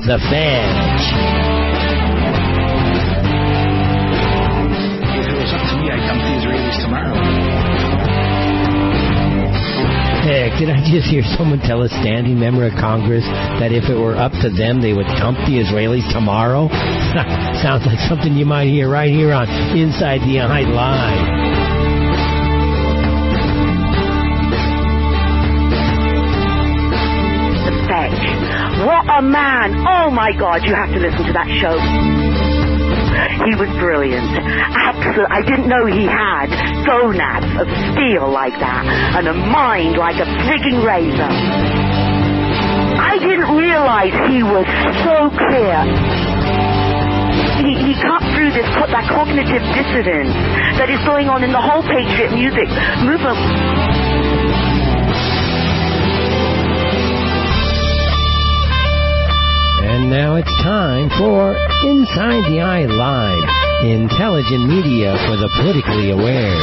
The Fedge. If it was up to me, I'd dump the Israelis tomorrow. Heck, did I just hear someone tell a standing member of Congress that if it were up to them, they would dump the Israelis tomorrow? Sounds like something you might hear right here on Inside the Eye Live. The Fedge. What a man. Oh, my God, you have to listen to that show. He was brilliant. Absolutely. I didn't know he had gonads of steel like that and a mind like a frigging razor. I didn't realize he was so clear. He cut through that cognitive dissonance that is going on in the whole Patriot music movement. And now it's time for Inside the Eye Live, intelligent media for the politically aware.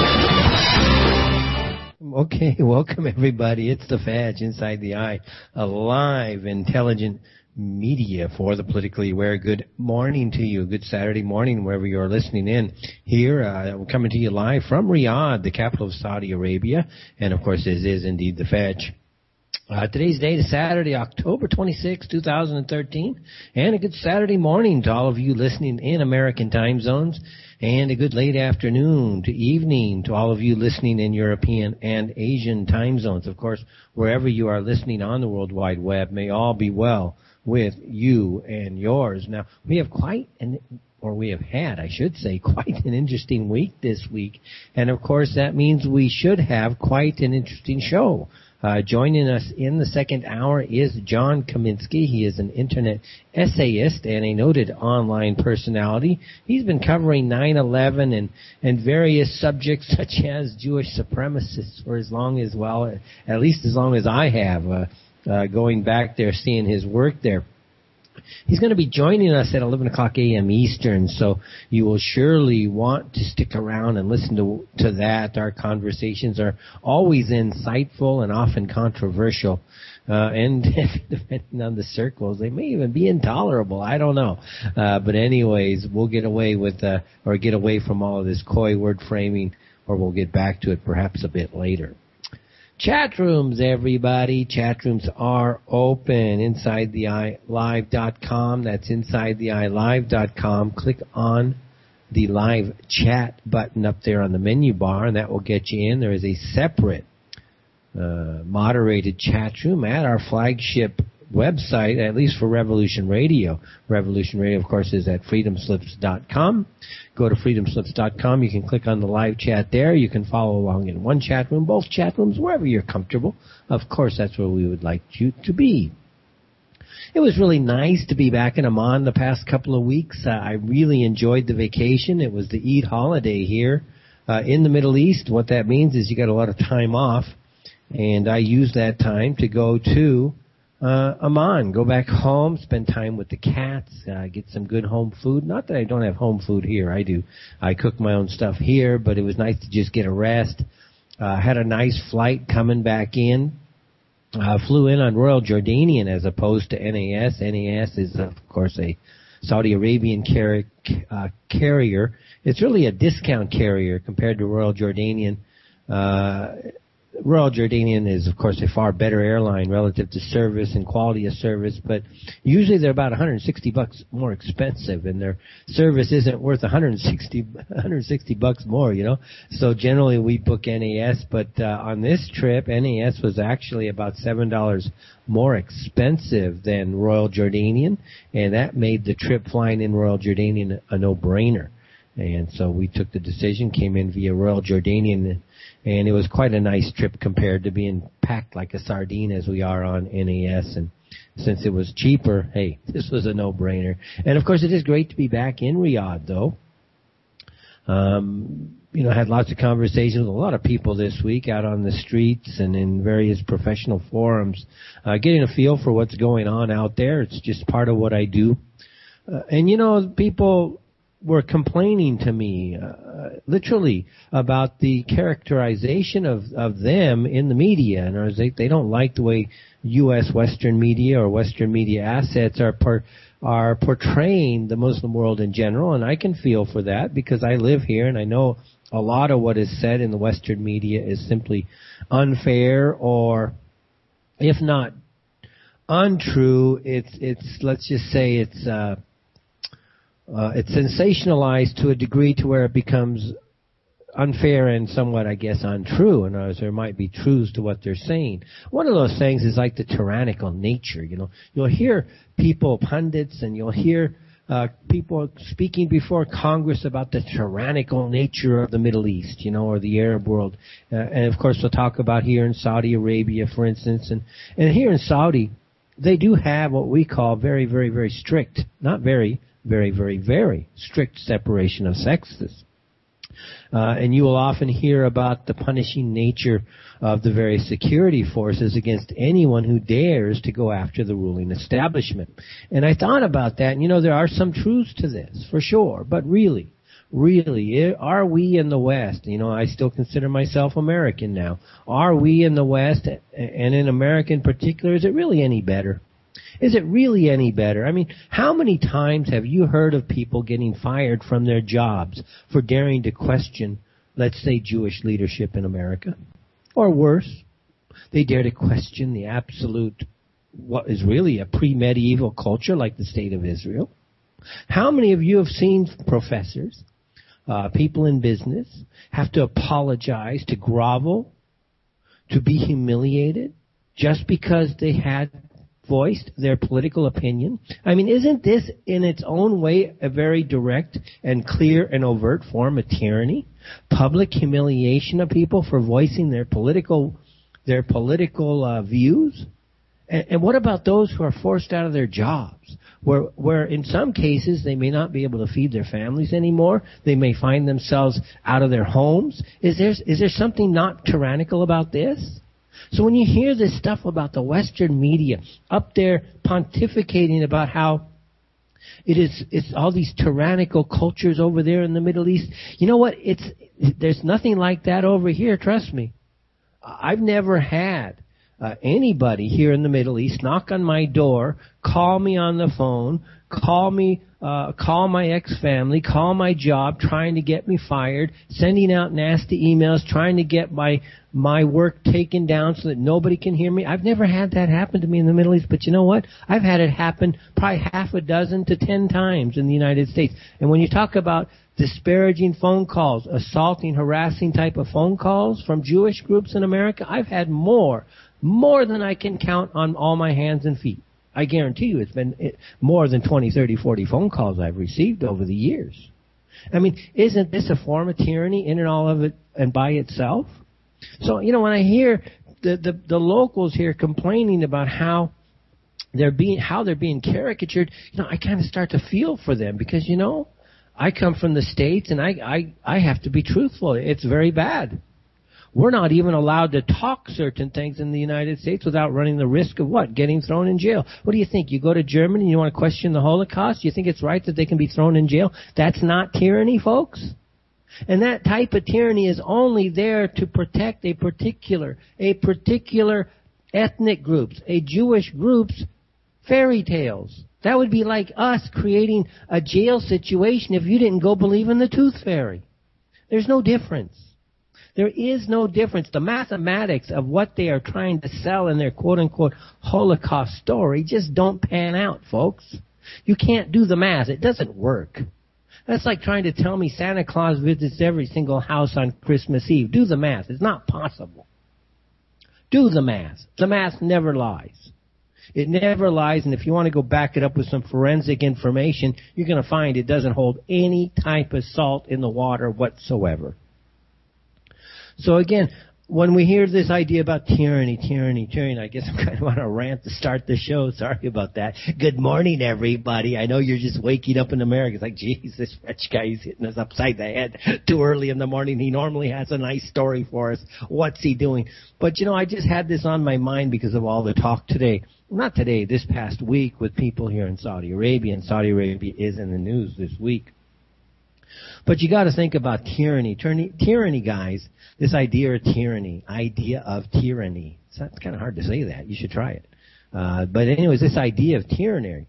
Okay, welcome everybody. It's the Fedge, Inside the Eye, a live, intelligent media for the politically aware. Good morning to you. Good Saturday morning, wherever you're listening in. Here, we're coming to you live from Riyadh, the capital of Saudi Arabia. And, of course, this is indeed the Fedge. Today's date is Saturday, October 26, 2013, and a good Saturday morning to all of you listening in American time zones, and a good late afternoon to evening to all of you listening in European and Asian time zones. Of course, wherever you are listening on the World Wide Web, may all be well with you and yours. Now, we have had, I should say, quite an interesting week this week, and of course that means we should have quite an interesting show. Joining us in the second hour is John Kaminsky. He is an internet essayist and a noted online personality. He's been covering 9/11 and various subjects such as Jewish supremacists for at least as long as I have, going back there, seeing his work there. He's going to be joining us at 11 o'clock a.m. Eastern, so you will surely want to stick around and listen to that. Our conversations are always insightful and often controversial, and depending on the circles, they may even be intolerable. I don't know. But anyways, we'll get away from all of this coy word framing, or we'll get back to it perhaps a bit later. Chat rooms, everybody. Chat rooms are open. InsideTheEyeLive.com. That's InsideTheEyeLive.com. Click on the live chat button up there on the menu bar, and that will get you in. There is a separate moderated chat room at our flagship website, at least for Revolution Radio. Revolution Radio, of course, is at freedomslips.com. Go to freedomslips.com. You can click on the live chat there. You can follow along in one chat room, both chat rooms, wherever you're comfortable. Of course, that's where we would like you to be. It was really nice to be back in Amman the past couple of weeks. I really enjoyed the vacation. It was the Eid holiday here in the Middle East. What that means is you got a lot of time off, and I used that time to go to Amman, go back home, spend time with the cats, get some good home food. Not that I don't have home food here. I do. I cook my own stuff here, but it was nice to just get a rest. Had a nice flight coming back in. Flew in on Royal Jordanian as opposed to NAS. NAS is, of course, a Saudi Arabian carrier. It's really a discount carrier compared to Royal Jordanian. Royal Jordanian is, of course, a far better airline relative to service and quality of service, but usually they're about $160 more expensive, and their service isn't worth $160 more, you know. So generally we book NAS, but on this trip, NAS was actually about $7 more expensive than Royal Jordanian, and that made the trip flying in Royal Jordanian a no-brainer. And so we took the decision, came in via Royal Jordanian, and it was quite a nice trip compared to being packed like a sardine as we are on NAS. And since it was cheaper, hey, this was a no-brainer. And, of course, it is great to be back in Riyadh, though. Had lots of conversations with a lot of people this week out on the streets and in various professional forums, getting a feel for what's going on out there. It's just part of what I do. And, people were complaining to me, literally, about the characterization of them in the media. And they don't like the way U.S. Western media or Western media assets are portraying the Muslim world in general. And I can feel for that because I live here and I know a lot of what is said in the Western media is simply unfair, or if not untrue, it's let's just say it's sensationalized to a degree to where it becomes unfair and somewhat, I guess, untrue. In other words, there might be truths to what they're saying. One of those things is like the tyrannical nature. You'll hear people, pundits, and you'll hear people speaking before Congress about the tyrannical nature of the Middle East, or the Arab world. And of course, we'll talk about here in Saudi Arabia, for instance. And here in Saudi, they do have what we call very, very, very strict, not very, very, very, very strict separation of sexes. And you will often hear about the punishing nature of the various security forces against anyone who dares to go after the ruling establishment. And I thought about that, and there are some truths to this, for sure. But really, are we in the West, I still consider myself American now, are we in the West, and in America in particular, is it really any better? Is it really any better? I mean, how many times have you heard of people getting fired from their jobs for daring to question, let's say, Jewish leadership in America? Or worse, they dare to question the absolute, what is really a pre-medieval culture like the State of Israel. How many of you have seen professors, people in business, have to apologize, to grovel, to be humiliated, just because they had voiced their political opinion? I mean, isn't this in its own way a very direct and clear and overt form of tyranny? Public humiliation of people for voicing their political views? And what about those who are forced out of their jobs, where in some cases they may not be able to feed their families anymore? They may find themselves out of their homes. Is there something not tyrannical about this? So when you hear this stuff about the Western media up there pontificating about how it's all these tyrannical cultures over there in the Middle East, you know what? There's nothing like that over here, trust me. I've never had anybody here in the Middle East knock on my door, call me on the phone, call my ex-family, call my job, trying to get me fired, sending out nasty emails, trying to get my work taken down so that nobody can hear me. I've never had that happen to me in the Middle East, but you know what? I've had it happen probably 6 to 10 times in the United States. And when you talk about disparaging phone calls, assaulting, harassing type of phone calls from Jewish groups in America, I've had more than I can count on all my hands and feet. I guarantee you it's been more than 20, 30, 40 phone calls I've received over the years. I mean, isn't this a form of tyranny in and all of it and by itself? So, when I hear the locals here complaining about how they're being caricatured, I kind of start to feel for them because, I come from the States and I have to be truthful. It's very bad. We're not even allowed to talk certain things in the United States without running the risk of what? Getting thrown in jail. What do you think? You go to Germany and you want to question the Holocaust? You think it's right that they can be thrown in jail? That's not tyranny, folks. And that type of tyranny is only there to protect a particular ethnic groups, a Jewish group's fairy tales. That would be like us creating a jail situation if you didn't go believe in the tooth fairy. There's no difference. There is no difference. The mathematics of what they are trying to sell in their quote-unquote Holocaust story just don't pan out, folks. You can't do the math. It doesn't work. That's like trying to tell me Santa Claus visits every single house on Christmas Eve. Do the math. It's not possible. Do the math. The math never lies. It never lies, and if you want to go back it up with some forensic information, you're going to find it doesn't hold any type of salt in the water whatsoever. So again, when we hear this idea about tyranny, I guess I'm kind of on a rant to start the show. Sorry about that. Good morning, everybody. I know you're just waking up in America. It's like, geez, this French guy is hitting us upside the head too early in the morning. He normally has a nice story for us. What's he doing? But, I just had this on my mind because of all the talk today. Not today, this past week with people here in Saudi Arabia, and Saudi Arabia is in the news this week. But you got to think about tyranny. Tyranny, guys, this idea of tyranny. So it's kind of hard to say that. You should try it. But anyways, this idea of tyranny.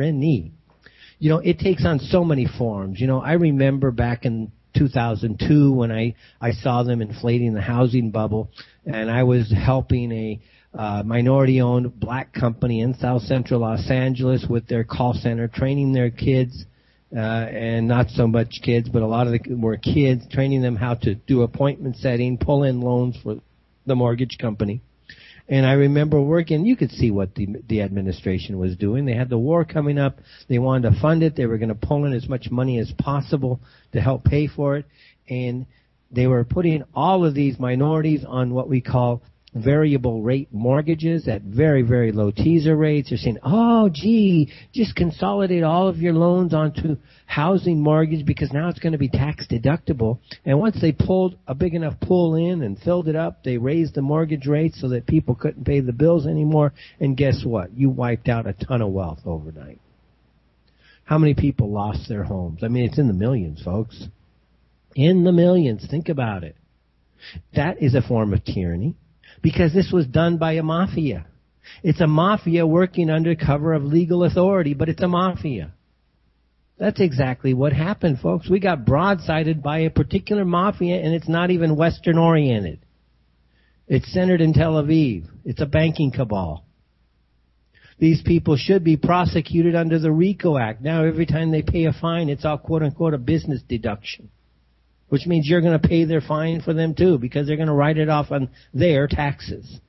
You know, it takes on so many forms. You know, I remember back in 2002 when I saw them inflating the housing bubble, and I was helping a minority-owned black company in South Central Los Angeles with their call center, training their kids, and not so much kids, but a lot of them were kids, training them how to do appointment setting, pull in loans for the mortgage company. And I remember working, you could see what the administration was doing. They had the war coming up. They wanted to fund it. They were going to pull in as much money as possible to help pay for it. And they were putting all of these minorities on what we call variable rate mortgages at very, very low teaser rates. They're saying, oh, gee, just consolidate all of your loans onto housing mortgage because now it's going to be tax deductible. And once they pulled a big enough pool in and filled it up, they raised the mortgage rates so that people couldn't pay the bills anymore. And guess what? You wiped out a ton of wealth overnight. How many people lost their homes? I mean, it's in the millions, folks. In the millions. Think about it. That is a form of tyranny. Because this was done by a mafia. It's a mafia working under cover of legal authority, but it's a mafia. That's exactly what happened, folks. We got broadsided by a particular mafia, and it's not even Western-oriented. It's centered in Tel Aviv. It's a banking cabal. These people should be prosecuted under the RICO Act. Now, every time they pay a fine, it's all quote-unquote a business deduction. Which means you're going to pay their fine for them too, because they're going to write it off on their taxes.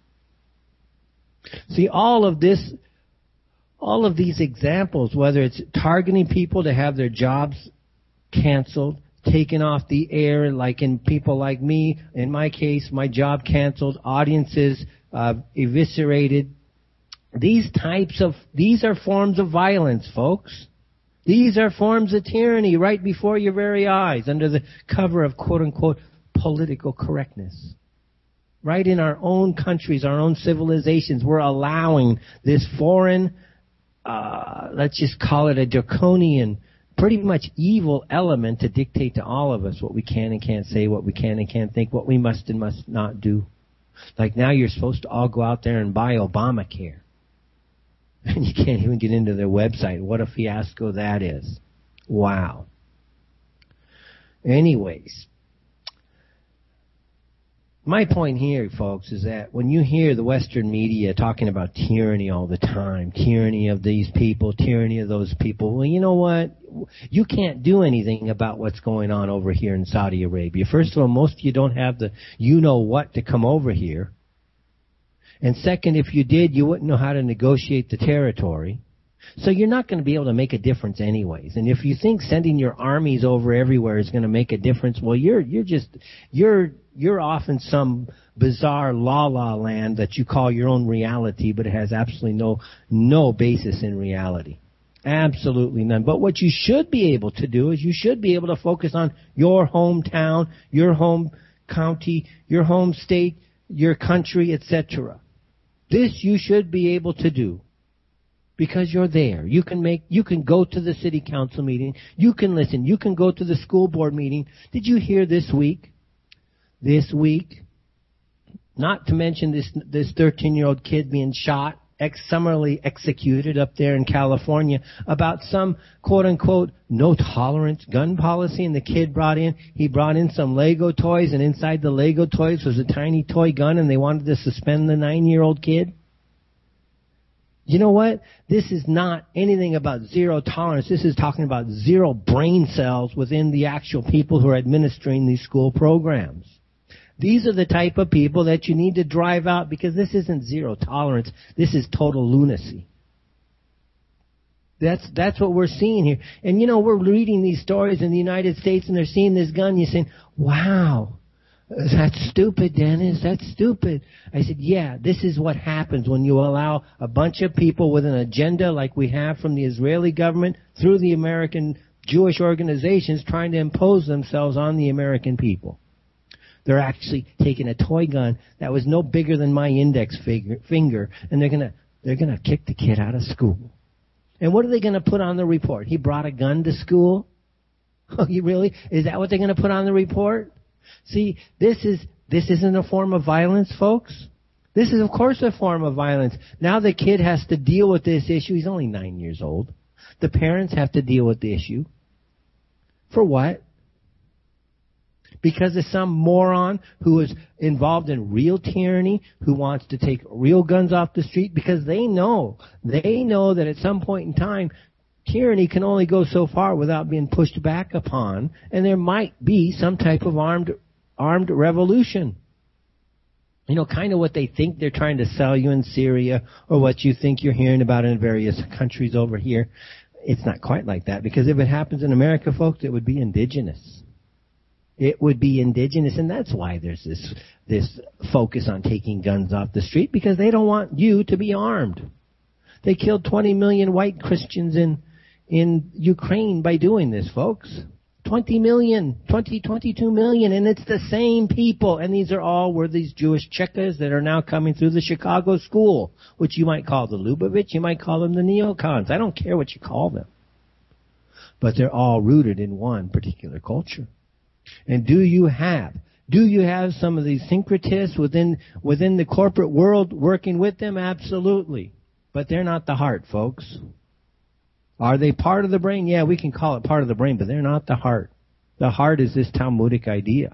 See, all of these examples, whether it's targeting people to have their jobs canceled, taken off the air, like in people like me, in my case, my job canceled, audiences eviscerated. These are forms of violence, folks. These are forms of tyranny right before your very eyes under the cover of quote-unquote political correctness. Right in our own countries, our own civilizations, we're allowing this foreign, let's just call it a draconian, pretty much evil element to dictate to all of us what we can and can't say, what we can and can't think, what we must and must not do. Like now you're supposed to all go out there and buy Obamacare. And you can't even get into their website. What a fiasco that is. Wow. Anyways, my point here, folks, is that when you hear the Western media talking about tyranny all the time, tyranny of these people, tyranny of those people, well, you know what? You can't do anything about what's going on over here in Saudi Arabia. First of all, most of you don't have the you-know-what to come over here. And second, if you did, you wouldn't know how to negotiate the territory. So you're not going to be able to make a difference anyways. And if you think sending your armies over everywhere is going to make a difference, well, you're off in some bizarre la-la land that you call your own reality, but it has absolutely no basis in reality. Absolutely none. But what you should be able to do is you should be able to focus on your hometown, your home county, your home state, your country, etc. This you should be able to do because you're there. You can go to the city council meeting. You can listen. You can go to the school board meeting. Did you hear this week? Not to mention this 13-year-old kid being shot, summarily executed up there in California about some quote-unquote no-tolerance gun policy, and the kid brought in some Lego toys, and inside the Lego toys was a tiny toy gun, and they wanted to suspend the 9-year-old kid. You know what? This is not anything about zero tolerance. This is talking about zero brain cells within the actual people who are administering these school programs. These are the type of people that you need to drive out because this isn't zero tolerance. This is total lunacy. That's what we're seeing here. And we're reading these stories in the United States and they're seeing this gun and you're saying, wow, that's stupid, Dennis. That's stupid. I said, yeah, this is what happens when you allow a bunch of people with an agenda like we have from the Israeli government through the American Jewish organizations trying to impose themselves on the American people. They're actually taking a toy gun that was no bigger than my index finger, and they're gonna kick the kid out of school. And what are they gonna put on the report? He brought a gun to school? Oh, you really? Is that what they're going to put on the report? See, this isn't a form of violence, folks. This is, of course, a form of violence. Now the kid has to deal with this issue. He's only 9 years old. The parents have to deal with the issue. For what? Because of some moron who is involved in real tyranny, who wants to take real guns off the street, because they know that at some point in time, tyranny can only go so far without being pushed back upon, and there might be some type of armed revolution. You know, kind of what they think they're trying to sell you in Syria, or what you think you're hearing about in various countries over here. It's not quite like that, because if it happens in America, folks, it would be indigenous. It would be indigenous, and that's why there's this focus on taking guns off the street, because they don't want you to be armed. They killed 20 million white Christians in Ukraine by doing this, folks. 22 million, and it's the same people, and these were these Jewish Chekas that are now coming through the Chicago school, which you might call the Lubavitch, you might call them the neocons. I don't care what you call them. But they're all rooted in one particular culture. And do you have some of these syncretists within the corporate world working with them? Absolutely. But they're not the heart, folks. Are they part of the brain? Yeah, we can call it part of the brain, but they're not the heart. The heart is this Talmudic idea.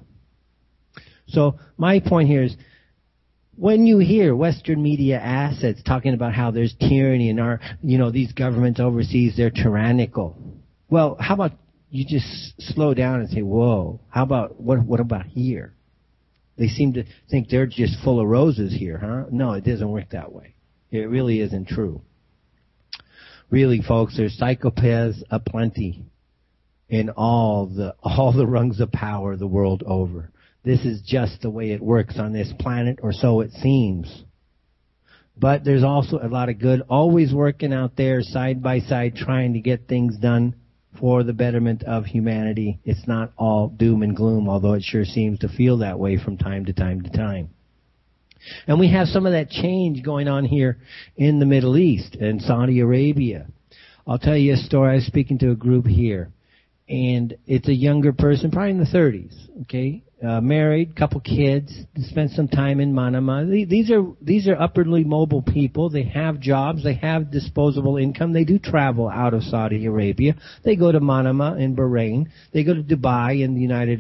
So my point here is, when you hear Western media assets talking about how there's tyranny and these governments overseas, they're tyrannical. Well, how about you just slow down and say, whoa, how about, what about here? They seem to think they're just full of roses here, huh? No, it doesn't work that way. It really isn't true. Really, folks, there's psychopaths aplenty in all the rungs of power the world over. This is just the way it works on this planet, or so it seems. But there's also a lot of good always working out there side by side trying to get things done for the betterment of humanity. It's not all doom and gloom, although it sure seems to feel that way from time to time to time. And we have some of that change going on here in the Middle East and Saudi Arabia. I'll tell you a story. I was speaking to a group here, and it's a younger person, probably in the 30s, okay? Married, couple kids, spent some time in Manama. These are upwardly mobile people. They have jobs. They have disposable income. They do travel out of Saudi Arabia. They go to Manama in Bahrain. They go to Dubai in the United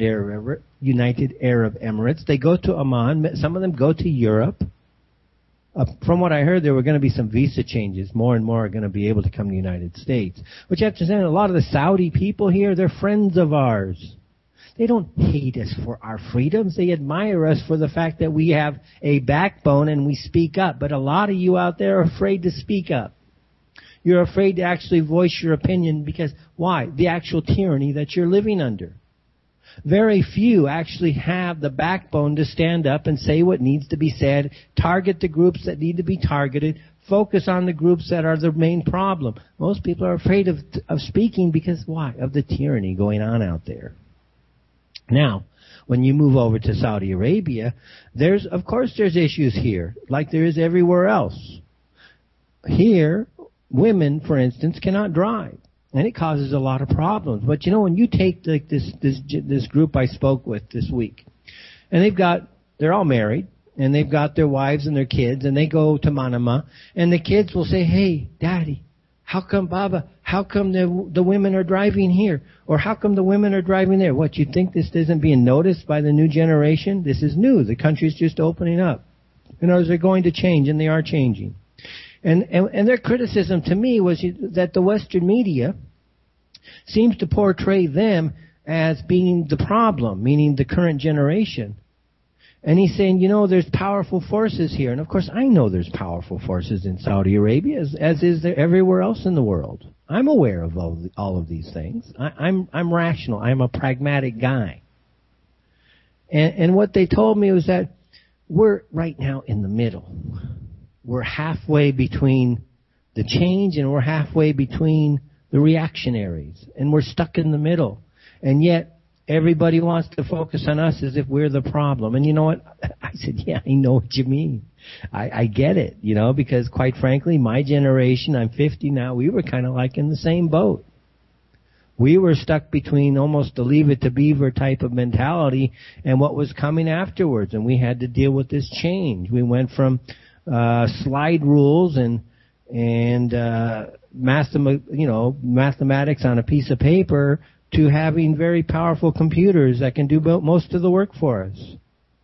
Arab Emirates. They go to Oman. Some of them go to Europe. From what I heard, there were going to be some visa changes. More and more are going to be able to come to the United States. But you have to understand, a lot of the Saudi people here, they're friends of ours. They don't hate us for our freedoms. They admire us for the fact that we have a backbone and we speak up. But a lot of you out there are afraid to speak up. You're afraid to actually voice your opinion because, why? The actual tyranny that you're living under. Very few actually have the backbone to stand up and say what needs to be said, target the groups that need to be targeted, focus on the groups that are the main problem. Most people are afraid of speaking because, why? Of the tyranny going on out there. Now, when you move over to Saudi Arabia, there's issues here, like there is everywhere else. Here, women, for instance, cannot drive, and it causes a lot of problems. But when you take this group I spoke with this week, and they're all married, and they've got their wives and their kids, and they go to Manama, and the kids will say, "Hey, Daddy, how come, Baba? How come the women are driving here? Or how come the women are driving there?" What, you think this isn't being noticed by the new generation? This is new. The country's just opening up. In other words, they're going to change, and they are changing. And their criticism to me was that the Western media seems to portray them as being the problem, meaning the current generation. And he's saying, there's powerful forces here. And of course, I know there's powerful forces in Saudi Arabia, as is there everywhere else in the world. I'm aware of all of these things. I'm rational. I'm a pragmatic guy. And what they told me was that we're right now in the middle. We're halfway between the change and we're halfway between the reactionaries. And we're stuck in the middle. And yet, everybody wants to focus on us as if we're the problem. And you know what? I said, yeah, I know what you mean. I get it, because quite frankly, my generation, I'm 50 now, we were kind of like in the same boat. We were stuck between almost the Leave It to Beaver type of mentality and what was coming afterwards, and we had to deal with this change. We went from slide rules and mathematics on a piece of paper to having very powerful computers that can do most of the work for us.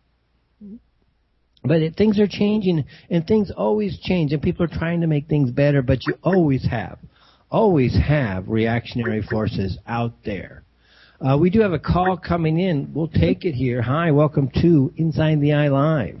But things are changing, and things always change, and people are trying to make things better, but you always have reactionary forces out there. We do have a call coming in. We'll take it here. Hi, welcome to Inside the Eye Live.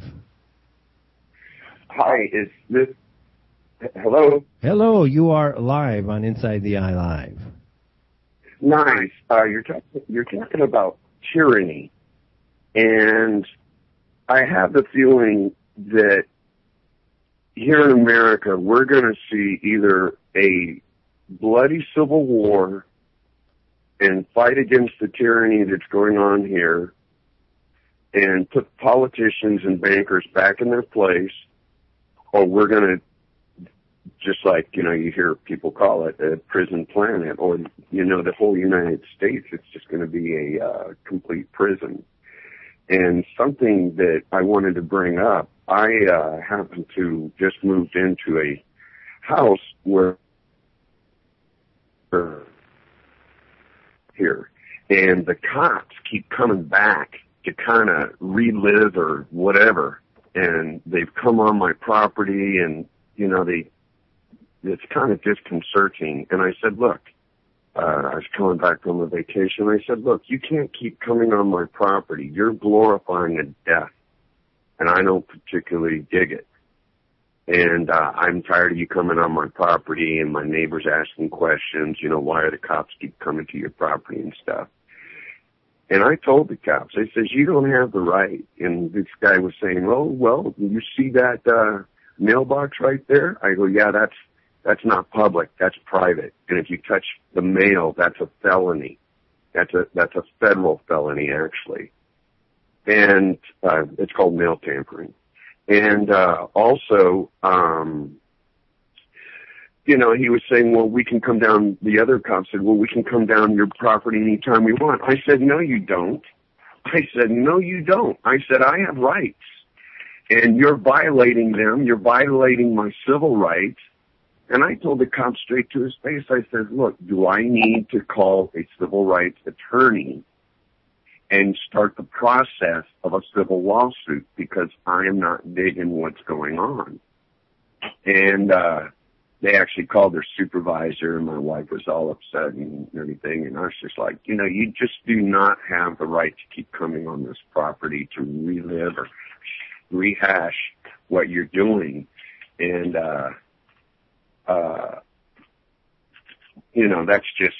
Hi, is this... Hello? Hello, you are live on Inside the Eye Live. Nice. You're talking about tyranny, and I have the feeling that here in America we're going to see either a bloody civil war and fight against the tyranny that's going on here and put politicians and bankers back in their place, or we're going to, just like, you hear people call it a prison planet, or, the whole United States, it's just going to be a complete prison. And something that I wanted to bring up, I happened to just moved into a house where here, and the cops keep coming back to kind of relive or whatever, and they've come on my property, and it's kind of disconcerting. And I said, look, I was coming back from a vacation. I said, look, you can't keep coming on my property. You're glorifying a death, and I don't particularly dig it. And I'm tired of you coming on my property and my neighbors asking questions, why are the cops keep coming to your property and stuff. And I told the cops, I says, you don't have the right. And this guy was saying, oh, well, you see that mailbox right there? I go, yeah, that's not public. That's private. And if you touch the mail, that's a felony. That's a federal felony, actually. And it's called mail tampering. And also, he was saying, well, we can come down. The other cop said, well, we can come down your property anytime we want. I said, no, you don't. I said, no, you don't. I said, I have rights, and you're violating them. You're violating my civil rights. And I told the cop straight to his face, I said, look, do I need to call a civil rights attorney and start the process of a civil lawsuit, because I am not digging what's going on? And they actually called their supervisor, and my wife was all upset and everything. And I was just like, you just do not have the right to keep coming on this property to relive or rehash what you're doing. And, that's just,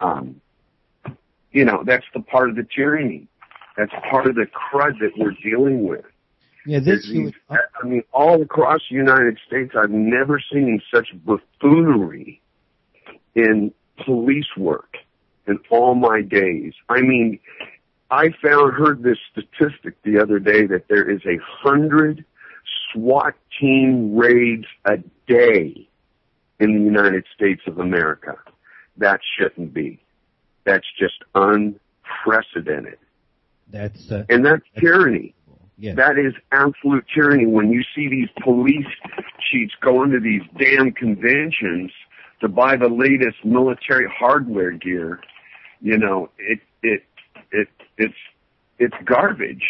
that's the part of the tyranny. That's part of the crud that we're dealing with. Yeah, all across the United States, I've never seen such buffoonery in police work in all my days. I heard this statistic the other day that there is 100 SWAT team raids a day in the United States of America. That shouldn't be. That's just unprecedented. And that's tyranny. Yeah. That is absolute tyranny. When you see these police chiefs going to these damn conventions to buy the latest military hardware gear, it's garbage.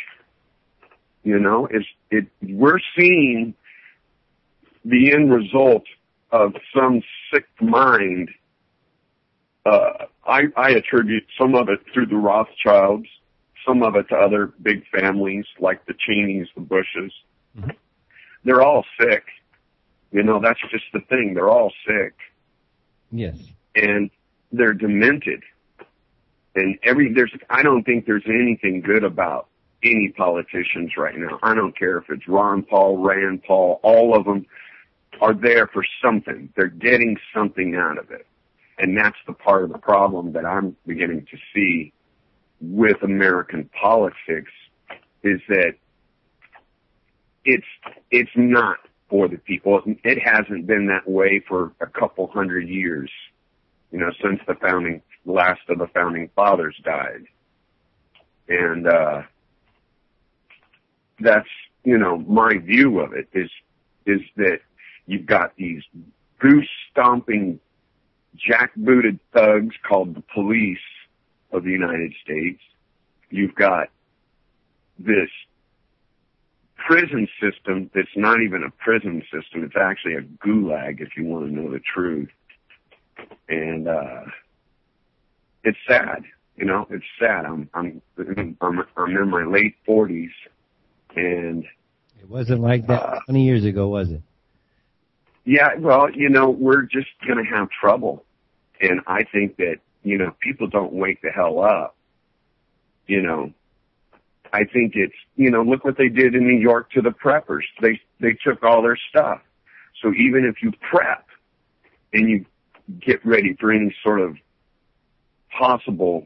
We're seeing the end result of some sick mind. I attribute some of it through the Rothschilds, some of it to other big families like the Cheneys, the Bushes. Mm-hmm. They're all sick. That's just the thing. They're all sick. Yes. And they're demented. And I don't think there's anything good about any politicians right now. I don't care if it's Ron Paul, Rand Paul, all of them are there for something. They're getting something out of it. And that's the part of the problem that I'm beginning to see with American politics, is that it's not for the people. It hasn't been that way for a couple hundred years. since the last of the founding fathers died. And, that's, my view of it is that you've got these goose-stomping, jackbooted thugs called the police of the United States. You've got this prison system that's not even a prison system. It's actually a gulag, if you want to know the truth. And, it's sad. It's sad. I'm in my late 40s, and it wasn't like that 20 years ago, was it? Yeah, well, we're just going to have trouble. And I think that, people don't wake the hell up. I think it's, look what they did in New York to the preppers. They took all their stuff. So even if you prep and you get ready for any sort of possible,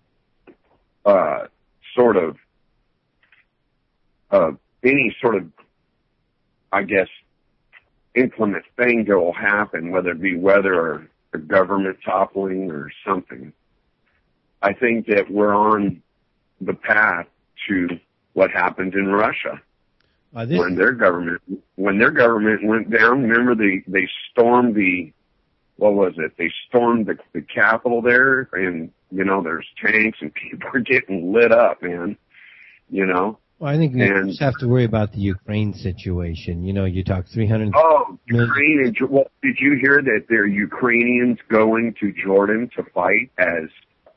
any sort of, I guess, inclement thing that will happen, whether it be weather or a government toppling or something. I think that we're on the path to what happened in Russia when their government went down. Remember, they stormed They stormed the Capitol there, and there's tanks and people are getting lit up, man. Well, I think we just have to worry about the Ukraine situation. You talk 300. Oh, Ukraine! Well, did you hear that there are Ukrainians going to Jordan to fight and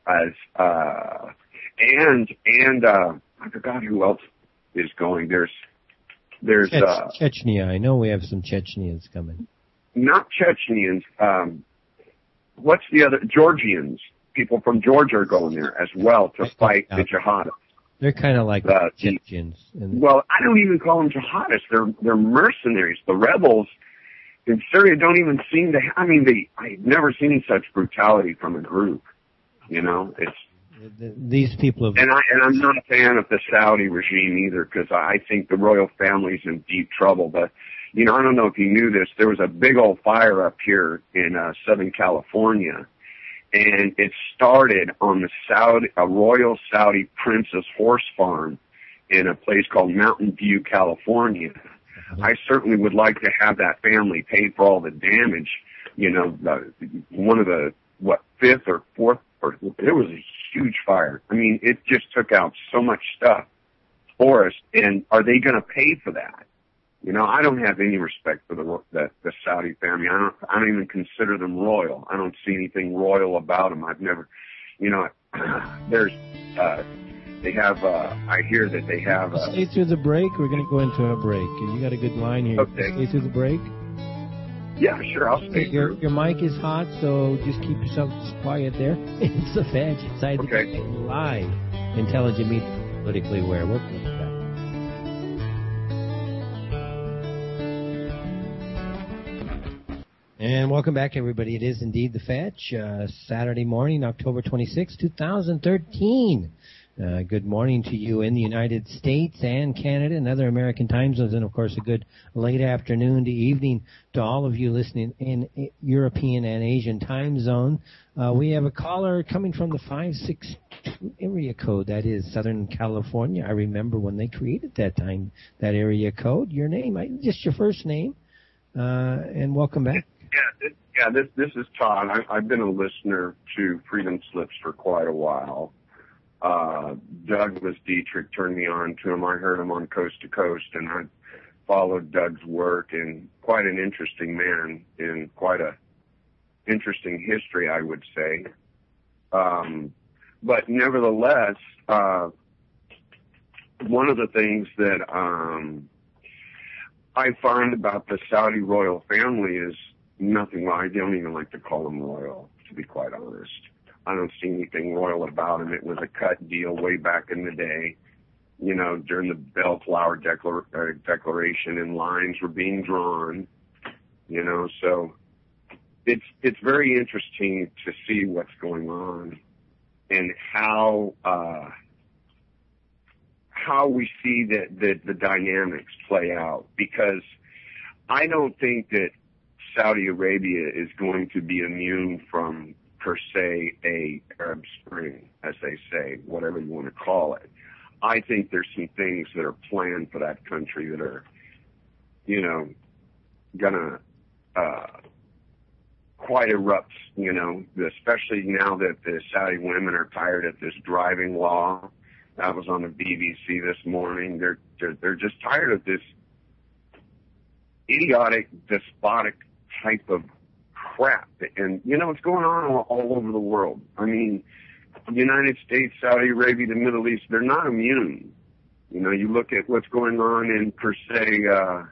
I forgot who else is going. There's Chechnya. I know we have some Chechnyans coming. Not Chechnyans. What's the other? Georgians. People from Georgia are going there as well to fight the jihadists. They're kind of like Chechens. Well, I don't even call them jihadists. They're mercenaries. The rebels in Syria don't even seem to. I've never seen such brutality from a group. It's. These people have. And I'm not a fan of the Saudi regime either, because I think the royal family's in deep trouble. But I don't know if you knew this. There was a big old fire up here in Southern California. And it started on a royal Saudi princess horse farm in a place called Mountain View, California. I certainly would like to have that family pay for all the damage. One of the, fifth or fourth, there was a huge fire. It just took out so much stuff for us. And are they going to pay for that? I don't have any respect for the Saudi family. I don't even consider them royal. I don't see anything royal about them. I've never, there's, they have, I hear that they have. Stay through the break. We're going to go into a break. You got a good line here. Okay. Stay through the break. Yeah, sure. I'll stay. Your mic is hot, so just keep yourself quiet there. It's the Fedge inside the live, intelligent media, politically aware. We'll be back. And welcome back, everybody. It is indeed the Fetch, Saturday morning, October 26, 2013. Good morning to you in the United States and Canada and other American time zones, and of course a good late afternoon to evening to all of you listening in European and Asian time zone. We have a caller coming from the 562 area code. That is Southern California. I remember when they created that area code. Your name, just your first name, and welcome back. This is Todd. I've been a listener to Freedom Slips for quite a while. Douglas Dietrich turned me on to him. I heard him on Coast to Coast, and I followed Doug's work, and quite an interesting man in quite a interesting history, I would say. But nevertheless, one of the things that I find about the Saudi royal family is nothing. Well, I don't even like to call them royal, to be quite honest. I don't see anything royal about them. It was a cut deal way back in the day, during the Bellflower Declaration, and lines were being drawn, so it's very interesting to see what's going on and how we see that the dynamics play out, because I don't think that Saudi Arabia is going to be immune from per se a Arab Spring, as they say, whatever you want to call it. I think there's some things that are planned for that country that are, you know, gonna quite erupt, you know, especially now that the Saudi women are tired of this driving law. That was on the BBC this morning. They're just tired of this idiotic, despotic type of crap. And, you know, it's going on all over the world. I mean, the United States, Saudi Arabia, the Middle East, they're not immune. You know, you look at what's going on in, per se,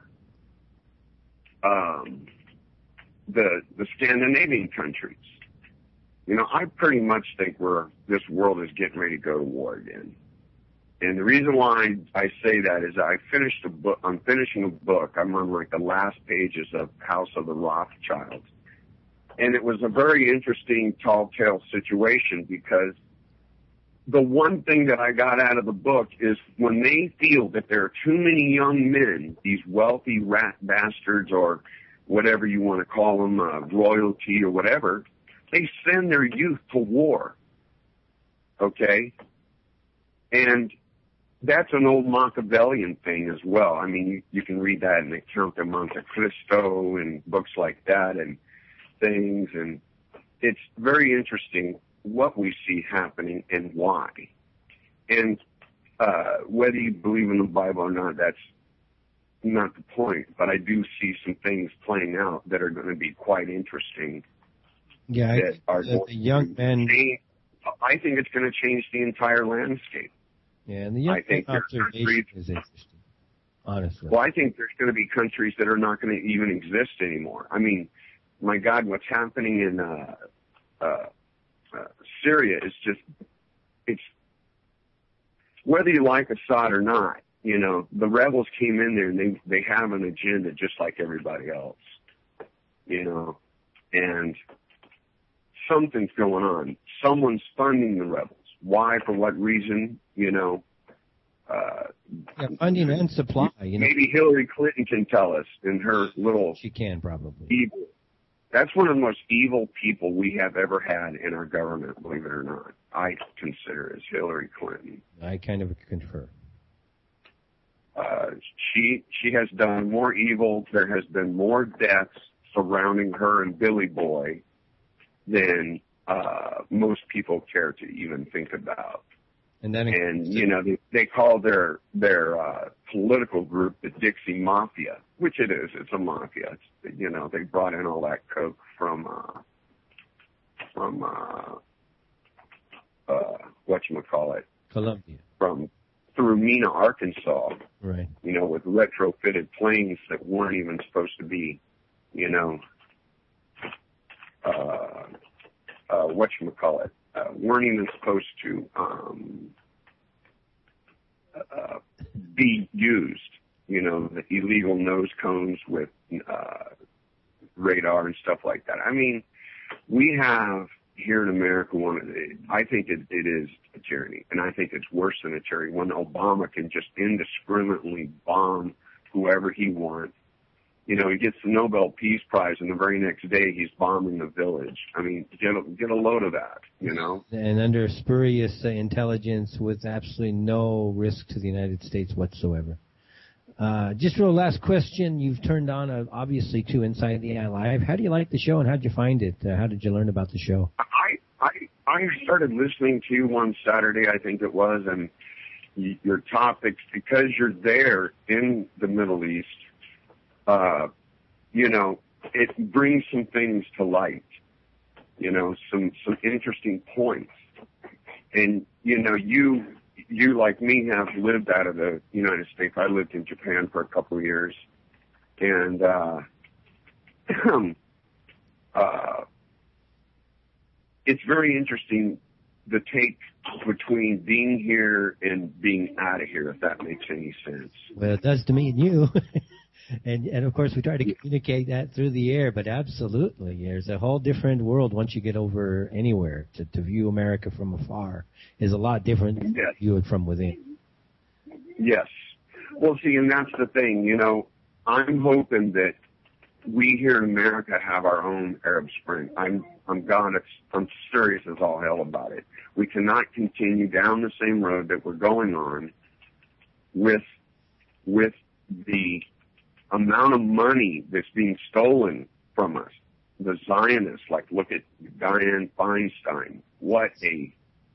the Scandinavian countries. You know, I pretty much think this world is getting ready to go to war again. And the reason why I say that is I'm finishing a book. I'm on like the last pages of House of the Rothschilds. And it was a very interesting tall tale situation, because the one thing that I got out of the book is when they feel that there are too many young men, these wealthy rat bastards or whatever you want to call them, royalty or whatever, they send their youth to war. Okay? And that's an old Machiavellian thing as well. I mean, you can read that in the Count of Monte Cristo and books like that and things, and it's very interesting what we see happening and why. And whether you believe in the Bible or not, that's not the point, but I do see some things playing out that are going to be quite interesting. Yeah, the young men. I think it's going to change the entire landscape. Yeah, and the young men observation is interesting, honestly. Well, I think there's going to be countries that are not going to even exist anymore. I mean, my God, what's happening in Syria is just, it's, whether you like Assad or not, you know, the rebels came in there and they have an agenda just like everybody else, you know, and something's going on. Someone's funding the rebels. Why, for what reason, you know. Funding and supply, you know. Maybe Hillary Clinton can tell us in her little... She can, probably. Evil. That's one of the most evil people we have ever had in our government, believe it or not. I consider is Hillary Clinton. I kind of concur. She has done more evil. There has been more deaths surrounding her and Billy Boy than most people care to even think about. And then, you know, they call their political group the Dixie Mafia, which it is. It's a mafia. It's, you know, they brought in all that coke from whatchamacallit? Colombia. Through Mena, Arkansas. Right. You know, with retrofitted planes that weren't even supposed to be, you know, whatchamacallit, weren't even supposed to be used. You know, the illegal nose cones with radar and stuff like that. I mean, we have here in America I think it is a tyranny, and I think it's worse than a tyranny when Obama can just indiscriminately bomb whoever he wants. You know, he gets the Nobel Peace Prize, and the very next day he's bombing the village. I mean, get a load of that, you know? And under spurious intelligence with absolutely no risk to the United States whatsoever. Just real last question. You've turned on, obviously, to Inside the Eye Live. How do you like the show, and how did you find it? How did you learn about the show? I started listening to you one Saturday, I think it was, and your topics, because you're there in the Middle East, you know, it brings some things to light, you know, some interesting points. And, you know, you like me have lived out of the United States. I lived in Japan for a couple of years. And, it's very interesting, the take between being here and being out of here, if that makes any sense. Well, it does to me and you. And of course we try to communicate that through the air, but absolutely, there's a whole different world once you get over anywhere. To view America from afar is a lot different than to view it from within. Yes. Well, see, and that's the thing, you know, I'm hoping that we here in America have our own Arab Spring. I'm I'm serious as all hell about it. We cannot continue down the same road that we're going on with the amount of money that's being stolen from us. The Zionists, like, look at Dianne Feinstein. What a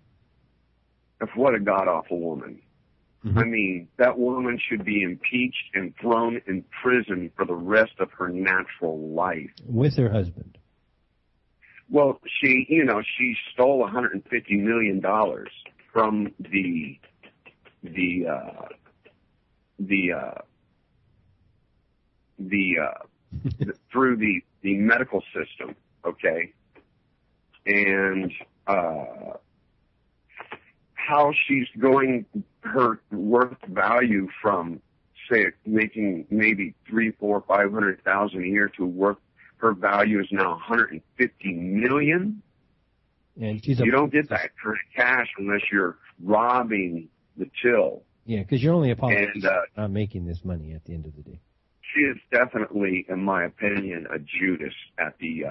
god-awful woman. Mm-hmm. I mean, that woman should be impeached and thrown in prison for the rest of her natural life. With her husband. Well, she stole $150 million from through the medical system, okay? And how she's going her worth value from, say, making maybe $300,000, $400,000, $500,000 a year to worth, her value is now $150 million. And you don't get that kind of cash unless you're robbing the till. Yeah, because you're only a politician, not making this money at the end of the day. She is definitely, in my opinion, a Judas at the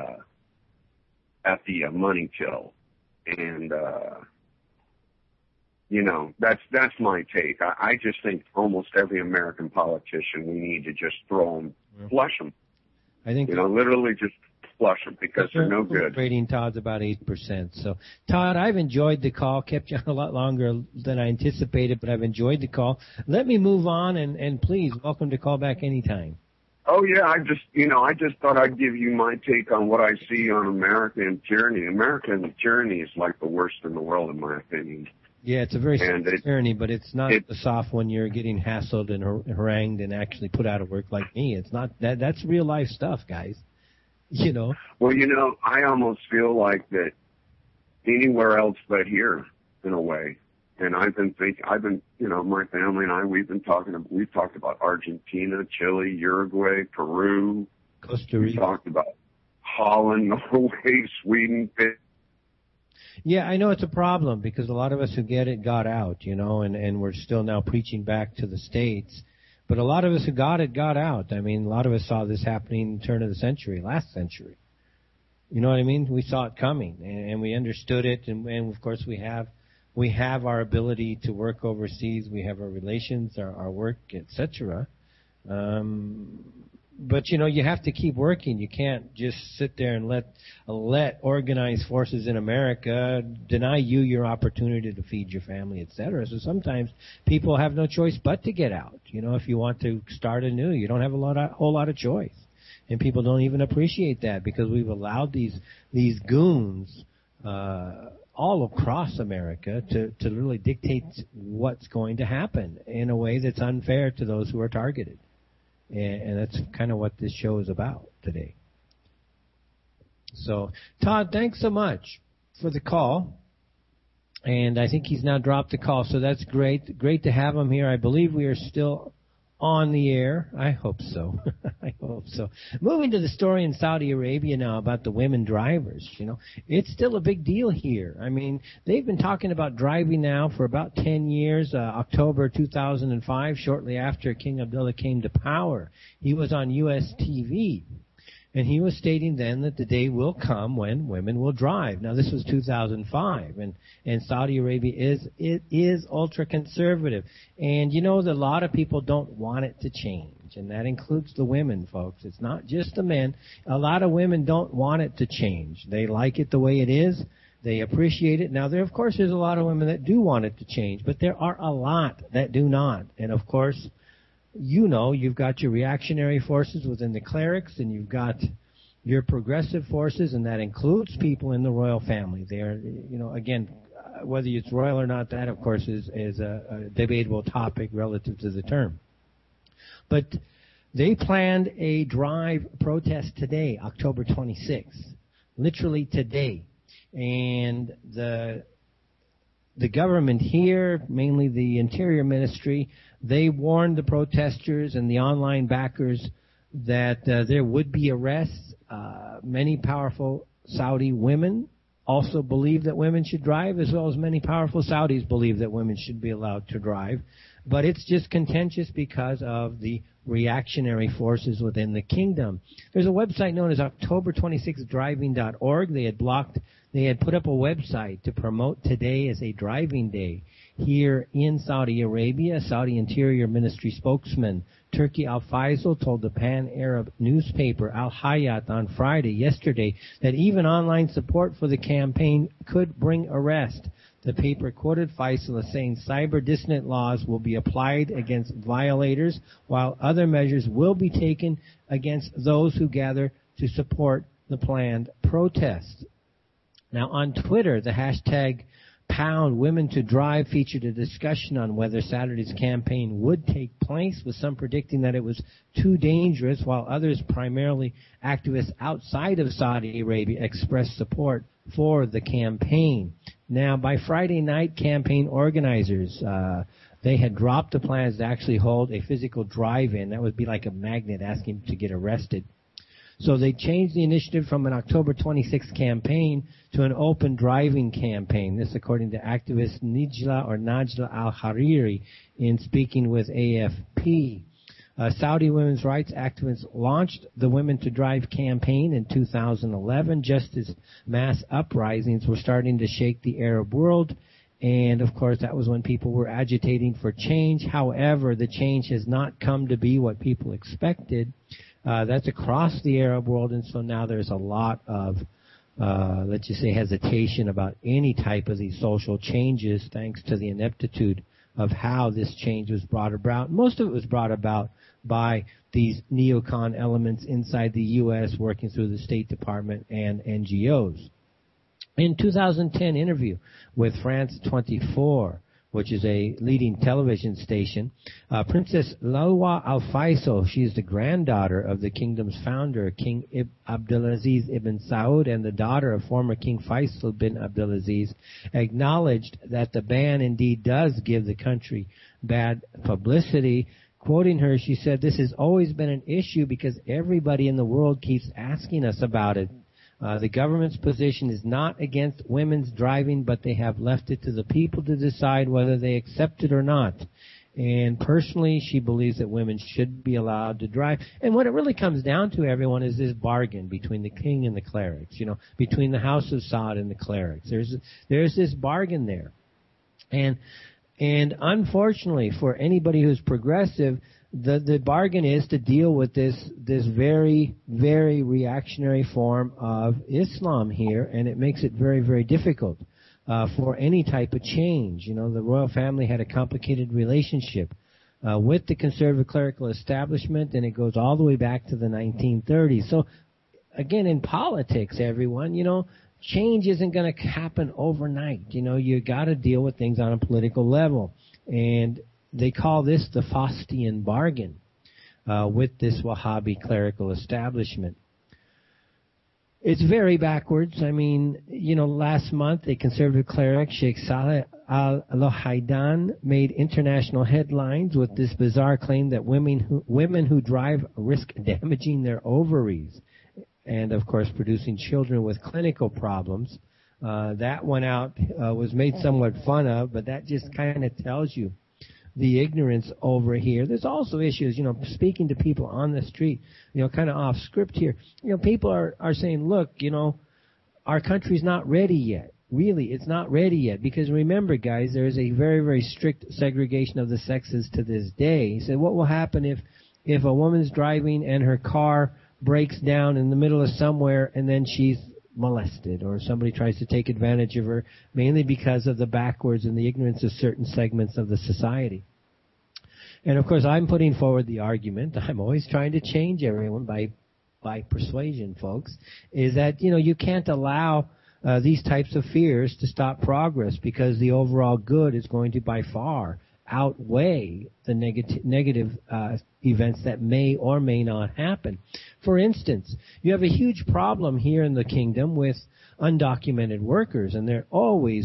money till, and that's my take. I just think almost every American politician, we need to just throw them, flush them. I think literally just flush them because they're no good. Rating Todd's about 8%. So, Todd, I've enjoyed the call. Kept you on a lot longer than I anticipated, but I've enjoyed the call. Let me move on, and please, welcome to call back anytime. Oh yeah, I just thought I'd give you my take on what I see on American tyranny. American tyranny is like the worst in the world, in my opinion. Yeah, it's a very soft tyranny, but it's not the soft when you're getting hassled and harangued and actually put out of work like me. It's not that. That's real life stuff, guys. Well, I almost feel like that anywhere else but here, in a way. And my family and I, we've talked about Argentina, Chile, Uruguay, Peru, Costa Rica. We talked about Holland, Norway, Sweden. Yeah, I know it's a problem because a lot of us who get it got out, and we're still now preaching back to the States. But a lot of us who got it got out. I mean, a lot of us saw this happening turn of the century, last century. You know what I mean? We saw it coming, and we understood it, and of course we have our ability to work overseas. We have our relations, our work, etc. But you have to keep working. You can't just sit there and let organized forces in America deny you your opportunity to feed your family, etc. So sometimes people have no choice but to get out. If you want to start anew, you don't have a whole lot of choice, and people don't even appreciate that because we've allowed these goons all across America to really dictate what's going to happen in a way that's unfair to those who are targeted. And that's kind of what this show is about today. So, Todd, thanks so much for the call. And I think he's now dropped the call, so that's great. Great to have him here. I believe we are still on the air. I hope so. I hope so. Moving to the story in Saudi Arabia now about the women drivers. It's still a big deal here. I mean, they've been talking about driving now for about 10 years. October 2005, shortly after King Abdullah came to power, he was on U.S. TV. And he was stating then that the day will come when women will drive. Now, this was 2005, and Saudi Arabia is ultra-conservative. And that a lot of people don't want it to change, and that includes the women, folks. It's not just the men. A lot of women don't want it to change. They like it the way it is. They appreciate it. Now, of course, there's a lot of women that do want it to change, but there are a lot that do not. And, of course, you've got your reactionary forces within the clerics, and you've got your progressive forces, and that includes people in the royal family. They are, again, whether it's royal or not, that, of course, is a debatable topic relative to the term. But they planned a drive protest today, October 26th, literally today. And the government here, mainly the Interior Ministry, they warned the protesters and the online backers that there would be arrests. Many powerful Saudi women also believe that women should drive, as well as many powerful Saudis believe that women should be allowed to drive. but it's just contentious because of the reactionary forces within the kingdom. There's a website known as October26driving.org. They had put up a website to promote today as a driving day here in Saudi Arabia. Saudi Interior Ministry spokesman Turki Al-Faisal told the Pan-Arab newspaper Al-Hayat on yesterday, that even online support for the campaign could bring arrest. The paper quoted Faisal as saying cyber dissonant laws will be applied against violators, while other measures will be taken against those who gather to support the planned protests. Now on Twitter, the hashtag #WomenToDrive featured a discussion on whether Saturday's campaign would take place, with some predicting that it was too dangerous, while others, primarily activists outside of Saudi Arabia, expressed support for the campaign. Now, by Friday night, campaign organizers, they had dropped the plans to actually hold a physical drive-in. That would be like a magnet asking to get arrested. So they changed the initiative from an October 26th campaign to an open driving campaign. This according to activist Najla Al-Hariri in speaking with AFP. Saudi women's rights activists launched the Women to Drive campaign in 2011, just as mass uprisings were starting to shake the Arab world. And, of course, that was when people were agitating for change. However, the change has not come to be what people expected. That's across the Arab world, and so now there's a lot of, let's just say, hesitation about any type of these social changes, thanks to the ineptitude of how this change was brought about. Most of it was brought about by these neocon elements inside the U.S. working through the State Department and NGOs. In 2010 interview with France 24, which is a leading television station, Princess Lalwa Al-Faisal, she is the granddaughter of the kingdom's founder, King Abdulaziz ibn Saud, and the daughter of former King Faisal bin Abdulaziz, acknowledged that the ban indeed does give the country bad publicity. Quoting her, she said, "This has always been an issue because everybody in the world keeps asking us about it. The government's position is not against women's driving, but they have left it to the people to decide whether they accept it or not." And personally, she believes that women should be allowed to drive. And what it really comes down to, everyone, is this bargain between the king and the clerics, between the House of Saud and the clerics. There's this bargain there. And unfortunately, for anybody who's progressive, the bargain is to deal with this very, very reactionary form of Islam here, and it makes it very, very difficult for any type of change. The royal family had a complicated relationship with the conservative clerical establishment, and it goes all the way back to the 1930s. So, again, in politics, everyone, change isn't going to happen overnight. You got to deal with things on a political level, and they call this the Faustian bargain with this Wahhabi clerical establishment. It's very backwards. Last month, a conservative cleric, Sheikh Saleh Al-Lohaidan, made international headlines with this bizarre claim that women who drive risk damaging their ovaries and, of course, producing children with clinical problems. That went out, was made somewhat fun of, but that just kind of tells you the ignorance over here. There's also issues, speaking to people on the street, kind of off script here. People are saying, look, our country's not ready yet. Really, it's not ready yet. Because remember, guys, there is a very, very strict segregation of the sexes to this day. He said, what will happen if a woman's driving and her car breaks down in the middle of somewhere and then she's molested, or somebody tries to take advantage of her, mainly because of the backwards and the ignorance of certain segments of the society. And of course, I'm putting forward the argument, I'm always trying to change everyone by persuasion, folks, is that, you can't allow these types of fears to stop progress, because the overall good is going to by far outweigh the negative events that may or may not happen. For instance, you have a huge problem here in the kingdom with undocumented workers, and they're always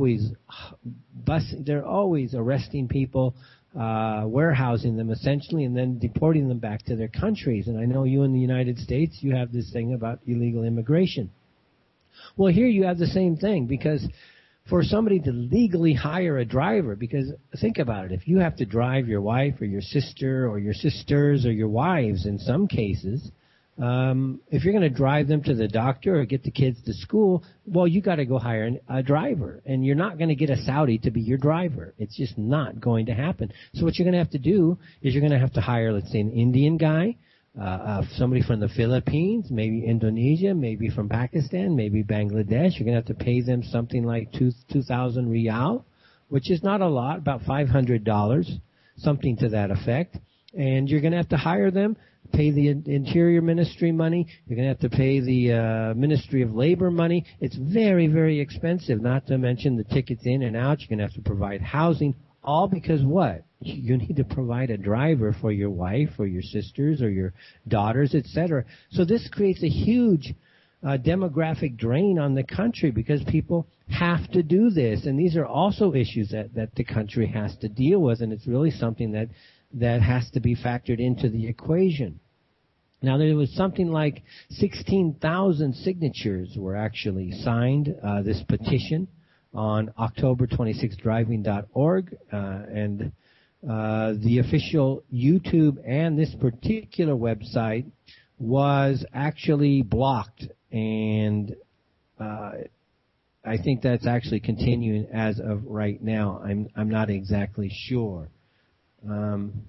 arresting people, warehousing them essentially, and then deporting them back to their countries. And I know you in the United States, you have this thing about illegal immigration. Well, here you have the same thing, because for somebody to legally hire a driver, because think about it. If you have to drive your wife or your sister or your sisters or your wives in some cases, if you're going to drive them to the doctor or get the kids to school, well, you got to go hire a driver. And you're not going to get a Saudi to be your driver. It's just not going to happen. So what you're going to have to do is you're going to have to hire, let's say, an Indian guy, somebody from the Philippines, maybe Indonesia, maybe from Pakistan, maybe Bangladesh. You're going to have to pay them something like 2,000 riyal, which is not a lot, about $500, something to that effect. And you're going to have to hire them, pay the Interior Ministry money. You're going to have to pay the Ministry of Labor money. It's very, very expensive, not to mention the tickets in and out. You're going to have to provide housing, all because what? You need to provide a driver for your wife or your sisters or your daughters, etc. So this creates a huge demographic drain on the country because people have to do this. And these are also issues that the country has to deal with, and it's really something that has to be factored into the equation. Now, there was something like 16,000 signatures were actually signed, this petition, on October26driving.org, and the official YouTube and this particular website was actually blocked, and I think that's actually continuing as of right now. I'm not exactly sure. Trying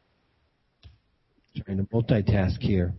to multitask here.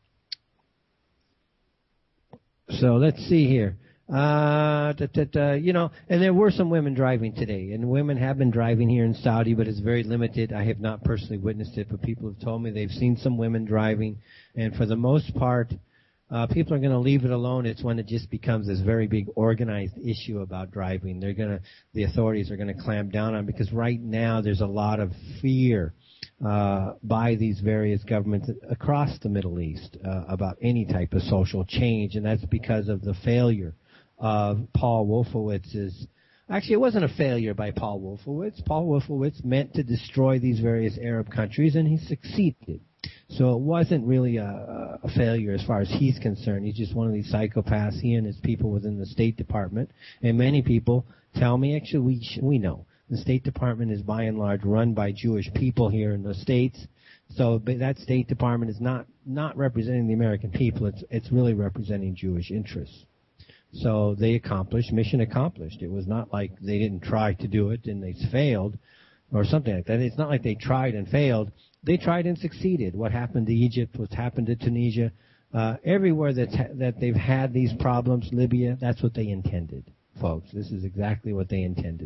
So let's see here. And there were some women driving today, and women have been driving here in Saudi, but it's very limited. I have not personally witnessed it, but people have told me they've seen some women driving, and for the most part, people are going to leave it alone. It's when it just becomes this very big organized issue about driving. The authorities are going to clamp down on it, because right now there's a lot of fear by these various governments across the Middle East about any type of social change, and that's because of the failure of Paul Wolfowitz's. Actually, it wasn't a failure by Paul Wolfowitz. Paul Wolfowitz meant to destroy these various Arab countries, and he succeeded. So it wasn't really a failure as far as he's concerned. He's just one of these psychopaths, he and his people within the State Department. And many people tell me, actually, we know, the State Department is by and large run by Jewish people here in the States. So that State Department is not representing the American people. It's really representing Jewish interests. So they mission accomplished. It was not like they didn't try to do it and they failed or something like that. It's not like they tried and failed. They tried and succeeded. What happened to Egypt, what happened to Tunisia, everywhere that they've had these problems, Libya, that's what they intended, folks. This is exactly what they intended.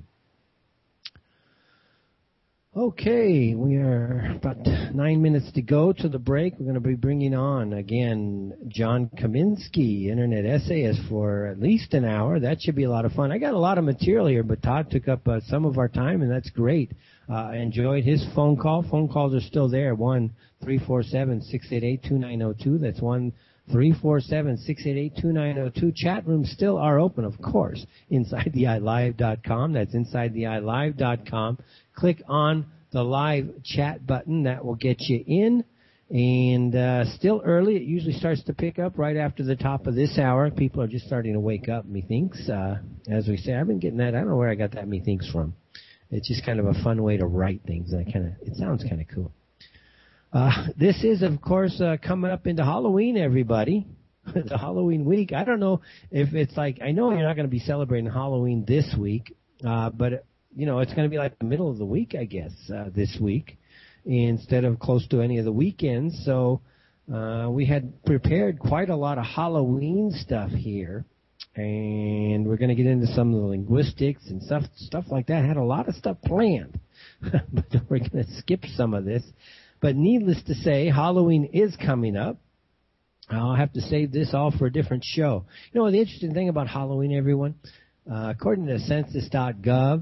Okay, we are about 9 minutes to go to the break. We're going to be bringing on, again, John Kaminsky, internet essayist, for at least an hour. That should be a lot of fun. I got a lot of material here, but Todd took up some of our time, and that's great. I enjoyed his phone call. Phone calls are still there, 1-347-688-2902. That's 1-347-688-2902. Chat rooms still are open, of course, InsideTheEyeLive.com. That's InsideTheEyeLive.com. Click on the live chat button. That will get you in. And still early. It usually starts to pick up right after the top of this hour. People are just starting to wake up, methinks. As we say, I've been getting that. I don't know where I got that methinks from. It's just kind of a fun way to write things. It sounds kind of cool. This is, of course, coming up into Halloween, everybody. The Halloween week. I don't know if it's like, I know you're not going to be celebrating Halloween this week, but it's going to be like the middle of the week, I guess, this week, instead of close to any of the weekends. So we had prepared quite a lot of Halloween stuff here, and we're going to get into some of the linguistics and stuff like that. I had a lot of stuff planned, but we're going to skip some of this. But needless to say, Halloween is coming up. I'll have to save this all for a different show. The interesting thing about Halloween, everyone, according to Census.gov,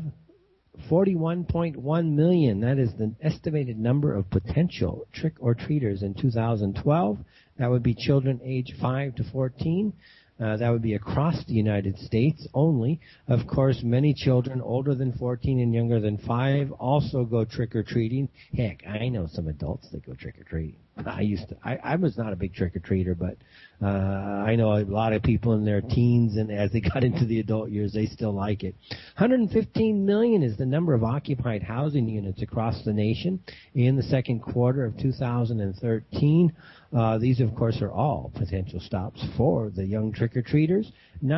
41.1 million. That is the estimated number of potential trick-or-treaters in 2012. That would be children age 5 to 14. That would be across the United States only. Of course, many children older than 14 and younger than 5 also go trick-or-treating. Heck, I know some adults that go trick-or-treating. I was not a big trick-or-treater, but I know a lot of people in their teens, and as they got into the adult years, they still like it. 115 million is the number of occupied housing units across the nation in the second quarter of 2013. These, of course, are all potential stops for the young trick-or-treaters.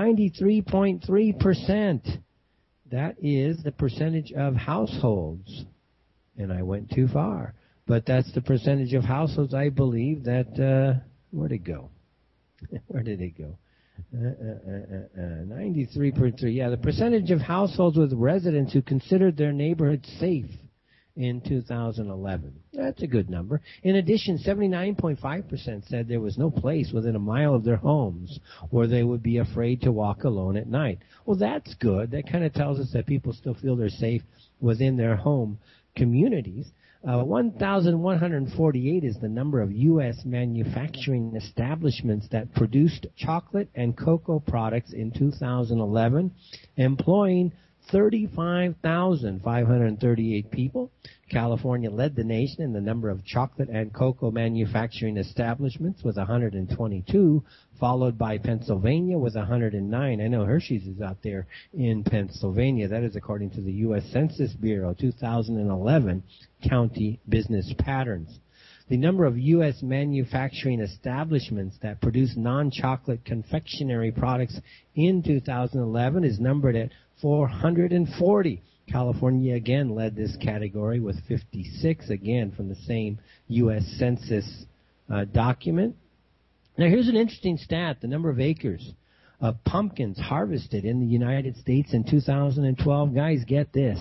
93.3%. That is the percentage of households. And I went too far. But that's the percentage of households, I believe, that, where'd it go? Where did it go? 93.3. Yeah, the percentage of households with residents who considered their neighborhood safe in 2011. That's a good number. In addition, 79.5% said there was no place within a mile of their homes where they would be afraid to walk alone at night. Well, that's good. That kind of tells us that people still feel they're safe within their home communities. 1,148 is the number of U.S. manufacturing establishments that produced chocolate and cocoa products in 2011, employing 35,538 people. California led the nation in the number of chocolate and cocoa manufacturing establishments with 122, followed by Pennsylvania with 109. I know Hershey's is out there in Pennsylvania. That is according to the U.S. Census Bureau 2011 county business patterns. The number of U.S. manufacturing establishments that produce non-chocolate confectionery products in 2011 is numbered at 440. California again led this category with 56, again from the same U.S. Census document. Now here's an interesting stat, the number of acres of pumpkins harvested in the United States in 2012. Guys, get this,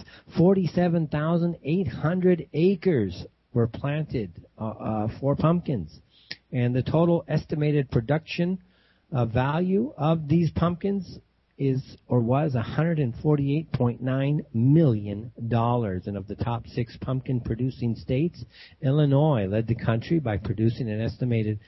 47,800 acres were planted for pumpkins. And the total estimated production value of these pumpkins was $148.9 million. And of the top 6 pumpkin producing states, Illinois led the country by producing an estimated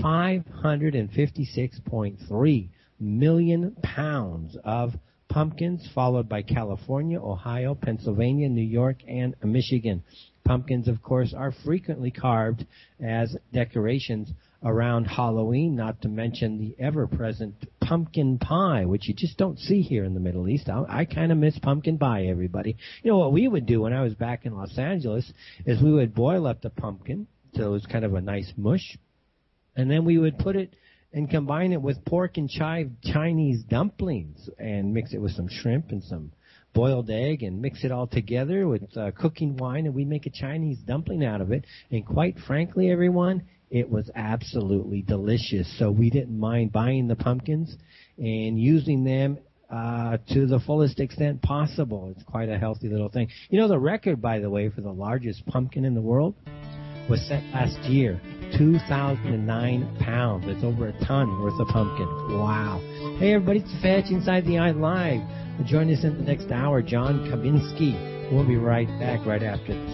556.3 million pounds of pumpkins, followed by California, Ohio, Pennsylvania, New York, and Michigan. Pumpkins, of course, are frequently carved as decorations around Halloween, not to mention the ever-present pumpkin pie, which you just don't see here in the Middle East. I kind of miss pumpkin pie, everybody. You know, what we would do when I was back in Los Angeles is we would boil up the pumpkin so it was kind of a nice mush, and then we would put it and combine it with pork and chive Chinese dumplings and mix it with some shrimp and some boiled egg and mix it all together with cooking wine, and we make a Chinese dumpling out of it. And quite frankly, everyone, it was absolutely delicious. So we didn't mind buying the pumpkins and using them to the fullest extent possible. It's quite a healthy little thing. You know, the record, by the way, for the largest pumpkin in the world was set last year, 2,009 pounds. That's over a ton worth of pumpkin. Wow. Hey, everybody, it's Fetch Inside the Eye Live. Join us in the next hour, John Kaminsky. We'll be right back right after this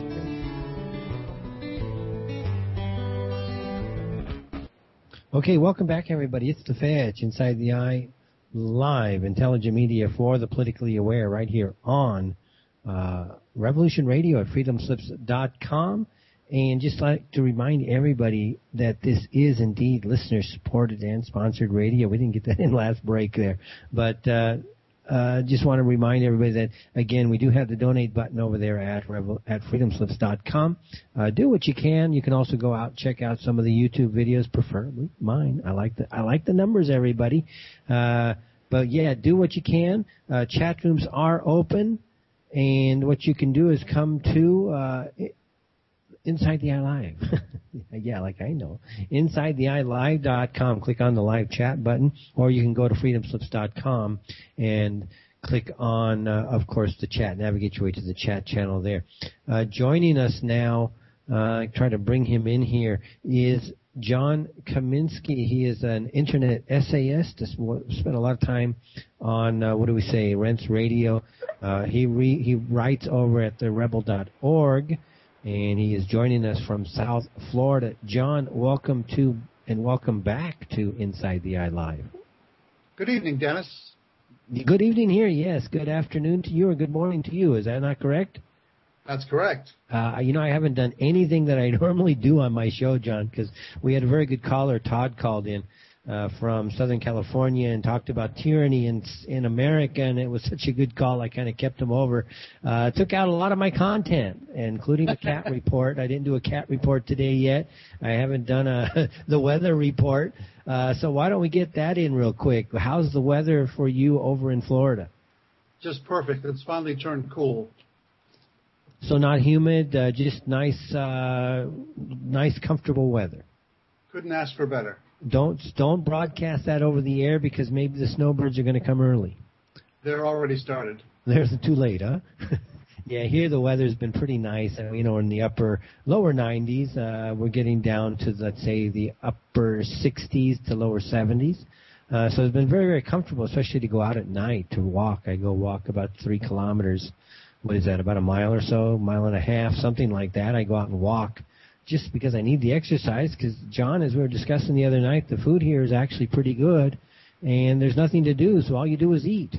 break. Okay, welcome back, everybody. It's the Fetch Inside the Eye Live, intelligent media for the politically aware, right here on Revolution Radio at freedomslips.com. And just like to remind everybody that this is indeed listener-supported and sponsored radio. We didn't get that in last break there. But just want to remind everybody that, again, we do have the donate button over there at freedomslips.com. Do what you can. You can also go out and check out some of the YouTube videos, preferably mine. I like the numbers, everybody. But, yeah, do what you can. Chat rooms are open. And what you can do is come to Inside the Eye Live. Yeah, like I know. InsideTheEyeLive.com. Click on the live chat button, or you can go to freedomslips.com and click on, of course, the chat. Navigate your way to the chat channel there. Joining us now, try to bring him in here, is John Kaminsky. He is an internet essayist. Spent a lot of time on, Rents Radio. He writes over at therebel.org. And he is joining us from South Florida. John, welcome to and welcome back to Inside the Eye Live. Good evening, Dennis. Good evening here, yes. Good afternoon to you or good morning to you. Is that not correct? That's correct. I haven't done anything that I normally do on my show, John, because we had a very good caller. Todd called in from Southern California and talked about tyranny in America, and it was such a good call. I kind of kept him over. Took out a lot of my content, including the cat report. I didn't do a cat report today yet. I haven't done the weather report. So why don't we get that in real quick? How's the weather for you over in Florida? Just perfect. It's finally turned cool. So not humid, just nice, comfortable weather. Couldn't ask for better. Don't broadcast that over the air because maybe the snowbirds are going to come early. They're already started. There's too late, huh? Yeah, here the weather's been pretty nice. And, in the lower 90s. We're getting down to, let's say, the upper 60s to lower 70s. So it's been very, very comfortable, especially to go out at night to walk. I go walk about 3 kilometers. What is that, about a mile or so, mile and a half, something like that. I go out and walk just because I need the exercise because, John, as we were discussing the other night, the food here is actually pretty good and there's nothing to do, so all you do is eat.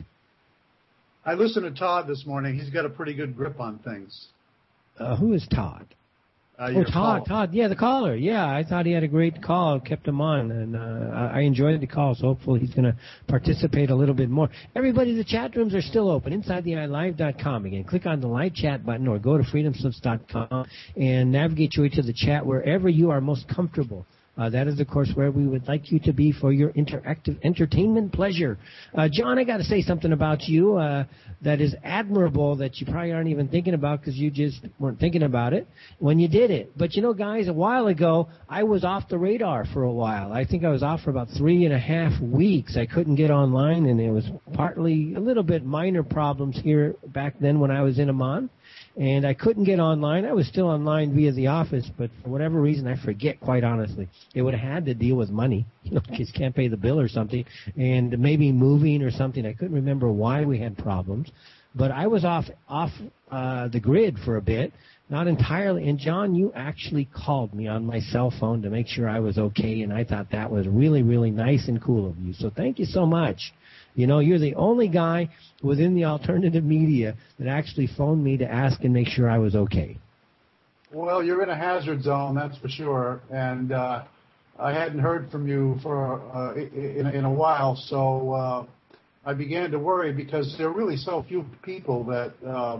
I listened to Todd this morning. He's got a pretty good grip on things. Who is Todd? Todd. Yeah, the caller. Yeah, I thought he had a great call. Kept him on, and I enjoyed the call. So hopefully he's going to participate a little bit more. Everybody, the chat rooms are still open. InsideTheEyeLive.com. Again, click on the live chat button or go to freedomslips.com and navigate your way to the chat wherever you are most comfortable. That is, of course, where we would like you to be for your interactive entertainment pleasure. John, I got to say something about you that is admirable that you probably aren't even thinking about because you just weren't thinking about it when you did it. But, guys, a while ago, I was off the radar for a while. I think I was off for about 3.5 weeks. I couldn't get online, and it was partly a little bit minor problems here back then when I was in Amman. And I couldn't get online. I was still online via the office, but for whatever reason, I forget, quite honestly. It would have had to deal with money, because can't pay the bill or something, and maybe moving or something. I couldn't remember why we had problems. But I was off the grid for a bit, not entirely. And, John, you actually called me on my cell phone to make sure I was okay, and I thought that was really, really nice and cool of you. So thank you so much. You're the only guy within the alternative media that actually phoned me to ask and make sure I was okay. Well, you're in a hazard zone, that's for sure. And I hadn't heard from you for in a while, so I began to worry because there are really so few people that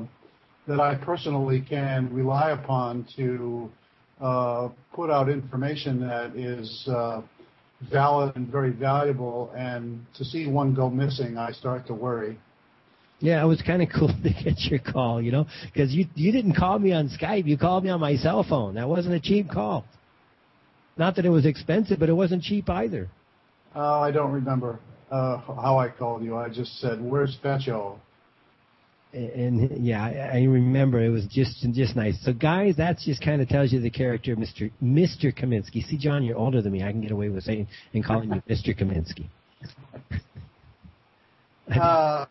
I personally can rely upon to put out information that is valid and very valuable, and to see one go missing, I start to worry. Yeah, it was kind of cool to get your call, because you didn't call me on Skype. You called me on my cell phone. That wasn't a cheap call. Not that it was expensive, but it wasn't cheap either. I don't remember how I called you. I just said, "Where's Fecho?" And yeah, I remember it was just nice. So, guys, that just kind of tells you the character of Mr. Kaminsky. See, John, you're older than me. I can get away with saying and calling you Mr. Kaminsky. I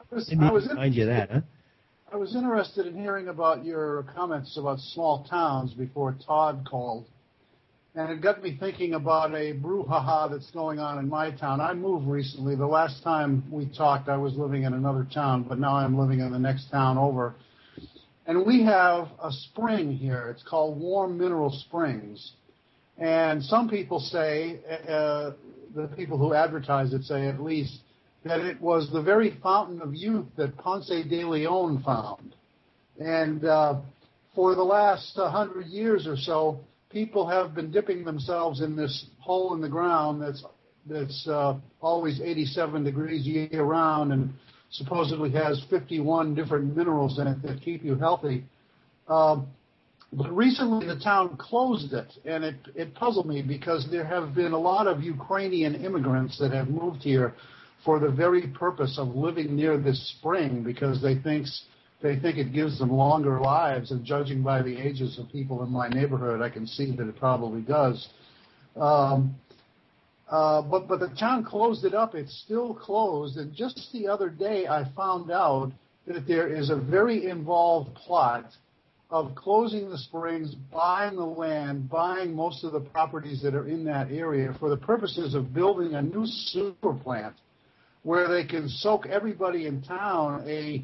was interested in hearing about your comments about small towns before Todd called. And it got me thinking about a brouhaha that's going on in my town. I moved recently. The last time we talked, I was living in another town, but now I'm living in the next town over. And we have a spring here. It's called Warm Mineral Springs. And some people say, the people who advertise it say at least, that it was the very fountain of youth that Ponce de Leon found. And for the last 100 years or so, people have been dipping themselves in this hole in the ground that's always 87 degrees year-round and supposedly has 51 different minerals in it that keep you healthy. But recently the town closed it, and it puzzled me because there have been a lot of Ukrainian immigrants that have moved here for the very purpose of living near this spring because they think it gives them longer lives, and judging by the ages of people in my neighborhood, I can see that it probably does. But the town closed it up. It's still closed, and just the other day I found out that there is a very involved plot of closing the springs, buying the land, buying most of the properties that are in that area for the purposes of building a new sewer plant where they can soak everybody in town a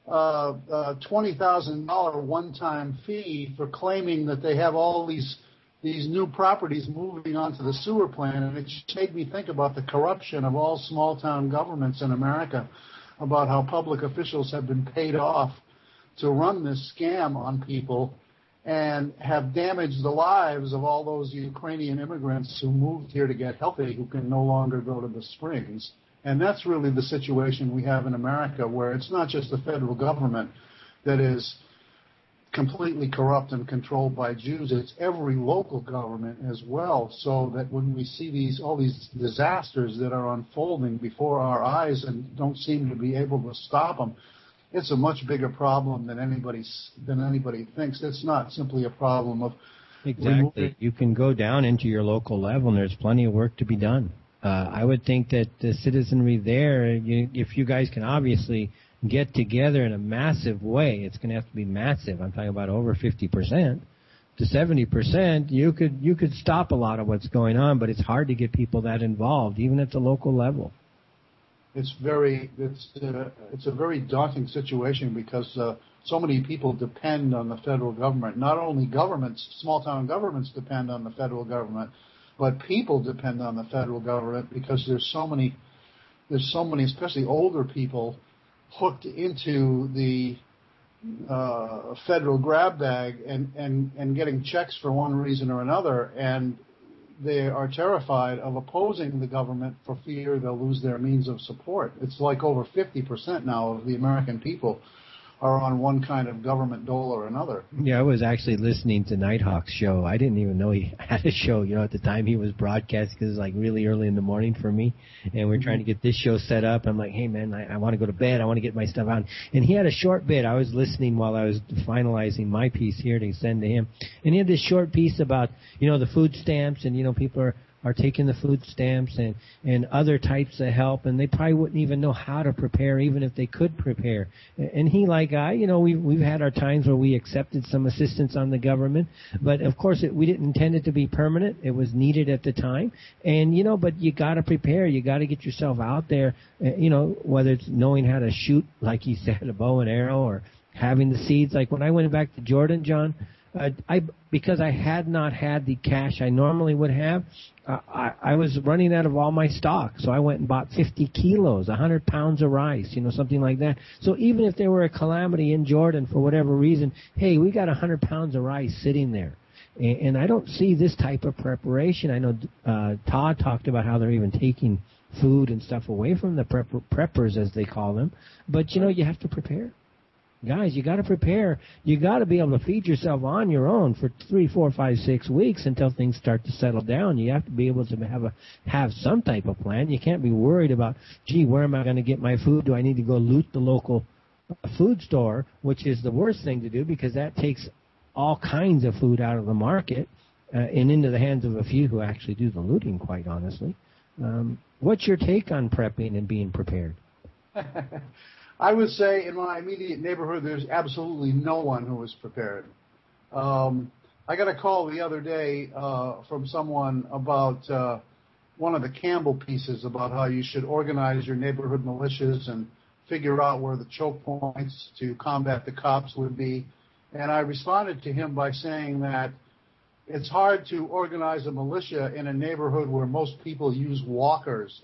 $20,000 one-time fee for claiming that they have all these new properties moving onto the sewer plant, and it just made me think about the corruption of all small-town governments in America, about how public officials have been paid off to run this scam on people and have damaged the lives of all those Ukrainian immigrants who moved here to get healthy, who can no longer go to the Springs. And that's really the situation we have in America, where it's not just the federal government that is completely corrupt and controlled by Jews. It's every local government as well, so that when we see all these disasters that are unfolding before our eyes and don't seem to be able to stop them, it's a much bigger problem than anybody thinks. It's not simply a problem of exactly. You can go down into your local level, and there's plenty of work to be done. I would think that the citizenry there, if you guys can obviously get together in a massive way, it's going to have to be massive. I'm talking about over 50% to 70%. You could stop a lot of what's going on, but it's hard to get people that involved, even at the local level. It's a very daunting situation because so many people depend on the federal government. Not only governments, small-town governments depend on the federal government, but people depend on the federal government because there's so many, especially older people, hooked into the federal grab bag and getting checks for one reason or another, and they are terrified of opposing the government for fear they'll lose their means of support. It's like over 50% now of the American people are on one kind of government dole or another. Yeah, I was actually listening to Nighthawk's show. I didn't even know he had a show, at the time he was broadcast, because it's like really early in the morning for me. And we're trying to get this show set up. I'm like, hey, man, I want to go to bed. I want to get my stuff out. And he had a short bit. I was listening while I was finalizing my piece here to send to him. And he had this short piece about, the food stamps and, people are taking the food stamps and other types of help, and they probably wouldn't even know how to prepare, even if they could prepare. And he, like I, we've had our times where we accepted some assistance on the government, but of course we didn't intend it to be permanent. It was needed at the time, and but you got to prepare. You got to get yourself out there. Whether it's knowing how to shoot, like he said, a bow and arrow, or having the seeds. Like when I went back to Jordan, John, because I had not had the cash I normally would have, I was running out of all my stock. So I went and bought 50 kilos, 100 pounds of rice, something like that. So even if there were a calamity in Jordan for whatever reason, hey, we got 100 pounds of rice sitting there. And I don't see this type of preparation. I know Todd talked about how they're even taking food and stuff away from the preppers, as they call them. But, you have to prepare. Guys, you got to prepare. You got to be able to feed yourself on your own for 3, 4, 5, 6 weeks until things start to settle down. You have to be able to have some type of plan. You can't be worried about, gee, where am I going to get my food? Do I need to go loot the local food store, which is the worst thing to do because that takes all kinds of food out of the market and into the hands of a few who actually do the looting, quite honestly. What's your take on prepping and being prepared? I would say in my immediate neighborhood, there's absolutely no one who is prepared. I got a call the other day from someone about one of the Campbell pieces about how you should organize your neighborhood militias and figure out where the choke points to combat the cops would be. And I responded to him by saying that it's hard to organize a militia in a neighborhood where most people use walkers.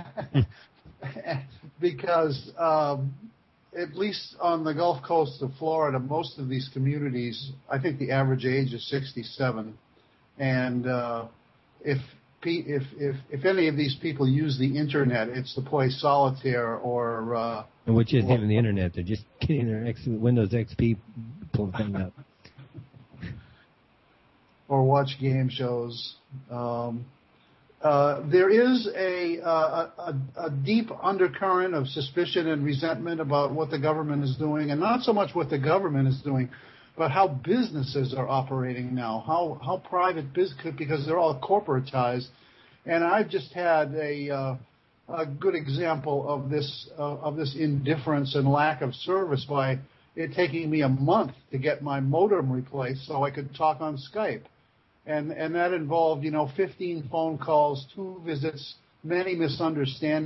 Because at least on the Gulf Coast of Florida, most of these communities, I think the average age is 67. And if any of these people use the internet, it's to play solitaire or which isn't even the internet. They're just getting their Windows XP pulled thing up. Or watch game shows. There is a deep undercurrent of suspicion and resentment about what the government is doing, and not so much what the government is doing, but how businesses are operating now, how private business, because they're all corporatized. And I've just had a good example of this indifference and lack of service by it taking me a month to get my modem replaced so I could talk on Skype. And that involved, 15 phone calls, 2 visits, many misunderstandings.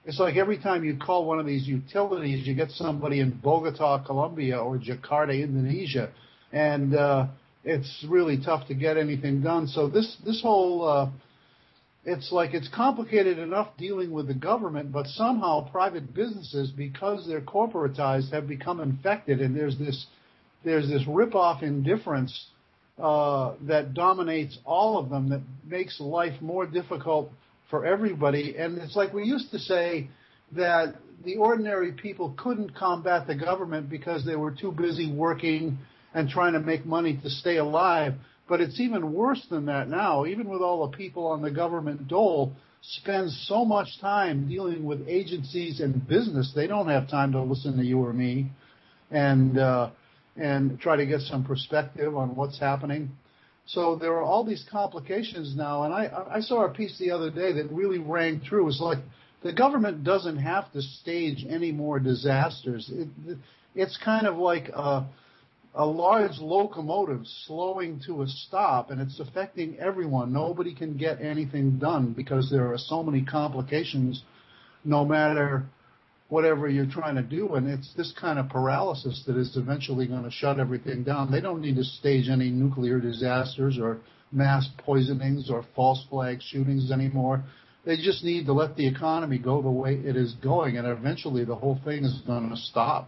it's like every time you call one of these utilities, you get somebody in Bogota, Colombia, or Jakarta, Indonesia, and it's really tough to get anything done. So this whole it's like it's complicated enough dealing with the government, but somehow private businesses, because they're corporatized, have become infected, and there's this rip-off indifference that dominates all of them that makes life more difficult for everybody. And it's like we used to say that the ordinary people couldn't combat the government because they were too busy working and trying to make money to stay alive. But it's even worse than that now. Even with all the people on the government dole, spends so much time dealing with agencies and business, they don't have time to listen to you or me and try to get some perspective on what's happening. So there are all these complications now, and I saw a piece the other day that really rang true. It's like the government doesn't have to stage any more disasters. It's kind of like a large locomotive slowing to a stop, and it's affecting everyone. Nobody can get anything done because there are so many complications no matter whatever you're trying to do, and it's this kind of paralysis that is eventually going to shut everything down. They don't need to stage any nuclear disasters or mass poisonings or false flag shootings anymore. They just need to let the economy go the way it is going, and eventually the whole thing is going to stop.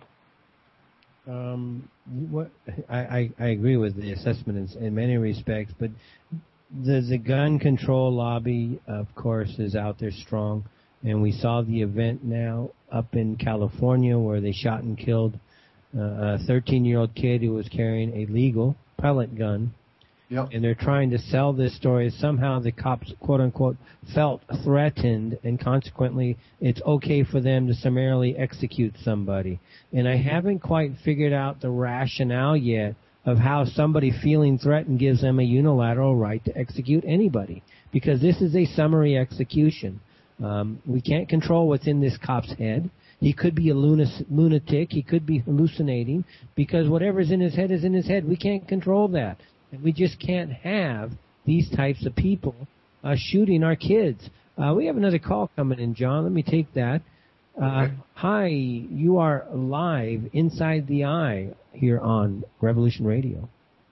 I agree with the assessment in many respects, but the gun control lobby, of course, is out there strong. And we saw the event now up in California where they shot and killed a 13-year-old kid who was carrying a legal pellet gun. Yep. And they're trying to sell this story. Somehow the cops, quote-unquote, felt threatened, and consequently it's okay for them to summarily execute somebody. And I haven't quite figured out the rationale yet of how somebody feeling threatened gives them a unilateral right to execute anybody, because this is a summary execution. We can't control what's in this cop's head. He could be a lunatic. He could be hallucinating, because whatever's in his head is in his head. We can't control that. And we just can't have these types of people shooting our kids. We have another call coming in, John. Let me take that. Okay. Hi, you are live Inside the Eye here on Revolution Radio.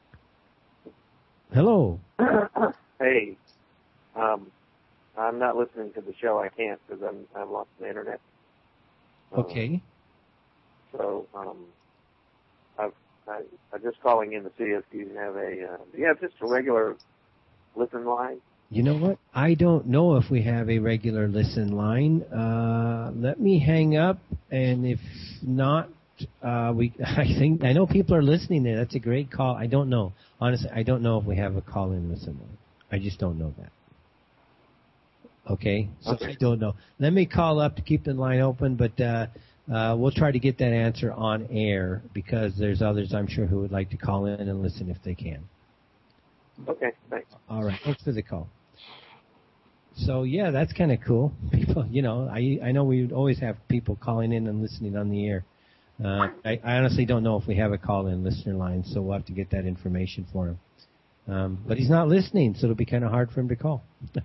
Hello. Hey. I'm not listening to the show. I can't because I'm lost on the internet. Okay. So I'm just calling in to see if you have just a regular listen line. You know what? I don't know if we have a regular listen line. Let me hang up, and if not, I know people are listening there. That's a great call. I don't know. Honestly, I don't know if we have a call-in listen line. I just don't know that. Okay, so I don't know. Let me call up to keep the line open, but we'll try to get that answer on air, because there's others, I'm sure, who would like to call in and listen if they can. Okay, thanks. All right, thanks for the call. So, yeah, that's kind of cool. People, I know we would always have people calling in and listening on the air. I honestly don't know if we have a call-in listener line, so we'll have to get that information for him. But he's not listening, so it'll be kind of hard for him to call.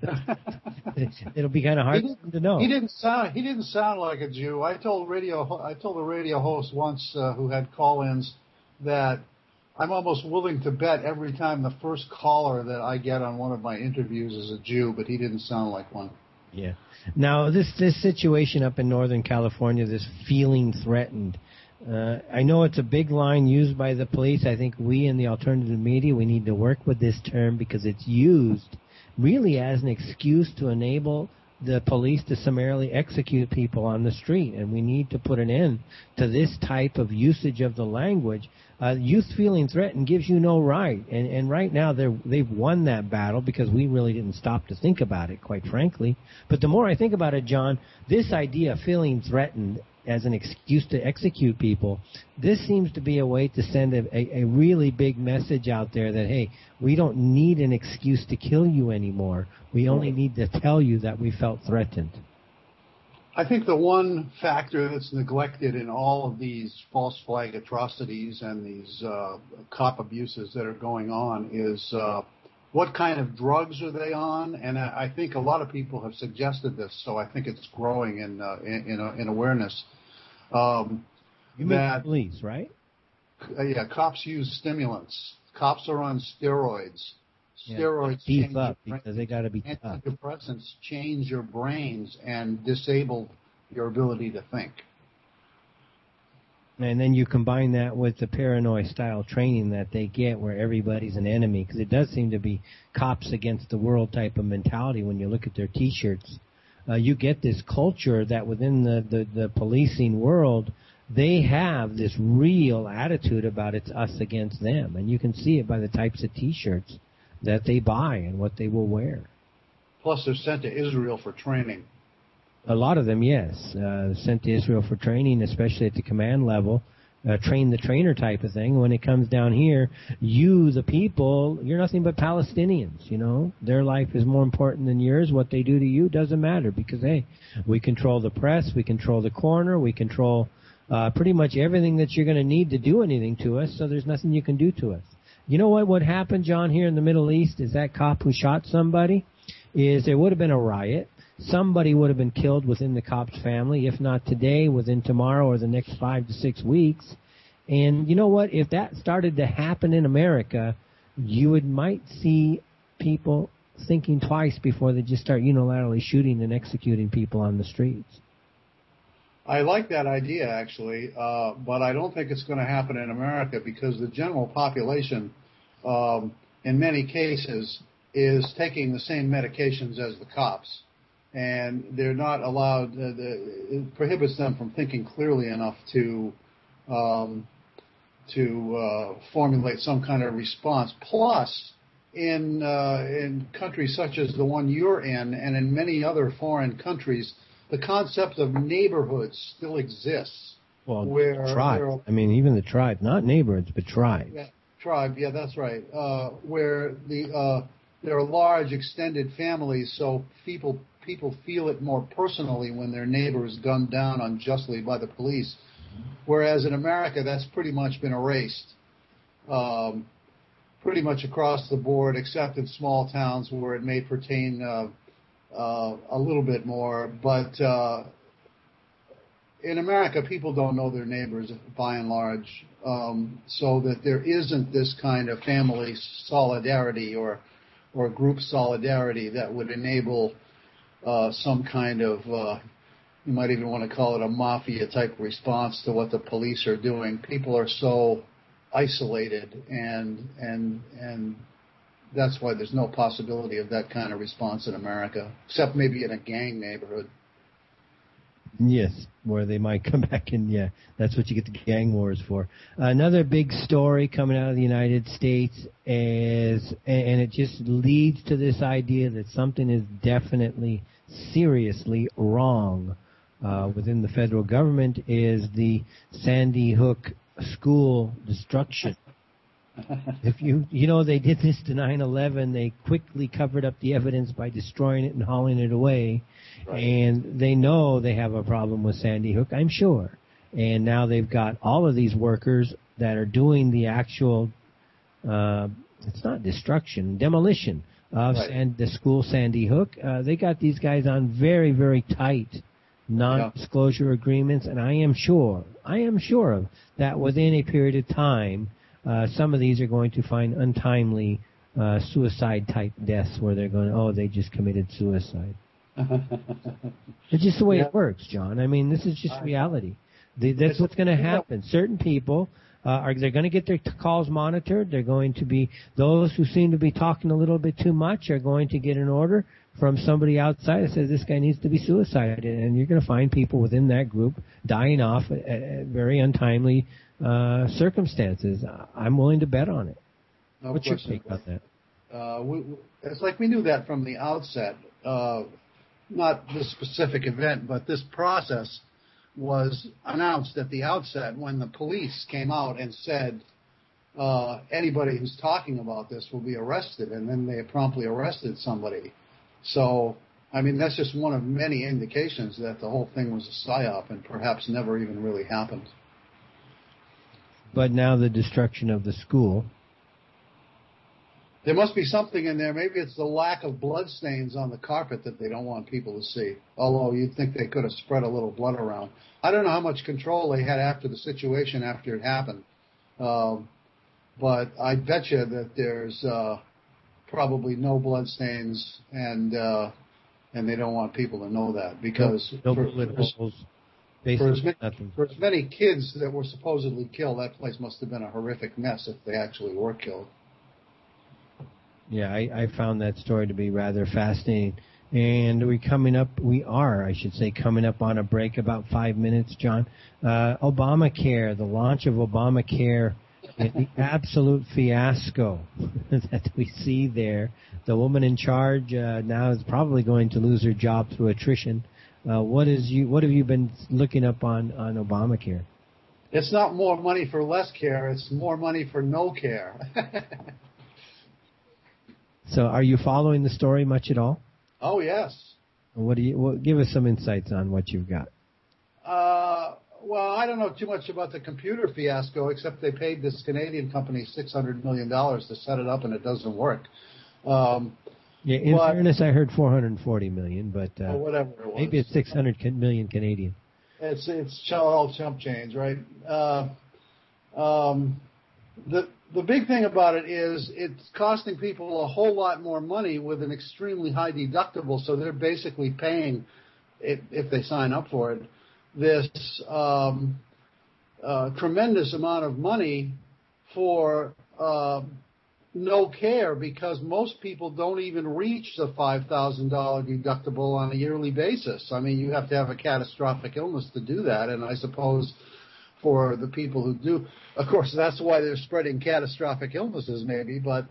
It'll be kind of hard for him to know. He didn't sound like a Jew. I told a radio host once who had call-ins that I'm almost willing to bet every time the first caller that I get on one of my interviews is a Jew, but he didn't sound like one. Yeah. Now, this situation up in Northern California, this feeling threatened, I know it's a big line used by the police. I think we in the alternative media, we need to work with this term, because it's used really as an excuse to enable the police to summarily execute people on the street. And we need to put an end to this type of usage of the language. Youth feeling threatened gives you no right. And right now they've won that battle, because we really didn't stop to think about it, quite frankly. But the more I think about it, John, this idea of feeling threatened as an excuse to execute people, this seems to be a way to send a really big message out there that, hey, we don't need an excuse to kill you anymore. We only need to tell you that we felt threatened. I think the one factor that's neglected in all of these false flag atrocities and these cop abuses that are going on is What kind of drugs are they on? And I think a lot of people have suggested this, so I think it's growing in awareness. You mean the police, right? Yeah, cops use stimulants. Cops are on steroids. Steroids beef up because they got to be tough. Antidepressants change your brains and disable your ability to think. And then you combine that with the paranoid style training that they get where everybody's an enemy, because it does seem to be cops against the world type of mentality when you look at their T-shirts. You get this culture that within the policing world, they have this real attitude about it's us against them. And you can see it by the types of T-shirts that they buy and what they will wear. Plus, they're sent to Israel for training. A lot of them, yes. Sent to Israel for training, especially at the command level. Train the trainer type of thing. When it comes down here, you, the people, you're nothing but Palestinians, you know. Their life is more important than yours. What they do to you doesn't matter because, hey, we control the press, we control the corner, we control pretty much everything that you're going to need to do anything to us, so there's nothing you can do to us. You know what would happen, John, here in the Middle East is that cop who shot somebody is there would have been a riot. Somebody would have been killed within the cop's family, if not today, within tomorrow or the next 5 to 6 weeks. And you know what? If that started to happen in America, you might see people thinking twice before they just start unilaterally shooting and executing people on the streets. I like that idea, actually, but I don't think it's going to happen in America because the general population, in many cases, is taking the same medications as the cops. And they're not allowed, it prohibits them from thinking clearly enough to formulate some kind of response. Plus, in countries such as the one you're in and in many other foreign countries, the concept of neighborhoods still exists. Well, tribe. I mean, even the tribe, not neighborhoods, but tribe. Yeah, tribe. Yeah, that's right. Where there are large extended families, so people feel it more personally when their neighbor is gunned down unjustly by the police. Whereas in America, that's pretty much been erased. Pretty much across the board, except in small towns where it may pertain a little bit more, but in America, people don't know their neighbors by and large, so that there isn't this kind of family solidarity or group solidarity that would enable some kind of, you might even want to call it a mafia type response to what the police are doing. People are so isolated and that's why there's no possibility of that kind of response in America, except maybe in a gang neighborhood. Yes, where they might come back and, yeah, that's what you get the gang wars for. Another big story coming out of the United States is, and it just leads to this idea that something is definitely, seriously wrong within the federal government, is the Sandy Hook school destruction. If they did this to 9/11, they quickly covered up the evidence by destroying it and hauling it away. Right. And they know they have a problem with Sandy Hook, I'm sure. And now they've got all of these workers that are doing the actual, it's not destruction, demolition of the school Sandy Hook. They got these guys on very, very tight non-disclosure agreements, and I am sure of that within a period of time, some of these are going to find untimely suicide-type deaths where they're going, they just committed suicide. It's just the way it works, John. I mean, this is just reality. That's what's going to happen. Certain people, they're going to get their calls monitored. They're going to be, those who seem to be talking a little bit too much are going to get an order from somebody outside that says this guy needs to be suicided. And you're going to find people within that group dying off at very untimely circumstances. I'm willing to bet on it. No, what's your take about that? It's like we knew that from the outset. Not this specific event, but this process was announced at the outset when the police came out and said anybody who's talking about this will be arrested, and then they promptly arrested somebody. So, I mean, that's just one of many indications that the whole thing was a psyop and perhaps never even really happened. But now the destruction of the school, There must be something in there. Maybe it's the lack of blood stains on the carpet that they don't want people to see. Although you'd think they could have spread a little blood around. I don't know how much control they had after the situation after it happened. But I bet you that there's probably no blood stains, and they don't want people to know that because for as many kids that were supposedly killed, that place must have been a horrific mess if they actually were killed. Yeah, I found that story to be rather fascinating. And we are coming up on a break, about 5 minutes, John. Obamacare, the launch of Obamacare, the absolute fiasco that we see there. The woman in charge now is probably going to lose her job through attrition. What have you been looking up on Obamacare? It's not more money for less care, it's more money for no care. So are you following the story much at all? Oh, yes. Give us some insights on what you've got. Well, I don't know too much about the computer fiasco, except they paid this Canadian company $600 million to set it up, and it doesn't work. In fairness, I heard $440 million, but whatever it was. Maybe it's $600 million Canadian. It's all chump change, right? The big thing about it is it's costing people a whole lot more money with an extremely high deductible, so they're basically paying, if they sign up for it, this tremendous amount of money for no care, because most people don't even reach the $5,000 deductible on a yearly basis. I mean, you have to have a catastrophic illness to do that, and I suppose for the people who do, of course, that's why they're spreading catastrophic illnesses maybe, but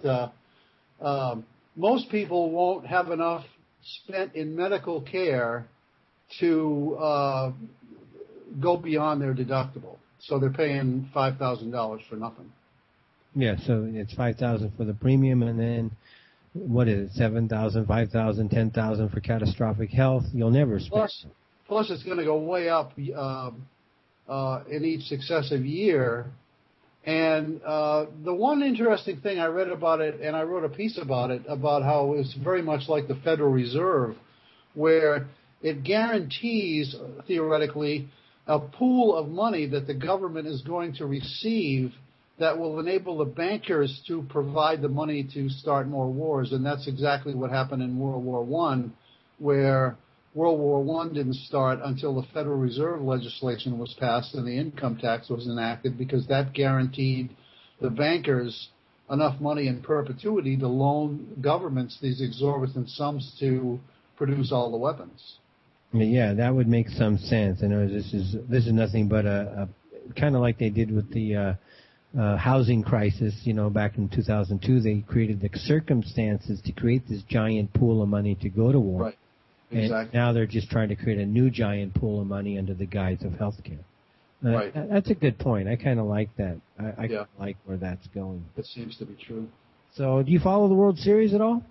most people won't have enough spent in medical care to go beyond their deductible. So they're paying $5,000 for nothing. Yeah, so it's $5,000 for the premium, and then what is it, $7,000, $5,000, $10,000 for catastrophic health? You'll never spend. Plus it's going to go way up in each successive year. And the one interesting thing I read about it, and I wrote a piece about it, about how it's very much like the Federal Reserve, where it guarantees, theoretically, a pool of money that the government is going to receive that will enable the bankers to provide the money to start more wars. And that's exactly what happened in World War I, where World War I didn't start until the Federal Reserve legislation was passed and the income tax was enacted, because that guaranteed the bankers enough money in perpetuity to loan governments these exorbitant sums to produce all the weapons. Yeah, that would make some sense. I know this is nothing but a kind of like they did with the housing crisis, back in 2002. They created the circumstances to create this giant pool of money to go to war. Right. Exactly. And now they're just trying to create a new giant pool of money under the guise of health care. Right. That's a good point. I kind of like that. I like where that's going. It seems to be true. So, do you follow the World Series at all?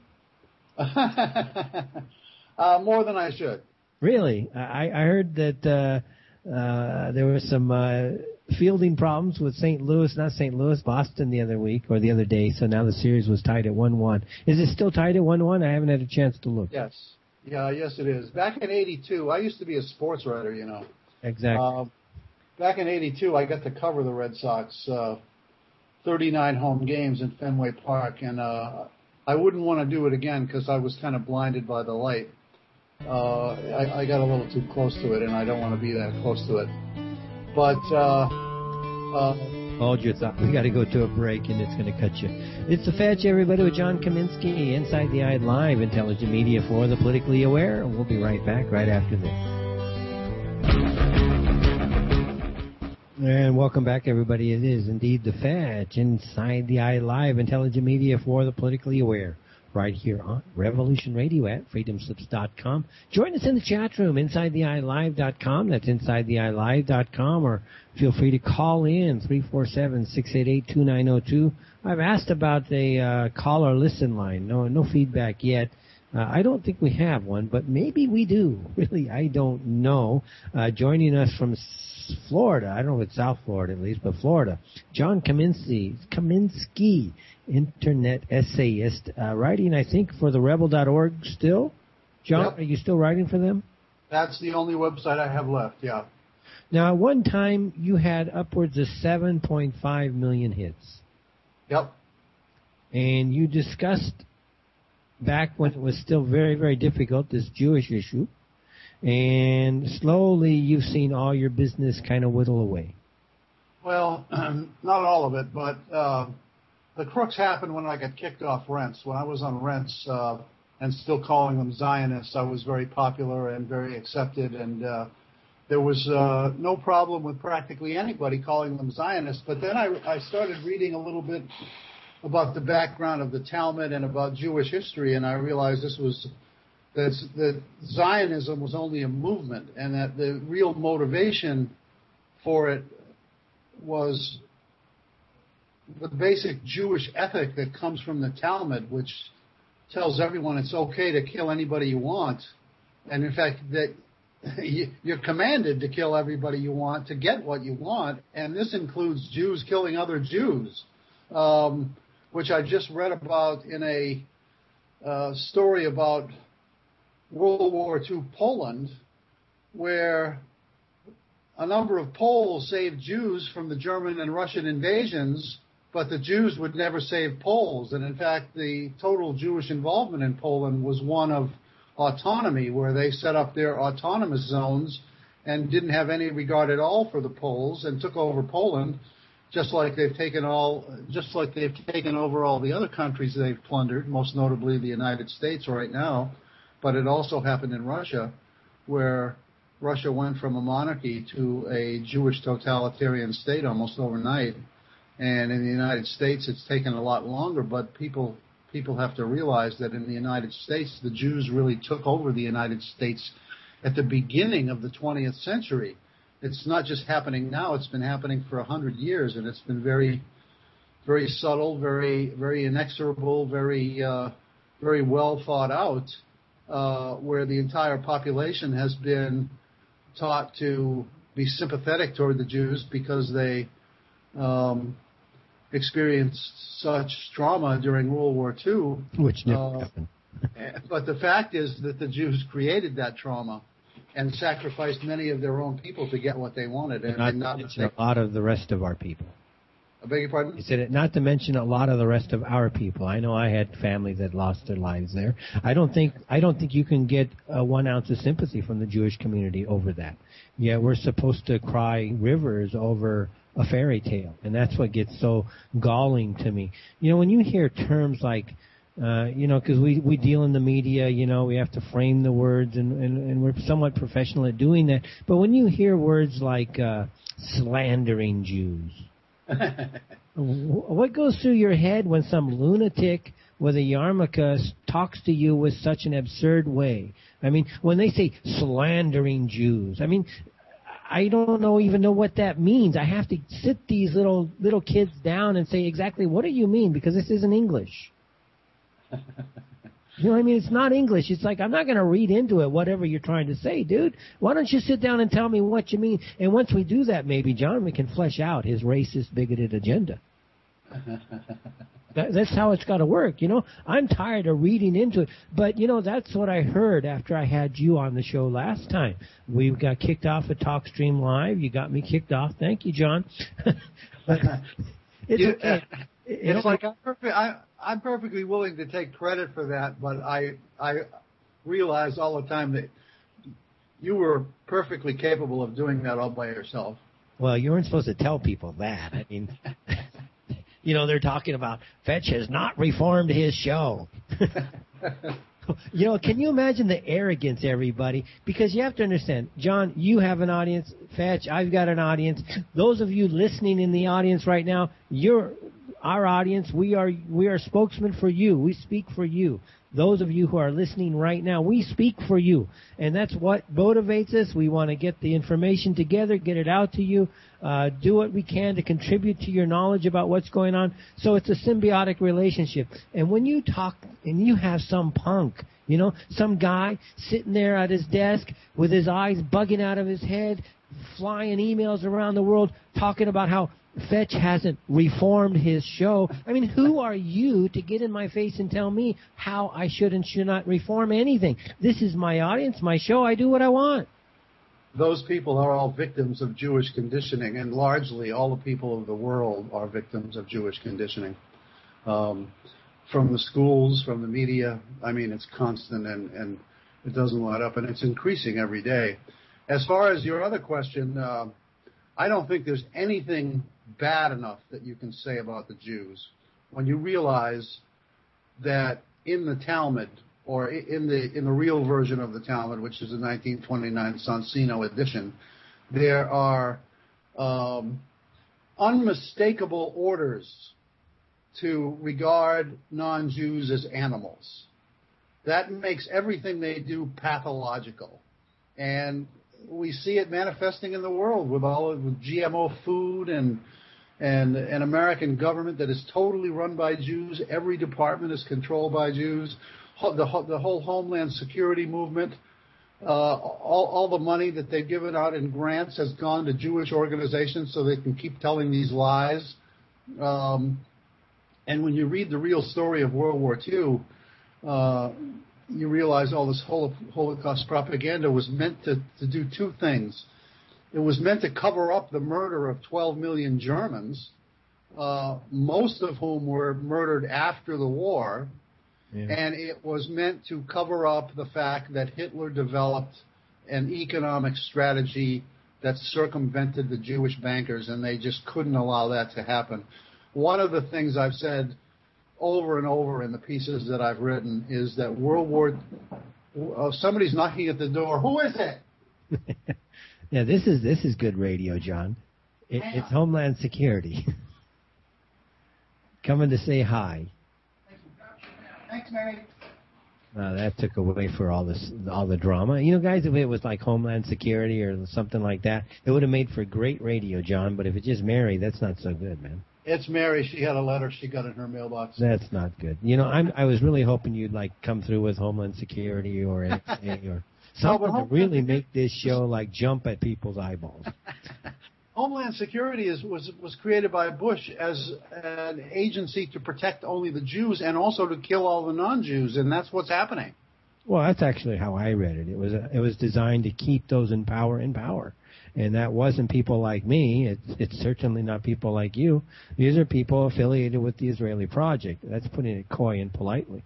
More than I should. Really? I heard that there were some fielding problems with Boston the other week or the other day, so now the series was tied at 1-1. Is it still tied at 1-1? I haven't had a chance to look. Yes. Yes, it is. Back in '82, I used to be a sports writer, Exactly. Back in '82, I got to cover the Red Sox 39 home games in Fenway Park, and I wouldn't want to do it again because I was kind of blinded by the light. I got a little too close to it, and I don't want to be that close to it. But hold your thought. We got to go to a break, and it's going to cut you. It's The Fetch, everybody, with John Kaminsky, Inside the Eye Live, intelligent media for the politically aware. We'll be right back right after this. And welcome back, everybody. It is indeed The Fetch, Inside the Eye Live, intelligent media for the politically aware, right here on Revolution Radio at freedomslips.com. Join us in the chat room, InsideTheEyeLive.com. That's InsideTheEyeLive.com, or feel free to call in, 347-688-2902. I've asked about a call or listen line. No feedback yet. I don't think we have one, but maybe we do. Really, I don't know. Joining us from Florida. I don't know if it's South Florida at least, but Florida. John Kaminsky, internet essayist, writing, I think, for the Rebel.org still. John, Yep. Are you still writing for them? That's the only website I have left, yeah. Now, at one time, you had upwards of 7.5 million hits. Yep. And you discussed, back when it was still very, very difficult, this Jewish issue. And slowly you've seen all your business kind of whittle away. Well, not all of it, but the crux happened when I got kicked off Rents. When I was on Rents and still calling them Zionists, I was very popular and very accepted, and there was no problem with practically anybody calling them Zionists. But then I started reading a little bit about the background of the Talmud and about Jewish history, and I realized that Zionism was only a movement, and that the real motivation for it was the basic Jewish ethic that comes from the Talmud, which tells everyone it's okay to kill anybody you want, and in fact that you're commanded to kill everybody you want to get what you want, and this includes Jews killing other Jews, which I just read about in a story about World War II Poland, where a number of Poles saved Jews from the German and Russian invasions, but the Jews would never save Poles. And in fact, the total Jewish involvement in Poland was one of autonomy, where they set up their autonomous zones and didn't have any regard at all for the Poles and took over Poland, just like they've taken over all the other countries they've plundered, most notably the United States right now. But it also happened in Russia, where Russia went from a monarchy to a Jewish totalitarian state almost overnight. And in the United States, it's taken a lot longer, but people have to realize that in the United States, the Jews really took over the United States at the beginning of the 20th century. It's not just happening now, it's been happening for 100 years, and it's been very, very subtle, very, very inexorable, very well thought out, where the entire population has been taught to be sympathetic toward the Jews because they experienced such trauma during World War II. Which never happened. But the fact is that the Jews created that trauma and sacrificed many of their own people to get what they wanted. And not a lot of the rest of our people. I beg your pardon? He said it, not to mention a lot of the rest of our people. I know I had family that lost their lives there. I don't think you can get 1 ounce of sympathy from the Jewish community over that. Yeah, we're supposed to cry rivers over a fairy tale, and that's what gets so galling to me. You know, when you hear terms like, because we deal in the media, we have to frame the words, and we're somewhat professional at doing that. But when you hear words like slandering Jews, what goes through your head when some lunatic with a yarmulke talks to you with such an absurd way? I mean, when they say slandering Jews, I mean, I don't even know what that means. I have to sit these little kids down and say exactly what do you mean, because this isn't English. You know what I mean? It's not English. It's like, I'm not going to read into it whatever you're trying to say, dude. Why don't you sit down and tell me what you mean? And once we do that, maybe, John, we can flesh out his racist, bigoted agenda. That's how it's got to work, I'm tired of reading into it. But, that's what I heard after I had you on the show last time. We got kicked off at TalkStream Live. You got me kicked off. Thank you, John. But it's okay. It's like I'm perfectly willing to take credit for that, but I realize all the time that you were perfectly capable of doing that all by yourself. Well, you weren't supposed to tell people that. I mean, they're talking about Fetch has not reformed his show. Can you imagine the arrogance, everybody? Because you have to understand, John, you have an audience. Fetch, I've got an audience. Those of you listening in the audience right now, you're our audience. We are spokesmen for you. We speak for you. Those of you who are listening right now, we speak for you. And that's what motivates us. We want to get the information together, get it out to you, do what we can to contribute to your knowledge about what's going on. So it's a symbiotic relationship. And when you talk and you have some punk, some guy sitting there at his desk with his eyes bugging out of his head, flying emails around the world talking about how Fetch hasn't reformed his show. I mean, who are you to get in my face and tell me how I should and should not reform anything? This is my audience, my show. I do what I want. Those people are all victims of Jewish conditioning, and largely all the people of the world are victims of Jewish conditioning. From the schools, from the media, I mean, it's constant and it doesn't let up, and it's increasing every day. As far as your other question, I don't think there's anything bad enough that you can say about the Jews when you realize that in the Talmud, or in the real version of the Talmud, which is the 1929 Sonsino edition, there are unmistakable orders to regard non-Jews as animals. That makes everything they do pathological. And we see it manifesting in the world with GMO food and an American government that is totally run by Jews. Every department is controlled by Jews. The whole Homeland Security movement, all the money that they've given out in grants has gone to Jewish organizations so they can keep telling these lies. And when you read the real story of World War II, you realize all this Holocaust propaganda was meant to do two things. It was meant to cover up the murder of 12 million Germans, most of whom were murdered after the war, and it was meant to cover up the fact that Hitler developed an economic strategy that circumvented the Jewish bankers, and they just couldn't allow that to happen. One of the things I've said over and over in the pieces that I've written is that somebody's knocking at the door. Who is it? Yeah, this is good radio, John. It's Homeland Security coming to say hi. Thanks, Mary. That took away for all the drama. You know, guys, if it was like Homeland Security or something like that, it would have made for great radio, John. But if it's just Mary, that's not so good, man. It's Mary. She had a letter she got in her mailbox. That's not good. You know, I was really hoping you'd like come through with Homeland Security or NSA or something to really make this show like jump at people's eyeballs. Homeland Security was created by Bush as an agency to protect only the Jews and also to kill all the non-Jews, and that's what's happening. Well, that's actually how I read it. It was designed to keep those in power, and that wasn't people like me. It's certainly not people like you. These are people affiliated with the Israeli project. That's putting it coy and politely.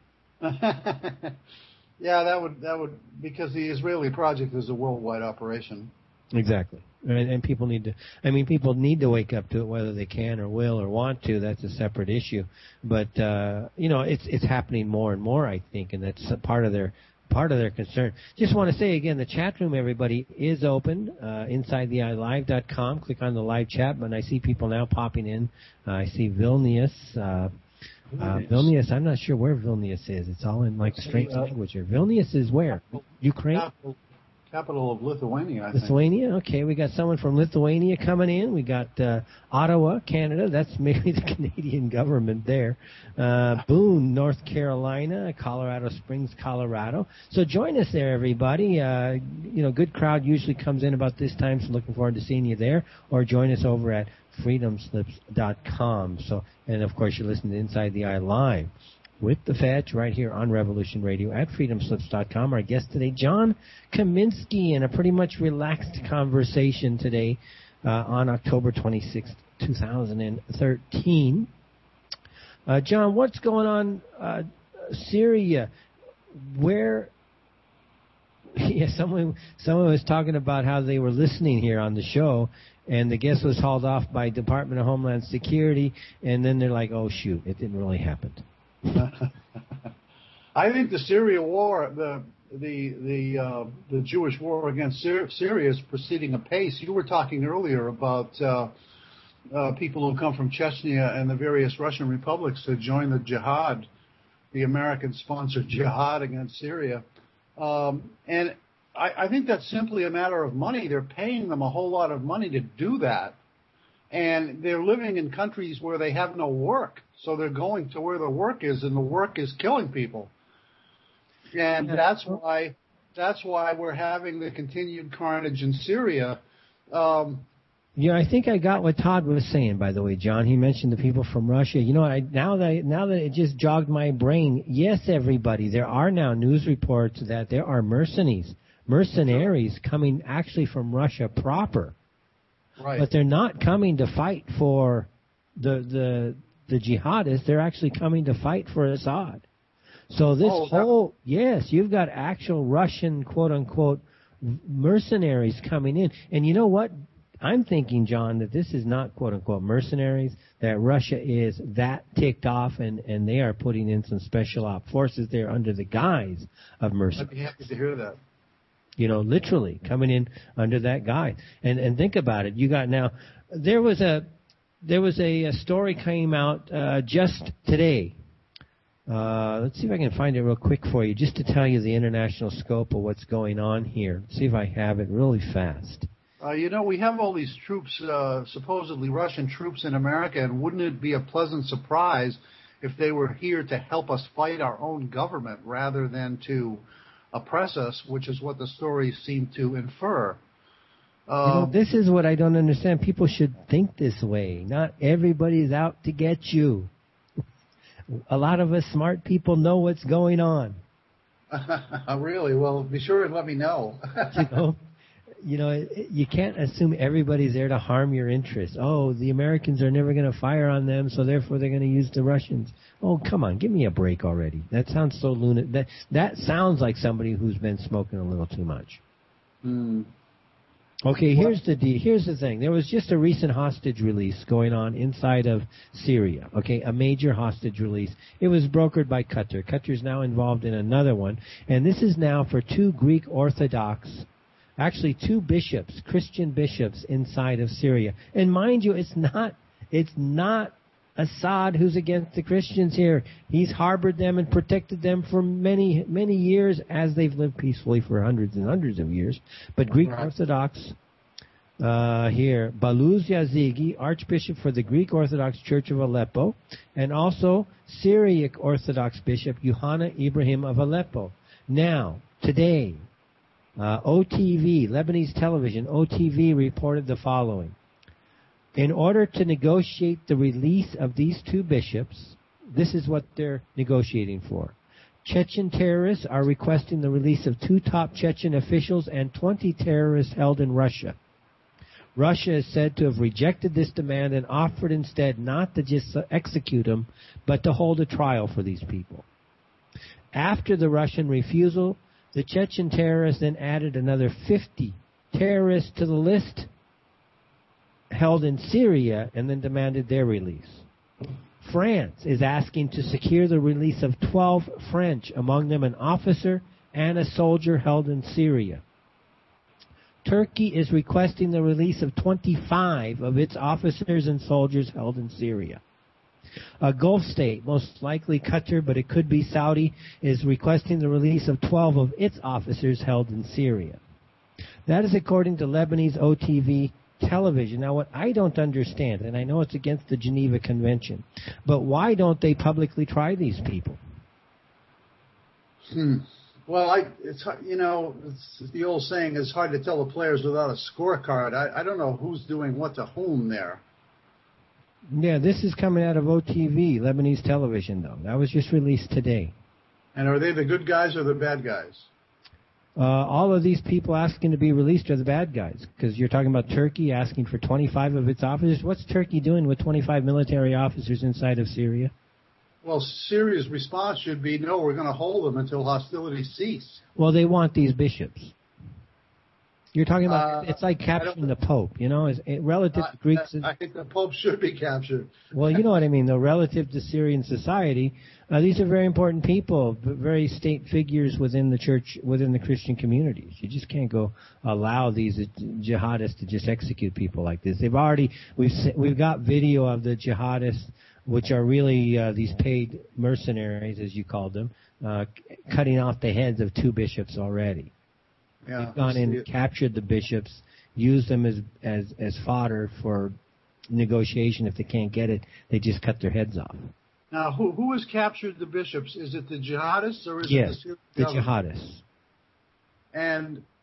Yeah, that would because the Israeli project is a worldwide operation. Exactly. And people need to wake up to it, whether they can or will or want to. That's a separate issue. But it's happening more and more, I think, and that's part of their concern. Just want to say again, the chat room, everybody, is open. InsideTheEyeLive.com. Click on the live chat button. I see people now popping in. I see Vilnius. Vilnius, I'm not sure where Vilnius is. It's all in like strange language here. Vilnius is where? Ukraine? Capital of Lithuania, I think. Lithuania? Okay, we got someone from Lithuania coming in. We got Ottawa, Canada. That's maybe the Canadian government there. Boone, North Carolina. Colorado Springs, Colorado. So join us there, everybody. Good crowd usually comes in about this time, so looking forward to seeing you there. Or join us over at freedomslips.com. So, and of course, you're listening to Inside the Eye Live with the Fetch right here on Revolution Radio at freedomslips.com. Our guest today, John Kaminsky, in a pretty much relaxed conversation today on October 26th, 2013. John, what's going on? Syria, where... Yeah, someone was talking about how they were listening here on the show, and the guest was hauled off by Department of Homeland Security, and then they're like, oh, shoot, it didn't really happen. I think the Syria war, the Jewish war against Syria is proceeding apace. You were talking earlier about people who come from Chechnya and the various Russian republics to join the jihad, the American-sponsored jihad against Syria. And I think that's simply a matter of money. They're paying them a whole lot of money to do that. And they're living in countries where they have no work. So they're going to where the work is, and the work is killing people. And that's why we're having the continued carnage in Syria. Yeah, I think I got what Todd was saying, by the way, John. He mentioned the people from Russia. You know, now that it just jogged my brain, yes, everybody, there are now news reports that there are mercenaries coming actually from Russia proper. Right. But they're not coming to fight for the jihadists. They're actually coming to fight for Assad. So this yes, you've got actual Russian, quote-unquote, mercenaries coming in. And you know what? I'm thinking, John, that this is not quote-unquote mercenaries, that Russia is that ticked off and they are putting in some special op forces there under the guise of mercenaries. I'd be happy to hear that. You know, literally coming in under that guise. And think about it. You got now, there was a story came out just today. Let's see if I can find it real quick for you, just to tell you the international scope of what's going on here. See if I have it really fast. You know, we have all these troops, supposedly Russian troops in America, and wouldn't it be a pleasant surprise if they were here to help us fight our own government rather than to oppress us, which is what the stories seem to infer? You know, this is what I don't understand. People should think this way. Not everybody's out to get you. A lot of us smart people know what's going on. Really? Well, be sure and let me know. You know, you can't assume everybody's there to harm your interests. Oh, the Americans are never going to fire on them, so therefore they're going to use the Russians. Oh, come on, give me a break already. That sounds so lunatic. That sounds like somebody who's been smoking a little too much. Okay, here's the thing. There was just a recent hostage release going on inside of Syria. Okay, a major hostage release. It was brokered by Qatar. Qatar's now involved in another one, and this is now for two Greek Orthodox. Actually, two bishops, Christian bishops inside of Syria. And mind you, it's not Assad who's against the Christians here. He's harbored them and protected them for many, many years as they've lived peacefully for hundreds and hundreds of years. But Greek Orthodox here, Baluz Yazigi, Archbishop for the Greek Orthodox Church of Aleppo, and also Syriac Orthodox Bishop Yohanna Ibrahim of Aleppo. Now, today, OTV, Lebanese television, OTV reported the following. In order to negotiate the release of these two bishops, this is what they're negotiating for. Chechen terrorists are requesting the release of two top Chechen officials and 20 terrorists held in Russia. Russia is said to have rejected this demand and offered instead not to just execute them, but to hold a trial for these people. After the Russian refusal, the Chechen terrorists then added another 50 terrorists to the list held in Syria and then demanded their release. France is asking to secure the release of 12 French, among them an officer and a soldier held in Syria. Turkey is requesting the release of 25 of its officers and soldiers held in Syria. A Gulf state, most likely Qatar, but it could be Saudi, is requesting the release of 12 of its officers held in Syria. That is according to Lebanese OTV television. Now, what I don't understand, and I know it's against the Geneva Convention, but why don't they publicly try these people? Well, it's the old saying, it's hard to tell the players without a scorecard. I don't know who's doing what to whom there. Yeah, this is coming out of OTV, Lebanese television, though. That was just released today. And are they the good guys or the bad guys? All of these people asking to be released are the bad guys, because you're talking about Turkey asking for 25 of its officers. What's Turkey doing with 25 military officers inside of Syria? Well, Syria's response should be, no, we're going to hold them until hostilities cease. Well, they want these bishops. You're talking about, it's like capturing the Pope, you know, relative to Greeks. I think the Pope should be captured. Well, you know what I mean, though, relative to Syrian society, these are very important people, very state figures within the church, within the Christian communities. You just can't go allow these jihadists to just execute people like this. We've got video of the jihadists, which are really these paid mercenaries, as you called them, cutting off the heads of two bishops already. Yeah, they've gone in, captured the bishops, used them as fodder for negotiation. If they can't get it, they just cut their heads off. Now, who has captured the bishops? Is it the jihadists or is it the jihadists? And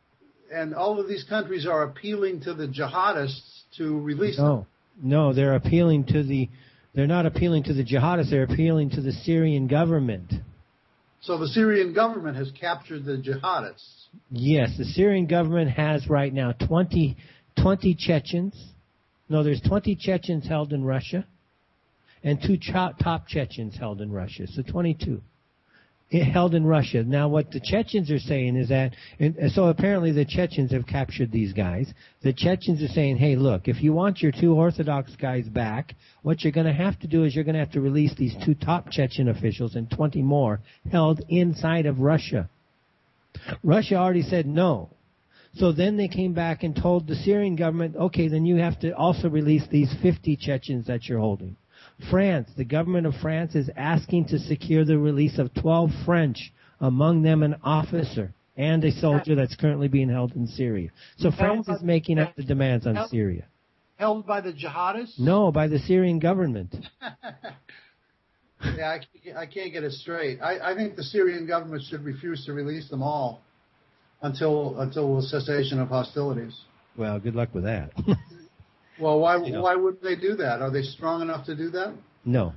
and all of these countries are appealing to the jihadists to release them. No, they're not appealing to the jihadists, they're appealing to the Syrian government. So the Syrian government has captured the jihadists. Yes, the Syrian government has right now 20 Chechens. No, there's 20 Chechens held in Russia and 2 top Chechens held in Russia. So 22 held in Russia. Now what the Chechens are saying is that, so apparently the Chechens have captured these guys. The Chechens are saying, hey, look, if you want your 2 Orthodox guys back, what you're going to have to do is you're going to have to release these 2 top Chechen officials and 20 more held inside of Russia. Russia already said no. So then they came back and told the Syrian government, okay, then you have to also release these 50 Chechens that you're holding. France, the government of France is asking to secure the release of 12 French, among them an officer and a soldier that's currently being held in Syria. So France is making up the demands on Syria. Held by the jihadists? No, by the Syrian government. Yeah, I can't get it straight. I think the Syrian government should refuse to release them all until the cessation of hostilities. Well, good luck with that. Well, why wouldn't they do that? Are they strong enough to do that? No.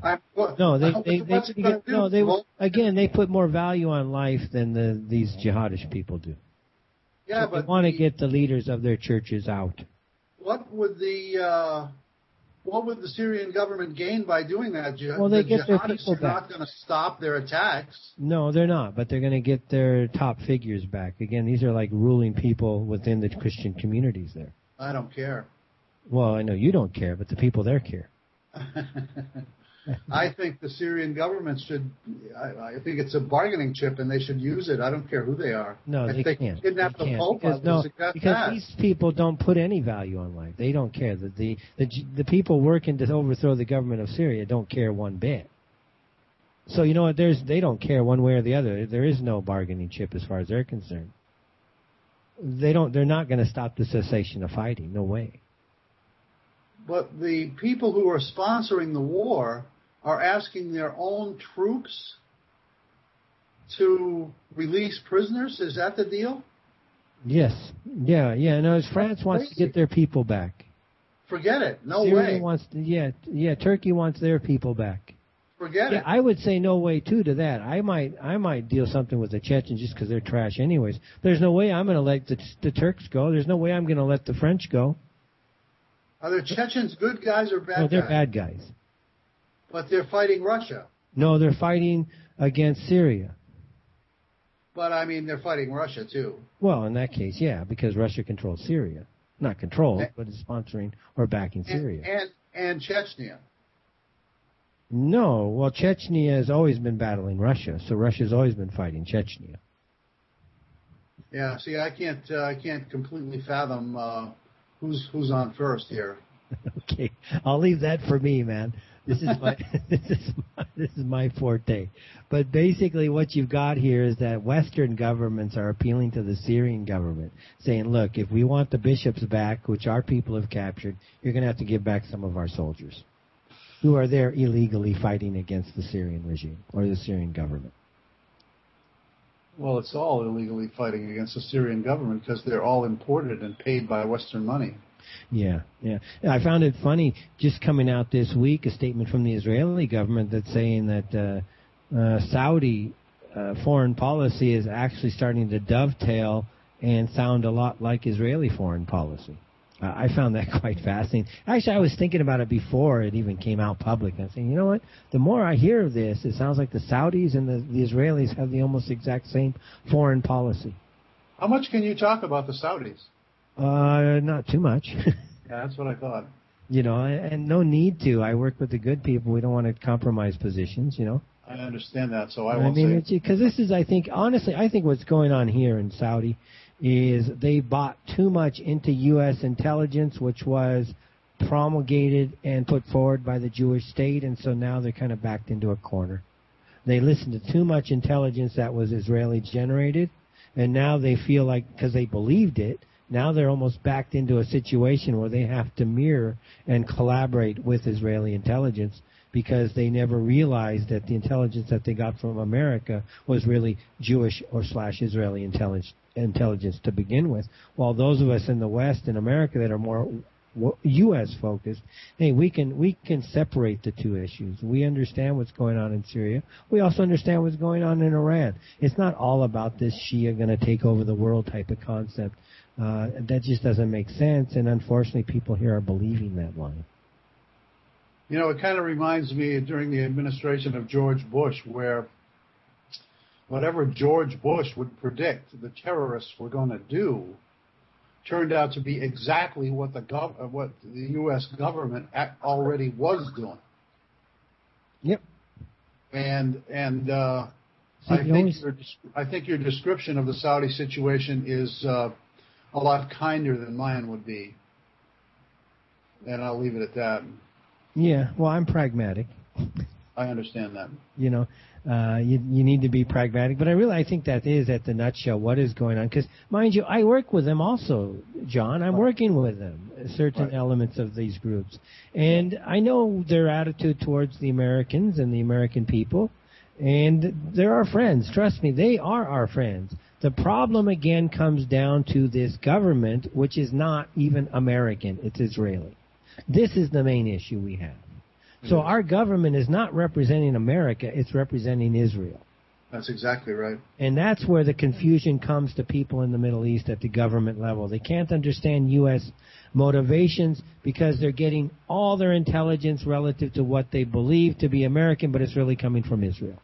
They put more value on life than these jihadist people do. Yeah, so but they want to get the leaders of their churches out. What would the Syrian government gain by doing that? Well, they get their jihadists people are back. not going to stop their attacks. No, they're not, but they're going to get their top figures back. Again, these are like ruling people within the Christian communities there. I don't care. Well, I know you don't care, but the people there care. I think the Syrian government should. I think it's a bargaining chip, and they should use it. I don't care who they are. No, if they can't. Kidnap the Pope. Because these people don't put any value on life. They don't care. The people working to overthrow the government of Syria don't care one bit. So you know what? They don't care one way or the other. There is no bargaining chip as far as they're concerned. They're not going to stop the cessation of fighting. No way. But the people who are sponsoring the war are asking their own troops to release prisoners. Is that the deal? Yes. Yeah. No, France wants to get their people back. Forget it. No Syria way. Turkey wants their people back. Forget it. I would say no way too to that. I might deal something with the Chechens just because they're trash anyways. There's no way I'm going to let the Turks go. There's no way I'm going to let the French go. Are the Chechens good guys or bad guys? No, they're bad guys. But they're fighting Russia. No, they're fighting against Syria. But, I mean, they're fighting Russia, too. Well, in that case, yeah, because Russia controls Syria. Not controls, but is sponsoring or backing Syria. And Chechnya. No, well, Chechnya has always been battling Russia, so Russia's always been fighting Chechnya. Yeah, see, I can't completely fathom who's on first here. Okay, I'll leave that for me, man. This is my forte. But basically what you've got here is that Western governments are appealing to the Syrian government, saying, look, if we want the bishops back, which our people have captured, you're going to have to give back some of our soldiers who are there illegally fighting against the Syrian regime or the Syrian government. Well, it's all illegally fighting against the Syrian government because they're all imported and paid by Western money. Yeah. I found it funny, just coming out this week, a statement from the Israeli government that's saying that Saudi foreign policy is actually starting to dovetail and sound a lot like Israeli foreign policy. I found that quite fascinating. Actually, I was thinking about it before it even came out public. I'm saying, you know what? The more I hear of this, it sounds like the Saudis and the Israelis have the almost exact same foreign policy. How much can you talk about the Saudis? Not too much. Yeah, that's what I thought. You know, and no need to. I work with the good people. We don't want to compromise positions, you know. I understand that, so I won't say. Because this is, I think what's going on here in Saudi is they bought too much into U.S. intelligence, which was promulgated and put forward by the Jewish state, and so now they're kind of backed into a corner. They listened to too much intelligence that was Israeli generated, and now they feel like, because they believed it, now they're almost backed into a situation where they have to mirror and collaborate with Israeli intelligence because they never realized that the intelligence that they got from America was really Jewish or /Israeli intelligence to begin with, while those of us in the West, in America, that are more U.S. focused, hey, we can separate the two issues. We understand what's going on in Syria. We also understand what's going on in Iran. It's not all about this Shia going to take over the world type of concept. That just doesn't make sense, and unfortunately people here are believing that line. You know, it kind of reminds me during the administration of George Bush, where whatever George Bush would predict the terrorists were going to do turned out to be exactly what the U.S. government already was doing. Yep. And I think your description of the Saudi situation is a lot kinder than mine would be. And I'll leave it at that. Yeah, well, I'm pragmatic. I understand that. You know, you need to be pragmatic. But I think that is, at the nutshell, what is going on. Because, mind you, I work with them also, John. I'm working with them, certain elements of these groups. And I know their attitude towards the Americans and the American people. And they're our friends. Trust me, they are our friends. The problem, again, comes down to this government, which is not even American. It's Israeli. This is the main issue we have. So our government is not representing America, it's representing Israel. That's exactly right. And that's where the confusion comes to people in the Middle East at the government level. They can't understand U.S. motivations because they're getting all their intelligence relative to what they believe to be American, but it's really coming from Israel.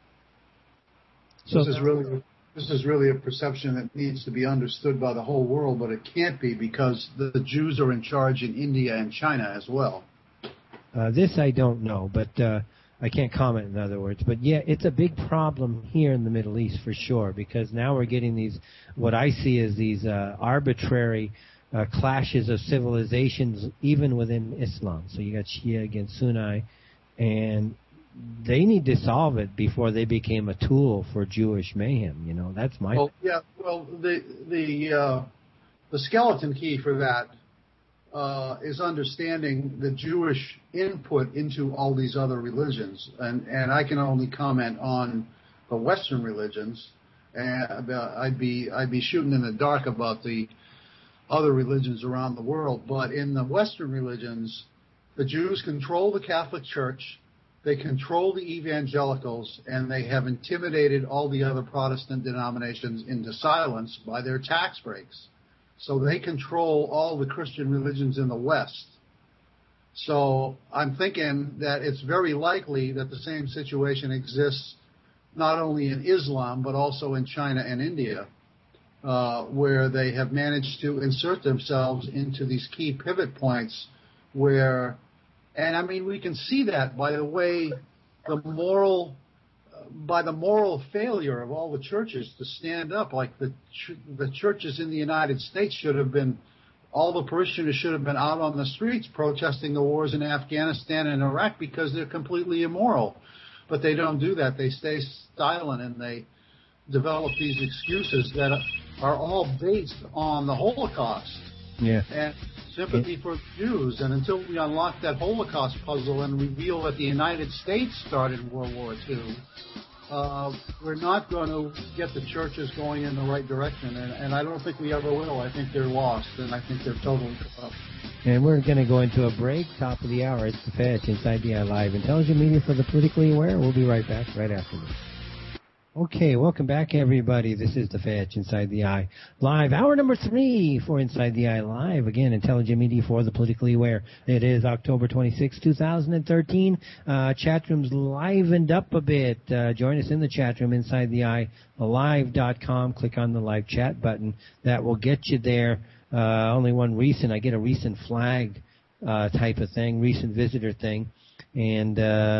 So this is really a perception that needs to be understood by the whole world, but it can't be because the Jews are in charge in India and China as well. This I don't know, but I can't comment, in other words. But yeah, it's a big problem here in the Middle East for sure, because now we're getting these, what I see as these arbitrary clashes of civilizations even within Islam. So you got Shia against Sunni, and they need to solve it before they became a tool for Jewish mayhem. You know, that's my... Well, yeah, well, the skeleton key for that is understanding the Jewish input into all these other religions, and I can only comment on the Western religions. And I'd be shooting in the dark about the other religions around the world. But in the Western religions, the Jews control the Catholic Church, they control the evangelicals, and they have intimidated all the other Protestant denominations into silence by their tax breaks. So they control all the Christian religions in the West. So I'm thinking that it's very likely that the same situation exists not only in Islam, but also in China and India, where they have managed to insert themselves into these key pivot points where, and I mean, we can see that by the way, the moral failure of all the churches to stand up. Like the churches in the United States should have been, all the parishioners should have been out on the streets protesting the wars in Afghanistan and Iraq because they're completely immoral. But they don't do that. They stay silent and they develop these excuses that are all based on the Holocaust. Yeah. And sympathy for the Jews. And until we unlock that Holocaust puzzle and reveal that the United States started World War II, we're not going to get the churches going in the right direction. And I don't think we ever will. I think they're lost, and I think they're totally corrupt. And we're going to go into a break, top of the hour. It's the Fetch, Inside the Eye Live. Intelligent media for the politically aware. We'll be right back right after this. Okay, welcome back, everybody. This is the Fetch, Inside the Eye Live. Hour number 3 for Inside the Eye Live. Again, intelligent media for the politically aware. It is October 26, 2013. Chat room's livened up a bit. Join us in the chat room, InsideTheEyeLive.com. Click on the live chat button. That will get you there. Only one recent. I get a recent flag type of thing, recent visitor thing. And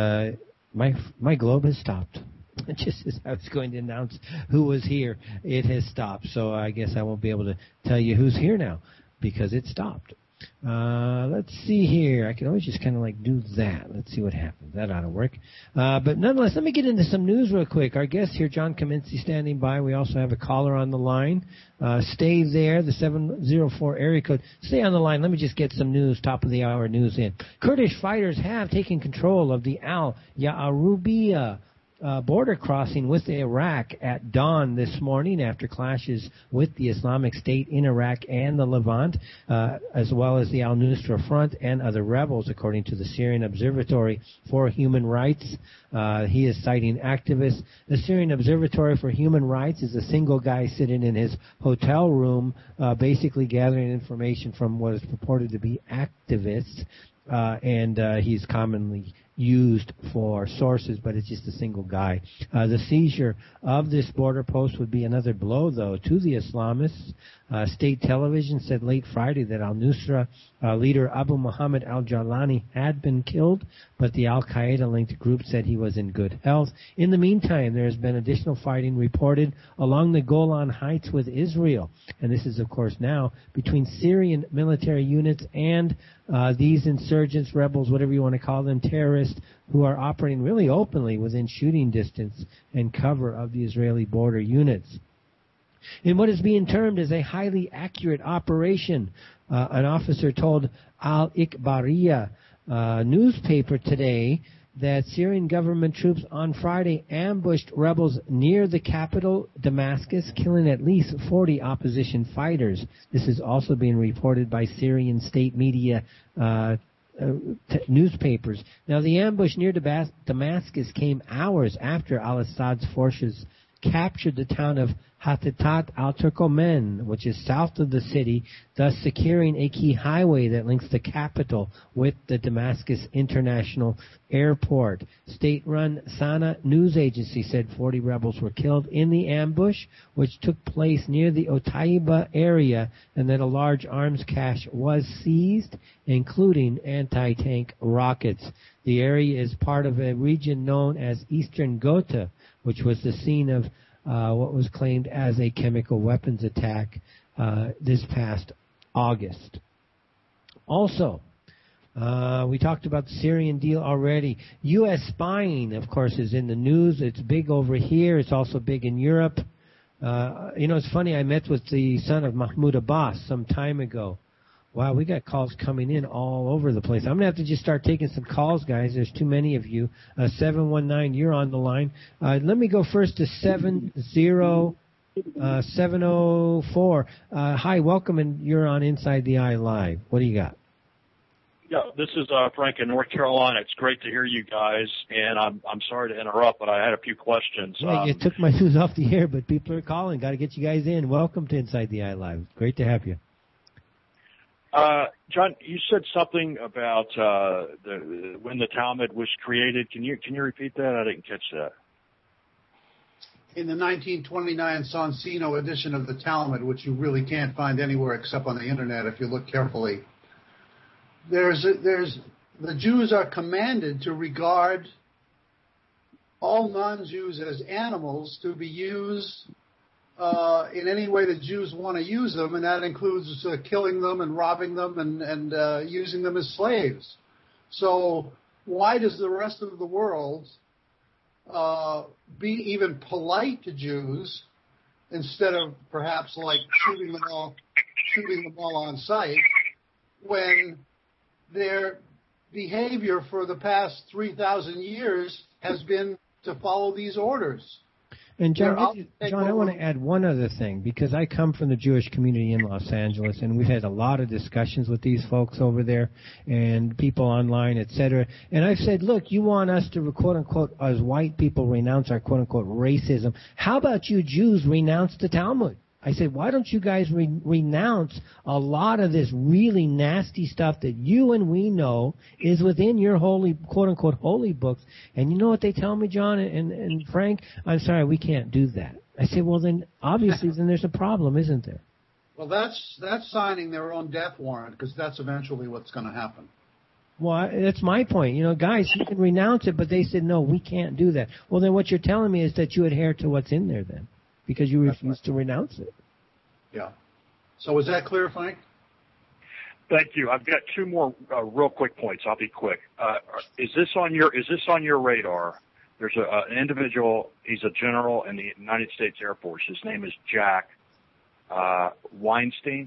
my globe has stopped. Just as I was going to announce who was here, it has stopped. So I guess I won't be able to tell you who's here now because it stopped. Let's see here. I can always just kind of like do that. Let's see what happens. That ought to work. But nonetheless, let me get into some news real quick. Our guest here, John Kaminsky, standing by. We also have a caller on the line. Stay there, the 704 area code. Stay on the line. Let me just get some news, top of the hour news in. Kurdish fighters have taken control of the Al Ya'arubiyah border crossing with Iraq at dawn this morning after clashes with the Islamic State in Iraq and the Levant, as well as the al-Nusra Front and other rebels, according to the Syrian Observatory for Human Rights. He is citing activists. The Syrian Observatory for Human Rights is a single guy sitting in his hotel room, basically gathering information from what is purported to be activists, and he's commonly used for sources, but it's just a single guy. The seizure of this border post would be another blow, though, to the Islamists. State television said late Friday that al-Nusra leader Abu Muhammad al-Jalani had been killed, but the al-Qaeda-linked group said he was in good health. In the meantime, there has been additional fighting reported along the Golan Heights with Israel, and this is, of course, now between Syrian military units and these insurgents, rebels, whatever you want to call them, terrorists, who are operating really openly within shooting distance and cover of the Israeli border units. In what is being termed as a highly accurate operation, an officer told Al-Ikhbariyya newspaper today that Syrian government troops on Friday ambushed rebels near the capital, Damascus, killing at least 40 opposition fighters. This is also being reported by Syrian state media newspapers. Now, the ambush near Damascus came hours after al-Assad's forces captured the town of Hatatat al-Turkomen, which is south of the city, thus securing a key highway that links the capital with the Damascus International Airport. State-run Sana news agency said 40 rebels were killed in the ambush, which took place near the Otaiba area, and that a large arms cache was seized, including anti-tank rockets. The area is part of a region known as Eastern Ghouta, which was the scene of what was claimed as a chemical weapons attack this past August. Also, we talked about the Syrian deal already. U.S. spying, of course, is in the news. It's big over here. It's also big in Europe. It's funny. I met with the son of Mahmoud Abbas some time ago. Wow, we got calls coming in all over the place. I'm going to have to just start taking some calls, guys. There's too many of you. 719, you're on the line. Let me go first to 704. Hi, welcome, and you're on Inside the Eye Live. What do you got? Yeah, this is Frank in North Carolina. It's great to hear you guys, and I'm sorry to interrupt, but I had a few questions. Yeah, you took my news off the air, but people are calling. Got to get you guys in. Welcome to Inside the Eye Live. Great to have you. John, you said something about when the Talmud was created. Can you repeat that? I didn't catch that. In the 1929 Sonsino edition of the Talmud, which you really can't find anywhere except on the internet if you look carefully, the Jews are commanded to regard all non-Jews as animals to be used in any way that Jews want to use them, and that includes killing them and robbing them and using them as slaves. So why does the rest of the world be even polite to Jews instead of perhaps like shooting them all on sight, when their behavior for the past 3,000 years has been to follow these orders? And John, I want to add one other thing, because I come from the Jewish community in Los Angeles, and we've had a lot of discussions with these folks over there and people online, etc. And I've said, look, you want us to, quote-unquote, as white people renounce our, quote-unquote, racism. How about you Jews renounce the Talmud? I said, why don't you guys renounce a lot of this really nasty stuff that you and we know is within your holy, quote-unquote, holy books? And you know what they tell me, John and Frank? I'm sorry, we can't do that. I said, well, then, obviously, then there's a problem, isn't there? Well, that's signing their own death warrant, because that's eventually what's going to happen. Well, that's my point. Guys, you can renounce it, but they said, no, we can't do that. Well, then what you're telling me is that you adhere to what's in there then, because you refuse to renounce it. Yeah. So is that clear, Frank? Thank you. I've got two more real quick points. I'll be quick. Is this on your radar? There's an individual. He's a general in the United States Air Force. His name is Jack Weinstein.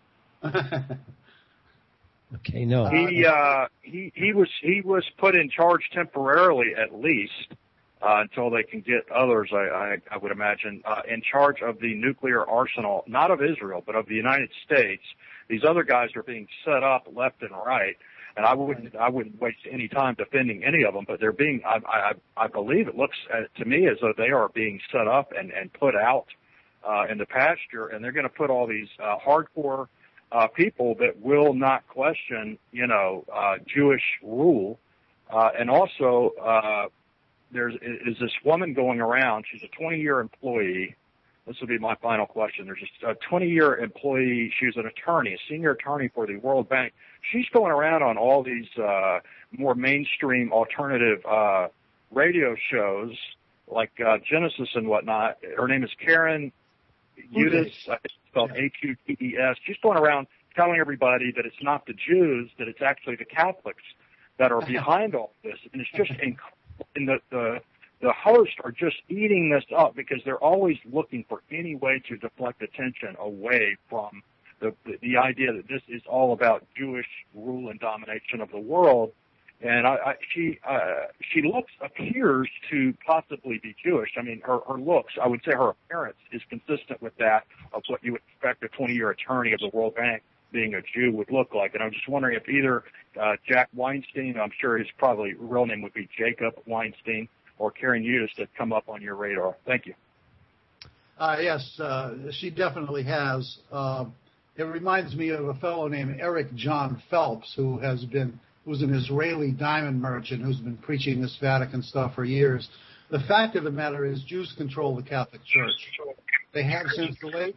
Okay, no. He was put in charge temporarily, at least, until they can get others, I would imagine, in charge of the nuclear arsenal, not of Israel, but of the United States. These other guys are being set up left and right, and I wouldn't waste any time defending any of them, but they're being, I believe it looks to me as though they are being set up and put out in the pasture, and they're going to put all these hardcore people that will not question, Jewish rule, and also there is this woman going around. She's a 20-year employee. This will be my final question. There's a 20-year employee. She's an attorney, a senior attorney for the World Bank. She's going around on all these more mainstream alternative radio shows like Genesis and whatnot. Her name is Karen Hudes, spelled Huttes. She's going around telling everybody that it's not the Jews, that it's actually the Catholics that are behind all this. And it's just incredible. And the hosts are just eating this up because they're always looking for any way to deflect attention away from the idea that this is all about Jewish rule and domination of the world. And she appears to possibly be Jewish. I mean, her looks, I would say her appearance is consistent with that of what you would expect a 20-year attorney of the World Bank being a Jew would look like. And I'm just wondering if either Jack Weinstein, I'm sure his probably real name would be Jacob Weinstein, or Karen Hudes that come up on your radar. Thank you. Yes, she definitely has. It reminds me of a fellow named Eric John Phelps, who's an Israeli diamond merchant who's been preaching this Vatican stuff for years. The fact of the matter is Jews control the Catholic Church. They have since the late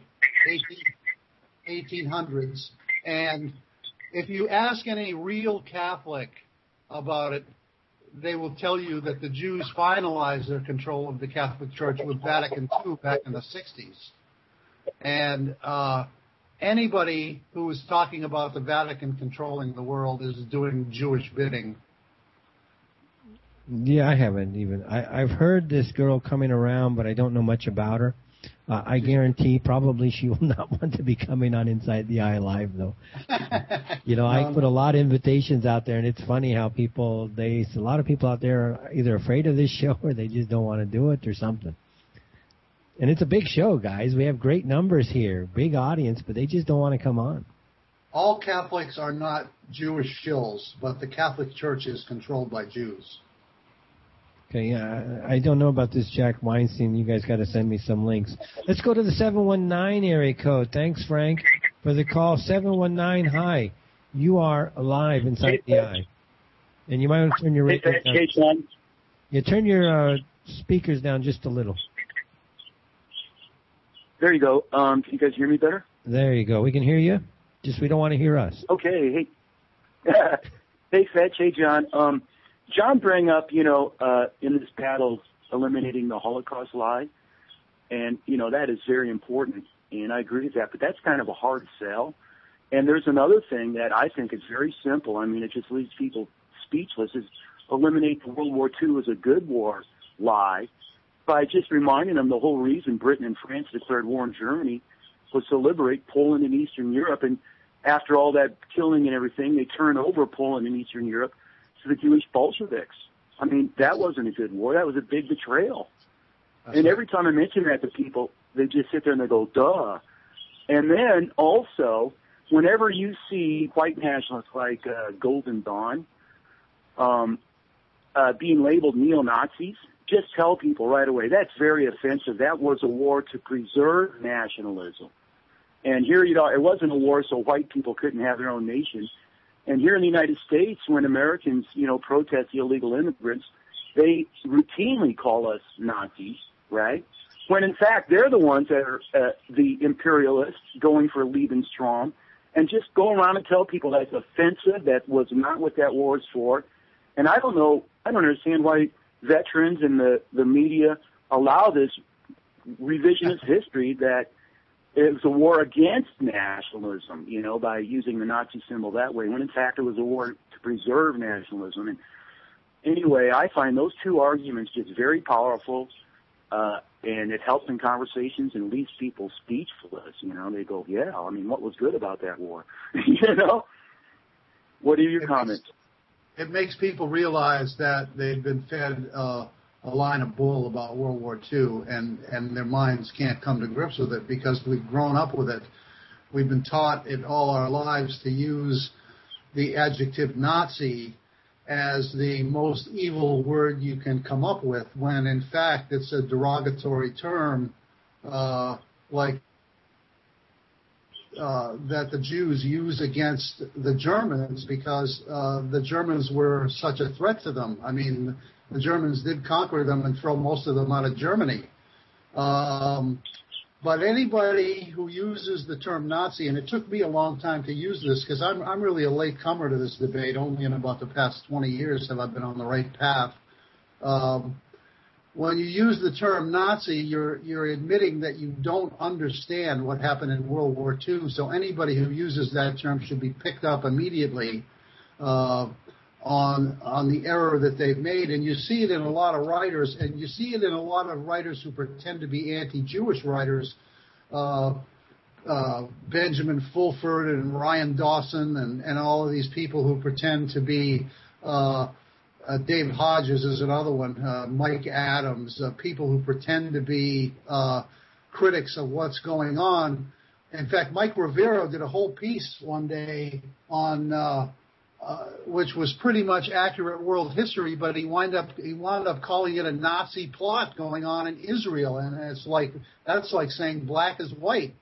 1800s. And if you ask any real Catholic about it, they will tell you that the Jews finalized their control of the Catholic Church with Vatican II back in the 60s. And anybody who is talking about the Vatican controlling the world is doing Jewish bidding. Yeah, I haven't even. I've heard this girl coming around, but I don't know much about her. I guarantee probably she will not want to be coming on Inside the Eye Live, though. I put a lot of invitations out there, and it's funny how a lot of people out there are either afraid of this show or they just don't want to do it or something. And it's a big show, guys. We have great numbers here, big audience, but they just don't want to come on. All Catholics are not Jewish shills, but the Catholic Church is controlled by Jews. Okay, yeah, I don't know about this Jack Weinstein. You guys got to send me some links. Let's go to the 719 area code. Thanks, Frank, for the call. 719, hi. You are alive Inside the Eye. And you might want to turn your radio down. Yeah, turn your speakers down just a little. There you go. Can you guys hear me better? There you go. We can hear you. Just we don't want to hear us. Okay. Hey, hey, Fetch. Hey, John. John bring up, in this battle, eliminating the Holocaust lie. And, that is very important. And I agree with that. But that's kind of a hard sell. And there's another thing that I think is very simple. I mean, it just leaves people speechless, is eliminate the World War II as a good war lie by just reminding them the whole reason Britain and France declared war on Germany was to liberate Poland and Eastern Europe. And after all that killing and everything, they turned over Poland and Eastern Europe to the Jewish Bolsheviks. I mean, that wasn't a good war. That was a big betrayal. And every time I mention that to people, they just sit there and they go, duh. And then also, whenever you see white nationalists like Golden Dawn being labeled neo-Nazis, just tell people right away, that's very offensive. That was a war to preserve nationalism. And here, it wasn't a war so white people couldn't have their own nation. And here in the United States, when Americans, protest the illegal immigrants, they routinely call us Nazis, right? When in fact, they're the ones that are the imperialists going for Lebensraum, and just go around and tell people that's offensive, that was not what that war is for. And I don't understand why veterans and the media allow this revisionist history that it was a war against nationalism, by using the Nazi symbol that way, when in fact it was a war to preserve nationalism. And anyway, I find those two arguments just very powerful, and it helps in conversations and leaves people speechless. They go, yeah, I mean, what was good about that war? What are your comments? It makes people realize that they've been fed a line of bull about World War II, and their minds can't come to grips with it because we've grown up with it. We've been taught in all our lives to use the adjective Nazi as the most evil word you can come up with, when in fact it's a derogatory term, that the Jews use against the Germans because the Germans were such a threat to them. I mean, the Germans did conquer them and throw most of them out of Germany. But anybody who uses the term Nazi, and it took me a long time to use this because I'm really a latecomer to this debate. Only in about the past 20 years have I been on the right path. When you use the term Nazi, you're admitting that you don't understand what happened in World War II. So anybody who uses that term should be picked up immediately on the error that they've made. And you see it in a lot of writers, and you see it in a lot of writers who pretend to be anti-Jewish writers, Benjamin Fulford and Ryan Dawson and all of these people who pretend to be David Hodges is another one, Mike Adams, people who pretend to be critics of what's going on. In fact, Mike Rivero did a whole piece one day on which was pretty much accurate world history, but he wound up calling it a Nazi plot going on in Israel, and it's like that's like saying black is white.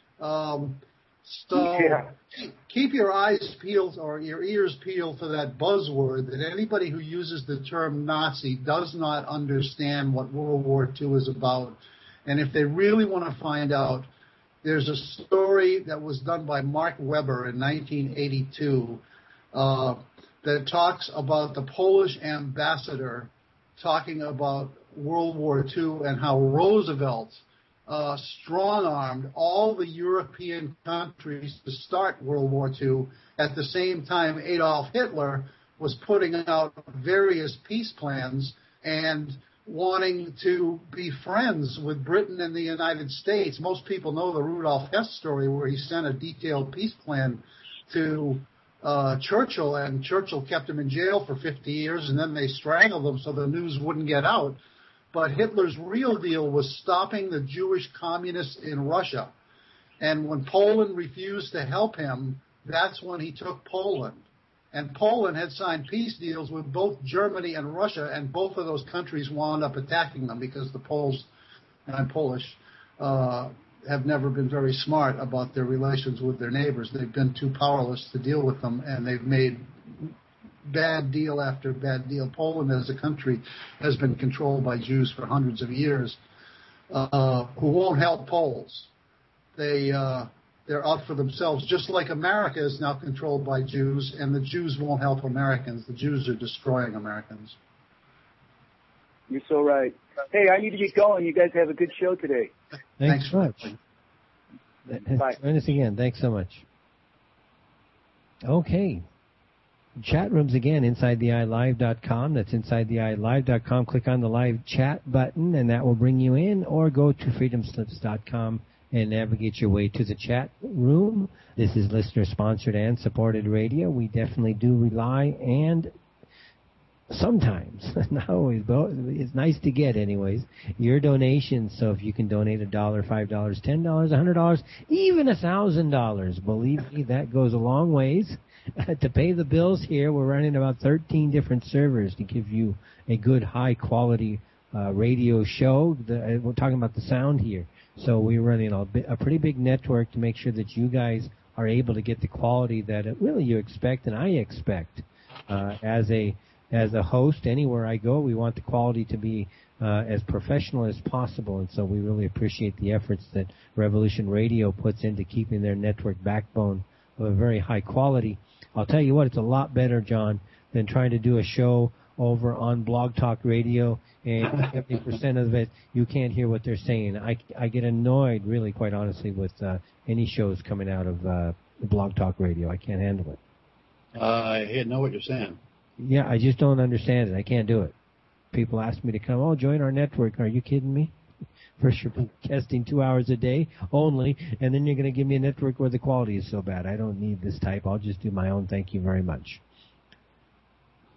Keep your eyes peeled or your ears peeled for that buzzword that anybody who uses the term Nazi does not understand what World War II is about. And if they really want to find out, there's a story that was done by Mark Weber in 1982 that talks about the Polish ambassador talking about World War II and how Roosevelt strong-armed all the European countries to start World War II at the same time Adolf Hitler was putting out various peace plans and wanting to be friends with Britain and the United States. Most people know the Rudolf Hess story where he sent a detailed peace plan to Churchill, and Churchill kept him in jail for 50 years, and then they strangled him so the news wouldn't get out. But Hitler's real deal was stopping the Jewish communists in Russia. And when Poland refused to help him, that's when he took Poland. And Poland had signed peace deals with both Germany and Russia, and both of those countries wound up attacking them because the Poles, and I'm Polish, have never been very smart about their relations with their neighbors. They've been too powerless to deal with them, and they've made bad deal after bad deal. Poland as a country has been controlled by Jews for hundreds of years who won't help Poles. They're out for themselves, just like America is now controlled by Jews, and the Jews won't help Americans. The Jews are destroying Americans. You're so right. Hey, I need to get going. You guys have a good show today. Thanks so much. Bye. Join us again. Thanks so much. Okay. Chat rooms again, InsideTheEyeLive.com. That's InsideTheEyeLive.com. Click on the live chat button, and that will bring you in, or go to FreedomSlips.com and navigate your way to the chat room. This is listener-sponsored and supported radio. We definitely do rely, and sometimes, not always, but it's nice to get anyways, your donations. So if you can donate $1, $5, $10, $100, even $1,000, believe me, that goes a long ways. To pay the bills here, we're running about 13 different servers to give you a good, high-quality radio show. We're talking about the sound here. So we're running a pretty big network to make sure that you guys are able to get the quality that really you expect and I expect. As a host, anywhere I go, we want the quality to be as professional as possible. And so we really appreciate the efforts that Revolution Radio puts into keeping their network backbone of a very high quality. I'll tell you what, it's a lot better, John, than trying to do a show over on Blog Talk Radio, and 50% of it, you can't hear what they're saying. I get annoyed, really, quite honestly, with any shows coming out of Blog Talk Radio. I can't handle it. I know what you're saying. Yeah, I just don't understand it. I can't do it. People ask me to come, join our network. Are you kidding me? First, you're broadcasting 2 hours a day only, and then you're going to give me a network where the quality is so bad. I don't need this type. I'll just do my own. Thank you very much.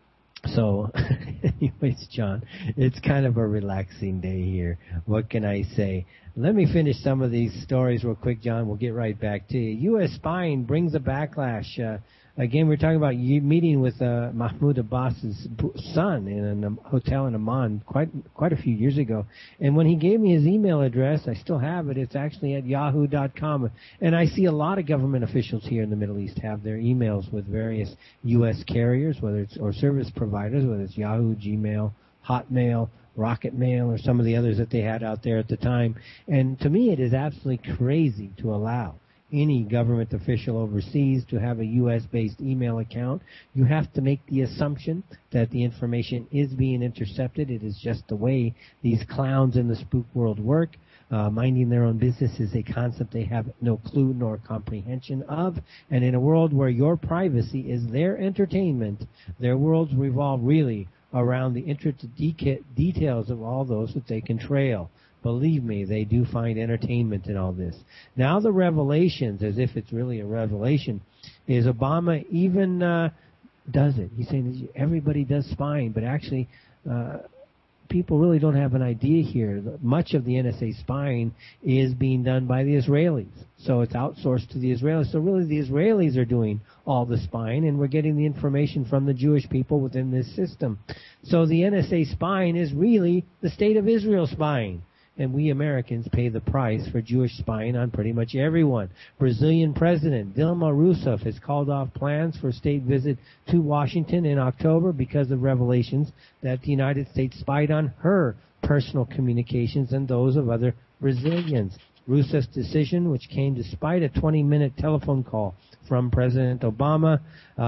So, anyways, John, it's kind of a relaxing day here. What can I say? Let me finish some of these stories real quick, John. We'll get right back to you. U.S. spying brings a backlash. Again, we're talking about you meeting with Mahmoud Abbas's son in a hotel in Amman quite a few years ago. And when he gave me his email address, I still have it. It's actually at yahoo.com. And I see a lot of government officials here in the Middle East have their emails with various U.S. carriers, whether it's or service providers, whether it's Yahoo, Gmail, Hotmail, Rocket Mail, or some of the others that they had out there at the time. And to me, it is absolutely crazy to allow any government official overseas to have a U.S.-based email account. You have to make the assumption that the information is being intercepted. It is just the way these clowns in the spook world work. Minding their own business is a concept they have no clue nor comprehension of. And in a world where your privacy is their entertainment, their worlds revolve really around the intricate details of all those that they can trail. Believe me, they do find entertainment in all this. Now the revelations, as if it's really a revelation, is Obama even does it. He's saying everybody does spying, but actually people really don't have an idea here. Much of the NSA spying is being done by the Israelis. So it's outsourced to the Israelis. So really the Israelis are doing all the spying, and we're getting the information from the Jewish people within this system. So the NSA spying is really the State of Israel spying. And we Americans pay the price for Jewish spying on pretty much everyone. Brazilian President Dilma Rousseff has called off plans for a state visit to Washington in October because of revelations that the United States spied on her personal communications and those of other Brazilians. Rousseff's decision, which came despite a 20-minute telephone call from President Obama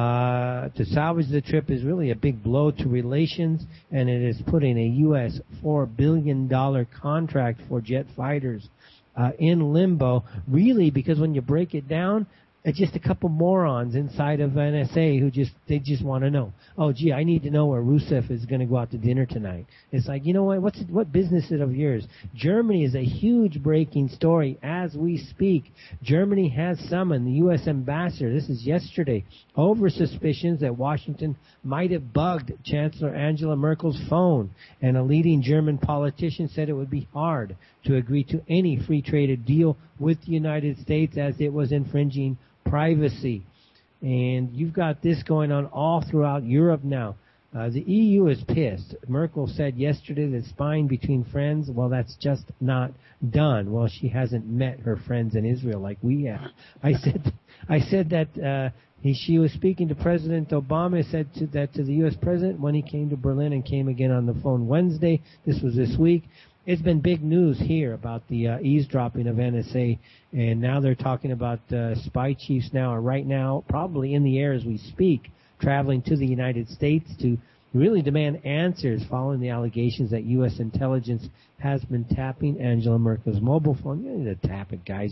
to salvage the trip, is really a big blow to relations, and it is putting a U.S. $4 billion contract for jet fighters in limbo, really, because when you break it down, it's just a couple morons inside of NSA who just want to know. Oh, gee, I need to know where Rousseff is going to go out to dinner tonight. It's like, you know what business is it of yours? Germany is a huge breaking story as we speak. Germany has summoned the U.S. ambassador, this is yesterday, over suspicions that Washington might have bugged Chancellor Angela Merkel's phone. And a leading German politician said it would be hard to agree to any free trade deal with the United States as it was infringing privacy. And you've got this going on all throughout Europe now. The EU is pissed. Merkel said yesterday that spying between friends, well, that's just not done. Well, she hasn't met her friends in Israel like we have. I said that she was speaking to President Obama, said that to the U.S. President when he came to Berlin and came again on the phone Wednesday. This was this week. It's been big news here about the eavesdropping of NSA, and now they're talking about spy chiefs now, or right now, probably in the air as we speak, traveling to the United States to really demand answers following the allegations that U.S. intelligence has been tapping Angela Merkel's mobile phone. You don't need to tap it, guys.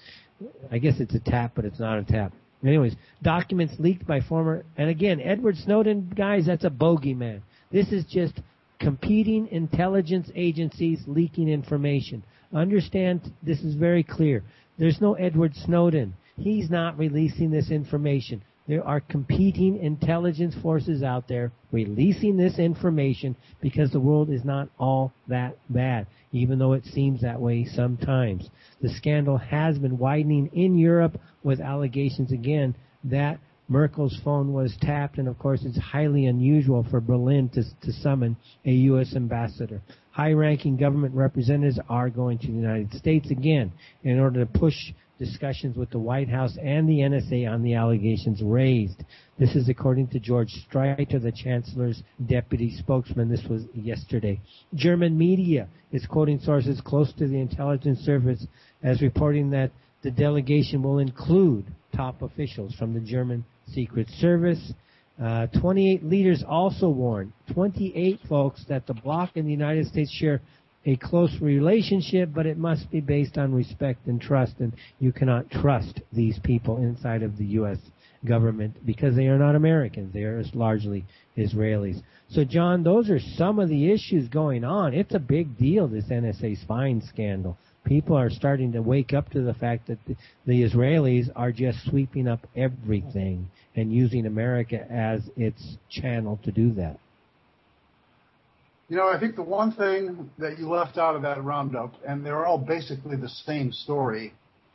I guess it's a tap, but it's not a tap. Anyways, documents leaked by former, and again, Edward Snowden, guys, that's a bogeyman. This is just competing intelligence agencies leaking information. Understand, this is very clear. There's no Edward Snowden. He's not releasing this information. There are competing intelligence forces out there releasing this information because the world is not all that bad, even though it seems that way sometimes. The scandal has been widening in Europe with allegations again that Merkel's phone was tapped, and of course it's highly unusual for Berlin to summon a U.S. ambassador. High-ranking government representatives are going to the United States again in order to push discussions with the White House and the NSA on the allegations raised. This is according to George Streiter, the Chancellor's deputy spokesman. This was yesterday. German media is quoting sources close to the intelligence service as reporting that the delegation will include top officials from the German Secret Service. 28 leaders also warned, 28 folks, that the bloc and the United States share a close relationship, but it must be based on respect and trust, and you cannot trust these people inside of the U.S. government because they are not Americans. They are largely Israelis. So, John, those are some of the issues going on. It's a big deal, this NSA spying scandal. People are starting to wake up to the fact that the Israelis are just sweeping up everything and using America as its channel to do that. I think the one thing that you left out of that roundup, and they're all basically the same story,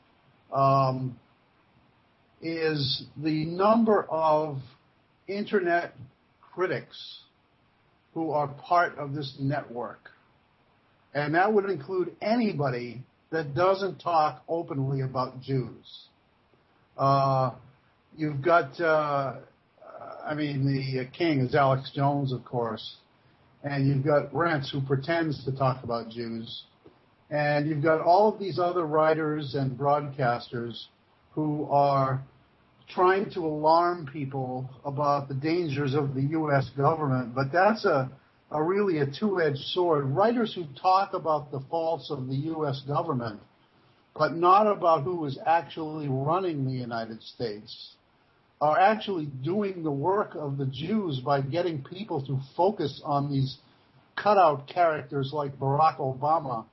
is the number of internet critics who are part of this network. And that would include anybody that doesn't talk openly about Jews. You've got, the king is Alex Jones, of course. And you've got Rents, who pretends to talk about Jews. And you've got all of these other writers and broadcasters who are trying to alarm people about the dangers of the U.S. government. But that's really a two-edged sword. Writers who talk about the faults of the U.S. government, but not about who is actually running the United States, are actually doing the work of the Jews by getting people to focus on these cutout characters like Barack Obama,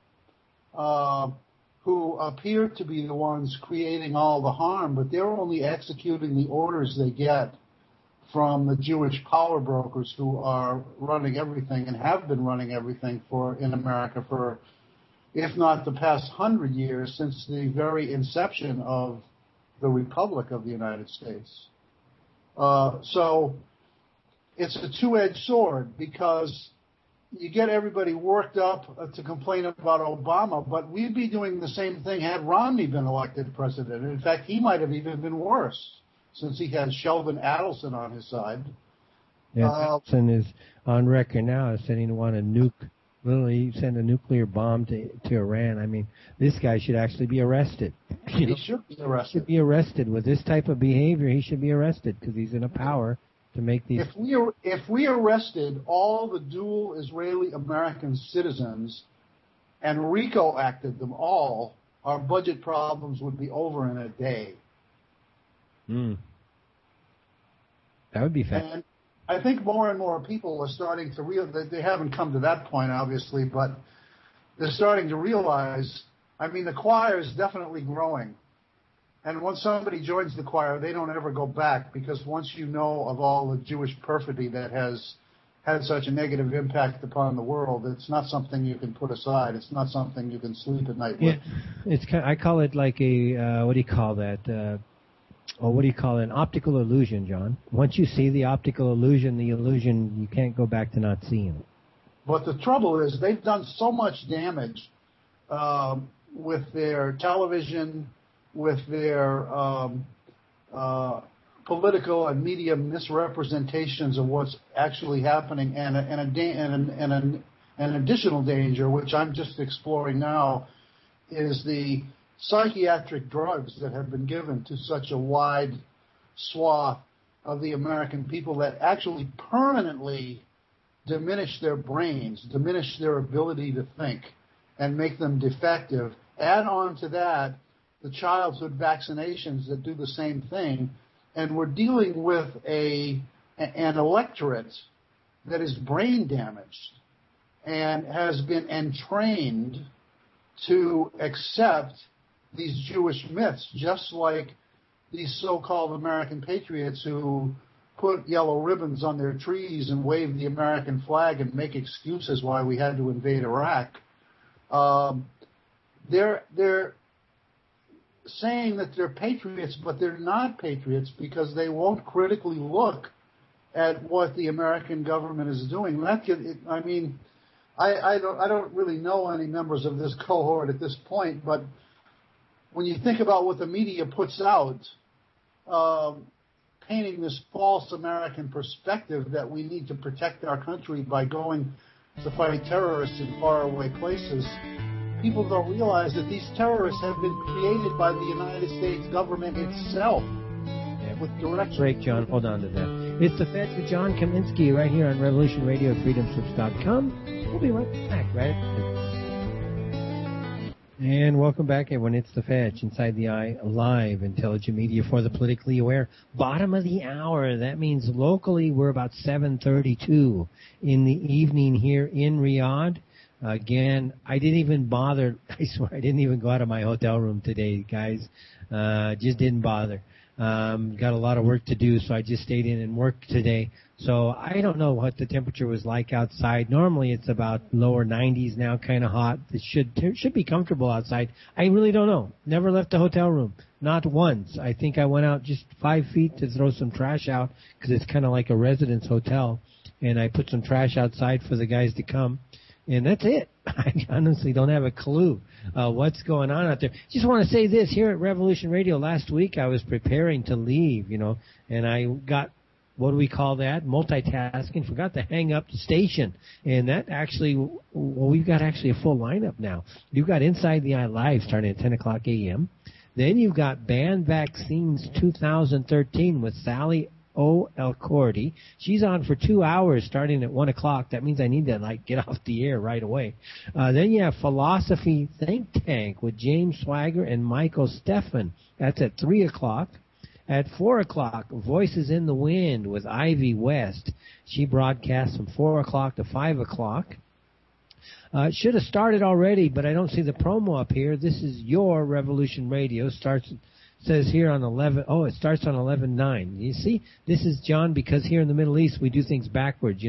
who appear to be the ones creating all the harm, but they're only executing the orders they get from the Jewish power brokers who are running everything and have been running everything in America for, if not the past 100 years, since the very inception of the Republic of the United States. So it's a two-edged sword, because you get everybody worked up to complain about Obama, but we'd be doing the same thing had Romney been elected president. In fact, he might have even been worse, since he had Sheldon Adelson on his side. Yeah, Adelson is on record now as saying he want to literally send a nuclear bomb to Iran. I mean, this guy should actually be arrested. He should be arrested. He should be arrested with this type of behavior. He should be arrested because he's in a power to make these. If we arrested all the dual Israeli American citizens and RICO acted them all, our budget problems would be over in a day. That would be fast. And I think more and more people are starting to realize, they haven't come to that point, obviously, but they're starting to realize, the choir is definitely growing. And once somebody joins the choir, they don't ever go back, because once you know of all the Jewish perfidy that has had such a negative impact upon the world, it's not something you can put aside. It's not something you can sleep at night with. Yeah, I call it like a, what do you call that? An optical illusion, John. Once you see the optical illusion, you can't go back to not seeing it. But the trouble is, they've done so much damage with their television, with their political and media misrepresentations of what's actually happening, and an additional danger, which I'm just exploring now, is the psychiatric drugs that have been given to such a wide swath of the American people that actually permanently diminish their brains, diminish their ability to think, and make them defective. Add on to that the childhood vaccinations that do the same thing, and we're dealing with an electorate that is brain damaged and has been entrained to accept these Jewish myths, just like these so-called American patriots who put yellow ribbons on their trees and wave the American flag and make excuses why we had to invade Iraq. They're saying that they're patriots, but they're not patriots, because they won't critically look at what the American government is doing. I don't really know any members of this cohort at this point, but when you think about what the media puts out, painting this false American perspective that we need to protect our country by going to fight terrorists in faraway places, people don't realize that these terrorists have been created by the United States government itself. With direct break, John. Hold on to that. It's The Feds with John Kaminsky right here on Revolution Radio, freedomslips.com. We'll be right back, right? And welcome back, everyone. It's The Feds, Inside the Eye, live intelligent media for the politically aware. Bottom of the hour. That means locally we're about 7:32 in the evening here in Riyadh. Again, I didn't even bother. I swear, I didn't even go out of my hotel room today, guys. Just didn't bother. Got a lot of work to do, so I just stayed in and worked today. So I don't know what the temperature was like outside. Normally it's about lower 90s now, kind of hot. It should be comfortable outside. I really don't know. Never left the hotel room. Not once. I think I went out just 5 feet to throw some trash out because it's kind of like a residence hotel. And I put some trash outside for the guys to come. And that's it. I honestly don't have a clue what's going on out there. Just want to say this. Here at Revolution Radio last week, I was preparing to leave, and I got, what do we call that? Multitasking. Forgot to hang up the station. And that actually, we've got actually a full lineup now. You've got Inside the Eye Live starting at 10 o'clock a.m. Then you've got Banned Vaccines 2013 with Sally O. Elcordi. She's on for 2 hours starting at 1 o'clock. That means I need to get off the air right away. Then you have Philosophy Think Tank with James Swagger and Michael Stephan. That's at 3 o'clock. At 4 o'clock, Voices in the Wind with Ivy West. She broadcasts from 4 o'clock to 5 o'clock. It should have started already, but I don't see the promo up here. This is Your Revolution Radio. Says here on 11. Oh, it starts on 11:09. You see, this is John, because here in the Middle East we do things backwards.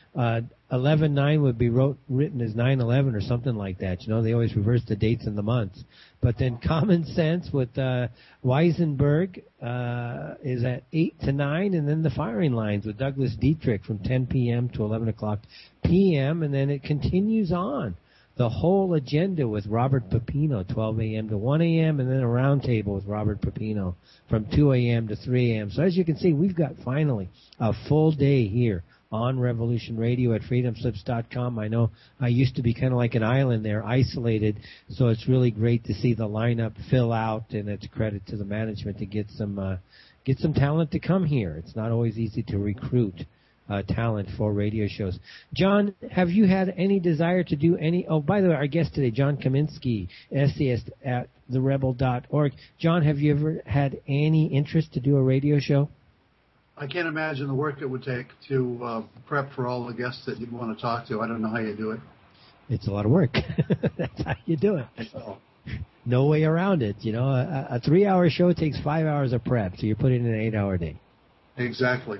11:09 would be written as 9/11 or something like that. They always reverse the dates and the months. But then Common Sense with Weisenberg is at 8 to 9, and then the Firing Lines with Douglas Dietrich from 10 p.m. to 11 o'clock p.m. And then it continues on. The Whole Agenda with Robert Pepino, 12 a.m. to 1 a.m., and then a roundtable with Robert Pepino from 2 a.m. to 3 a.m. So as you can see, we've got finally a full day here on Revolution Radio at freedomslips.com. I know I used to be kind of like an island there, isolated, so it's really great to see the lineup fill out, and it's a credit to the management to get some talent to come here. It's not always easy to recruit talent for radio shows. John, have you had any desire to do any? Oh, by the way, our guest today, John Kaminsky, essayist at therebel.org. John, have you ever had any interest to do a radio show? I can't imagine the work it would take to prep for all the guests that you'd want to talk to. I don't know how you do it. It's a lot of work. That's how you do it. No way around it. A 3-hour show takes 5 hours of prep, so you're putting in an 8-hour day. Exactly.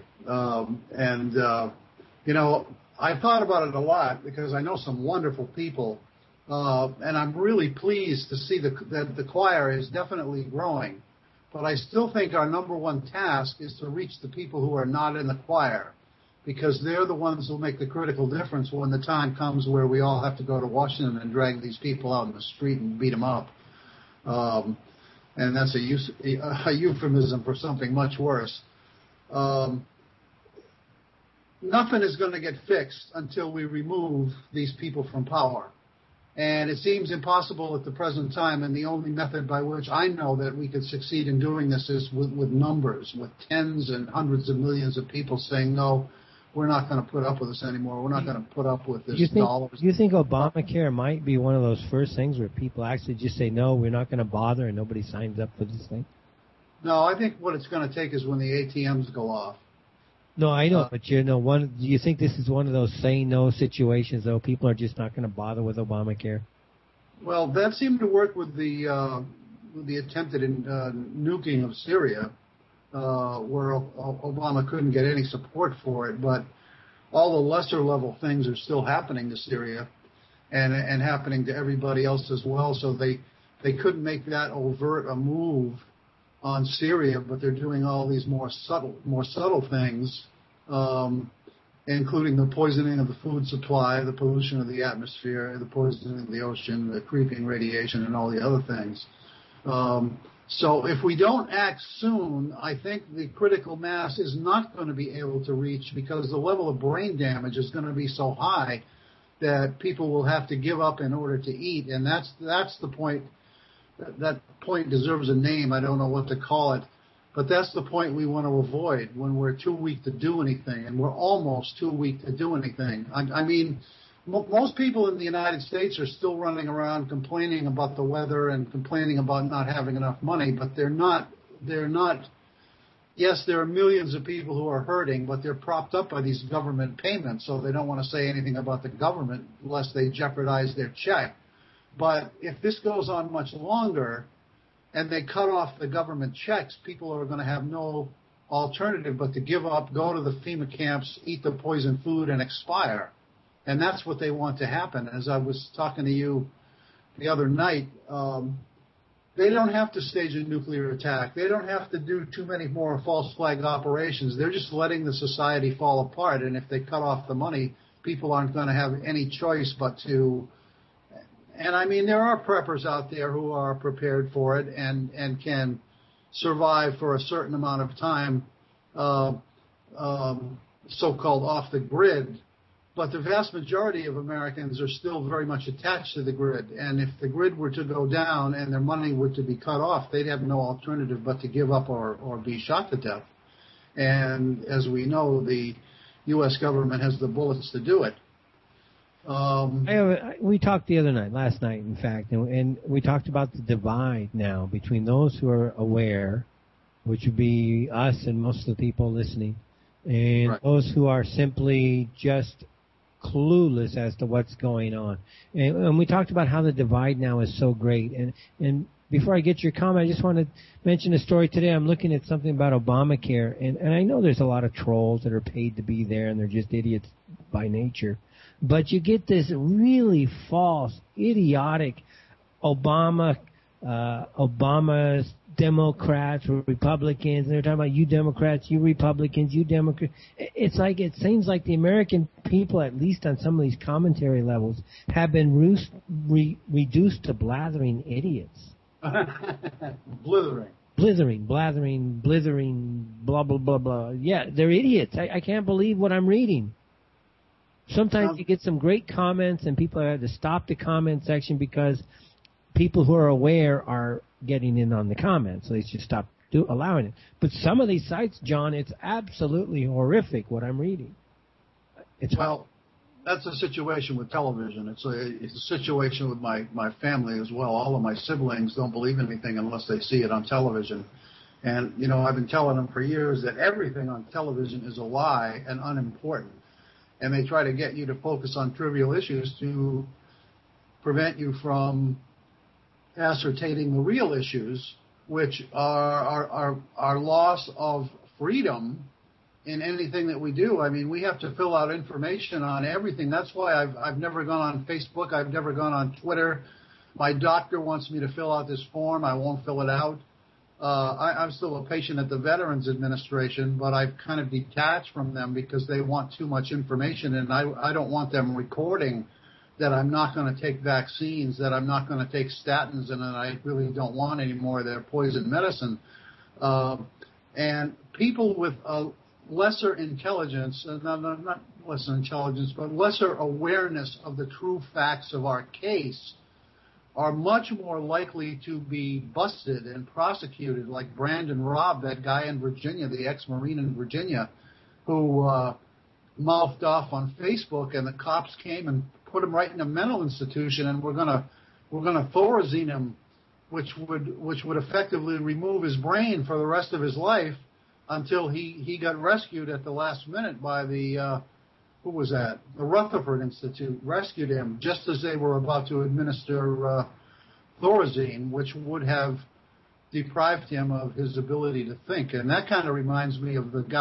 I've thought about it a lot because I know some wonderful people, and I'm really pleased to see that the choir is definitely growing. But I still think our number one task is to reach the people who are not in the choir, because they're the ones who make the critical difference when the time comes where we all have to go to Washington and drag these people out in the street and beat them up. And that's a euphemism for something much worse. Nothing is going to get fixed until we remove these people from power. And it seems impossible at the present time, and the only method by which I know that we could succeed in doing this is with numbers, with tens and hundreds of millions of people saying, no, we're not going to put up with this anymore. We're not going to put up with this dollars. Do you think Obamacare might be one of those first things where people actually just say, no, we're not going to bother, and nobody signs up for this thing? No, I think what it's going to take is when the ATMs go off. No, I know, but do you think this is one of those say no situations, though? People are just not going to bother with Obamacare? Well, that seemed to work with the attempted nuking of Syria, where Obama couldn't get any support for it. But all the lesser level things are still happening to Syria, and happening to everybody else as well. So they couldn't make that overt a move on Syria, but they're doing all these more subtle things, including the poisoning of the food supply, the pollution of the atmosphere, the poisoning of the ocean, the creeping radiation, and all the other things. So if we don't act soon, I think the critical mass is not going to be able to reach, because the level of brain damage is going to be so high that people will have to give up in order to eat, and that's the point. That point deserves a name. I don't know what to call it. But that's the point we want to avoid when we're too weak to do anything, and we're almost too weak to do anything. I mean, most people in the United States are still running around complaining about the weather and complaining about not having enough money, but they're not. Yes, there are millions of people who are hurting, but they're propped up by these government payments, so they don't want to say anything about the government lest they jeopardize their check. But if this goes on much longer, and they cut off the government checks, people are going to have no alternative but to give up, go to the FEMA camps, eat the poison food, and expire. And that's what they want to happen. As I was talking to you the other night, they don't have to stage a nuclear attack. They don't have to do too many more false flag operations. They're just letting the society fall apart. And if they cut off the money, people aren't going to have any choice but to. And I mean, there are preppers out there who are prepared for it and can survive for a certain amount of time, so-called off the grid. But the vast majority of Americans are still very much attached to the grid. And if the grid were to go down and their money were to be cut off, they'd have no alternative but to give up or be shot to death. And as we know, the U.S. government has the bullets to do it. We talked last night, in fact, and we talked about the divide now between those who are aware, which would be us and most of the people listening, and right. Those who are simply just clueless as to what's going on. And we talked about how the divide now is so great. And before I get your comment, I just want to mention a story today. I'm looking at something about Obamacare, and I know there's a lot of trolls that are paid to be there, and they're just idiots by nature. But you get this really false, idiotic Obama's Democrats or Republicans, and they're talking about you Democrats, you Republicans, you Democrats. It seems like the American people, at least on some of these commentary levels, have been reduced to blathering idiots. Blathering, blah, blah, blah, blah. Yeah, they're idiots. I can't believe what I'm reading. Sometimes you get some great comments, and people have to stop the comment section because people who are aware are getting in on the comments, so they should stop allowing it. But some of these sites, John, it's absolutely horrific what I'm reading. That's a situation with television. It's a situation with my family as well. All of my siblings don't believe anything unless they see it on television. And, I've been telling them for years that everything on television is a lie and unimportant. And they try to get you to focus on trivial issues to prevent you from ascertaining the real issues, which are loss of freedom in anything that we do. I mean, we have to fill out information on everything. That's why I've never gone on Facebook. I've never gone on Twitter. My doctor wants me to fill out this form. I won't fill it out. I'm still a patient at the Veterans Administration, but I've kind of detached from them because they want too much information, and I don't want them recording that I'm not going to take vaccines, that I'm not going to take statins, and that I really don't want any more of their poison medicine. And people with lesser intelligence, not lesser intelligence, but lesser awareness of the true facts of our case are much more likely to be busted and prosecuted, like Brandon Robb, that guy in Virginia, the ex-Marine in Virginia, who mouthed off on Facebook, and the cops came and put him right in a mental institution, and we're gonna Thorazine him, which would effectively remove his brain for the rest of his life until he got rescued at the last minute by the who was that? The Rutherford Institute rescued him just as they were about to administer Thorazine, which would have deprived him of his ability to think. And that kind of reminds me of the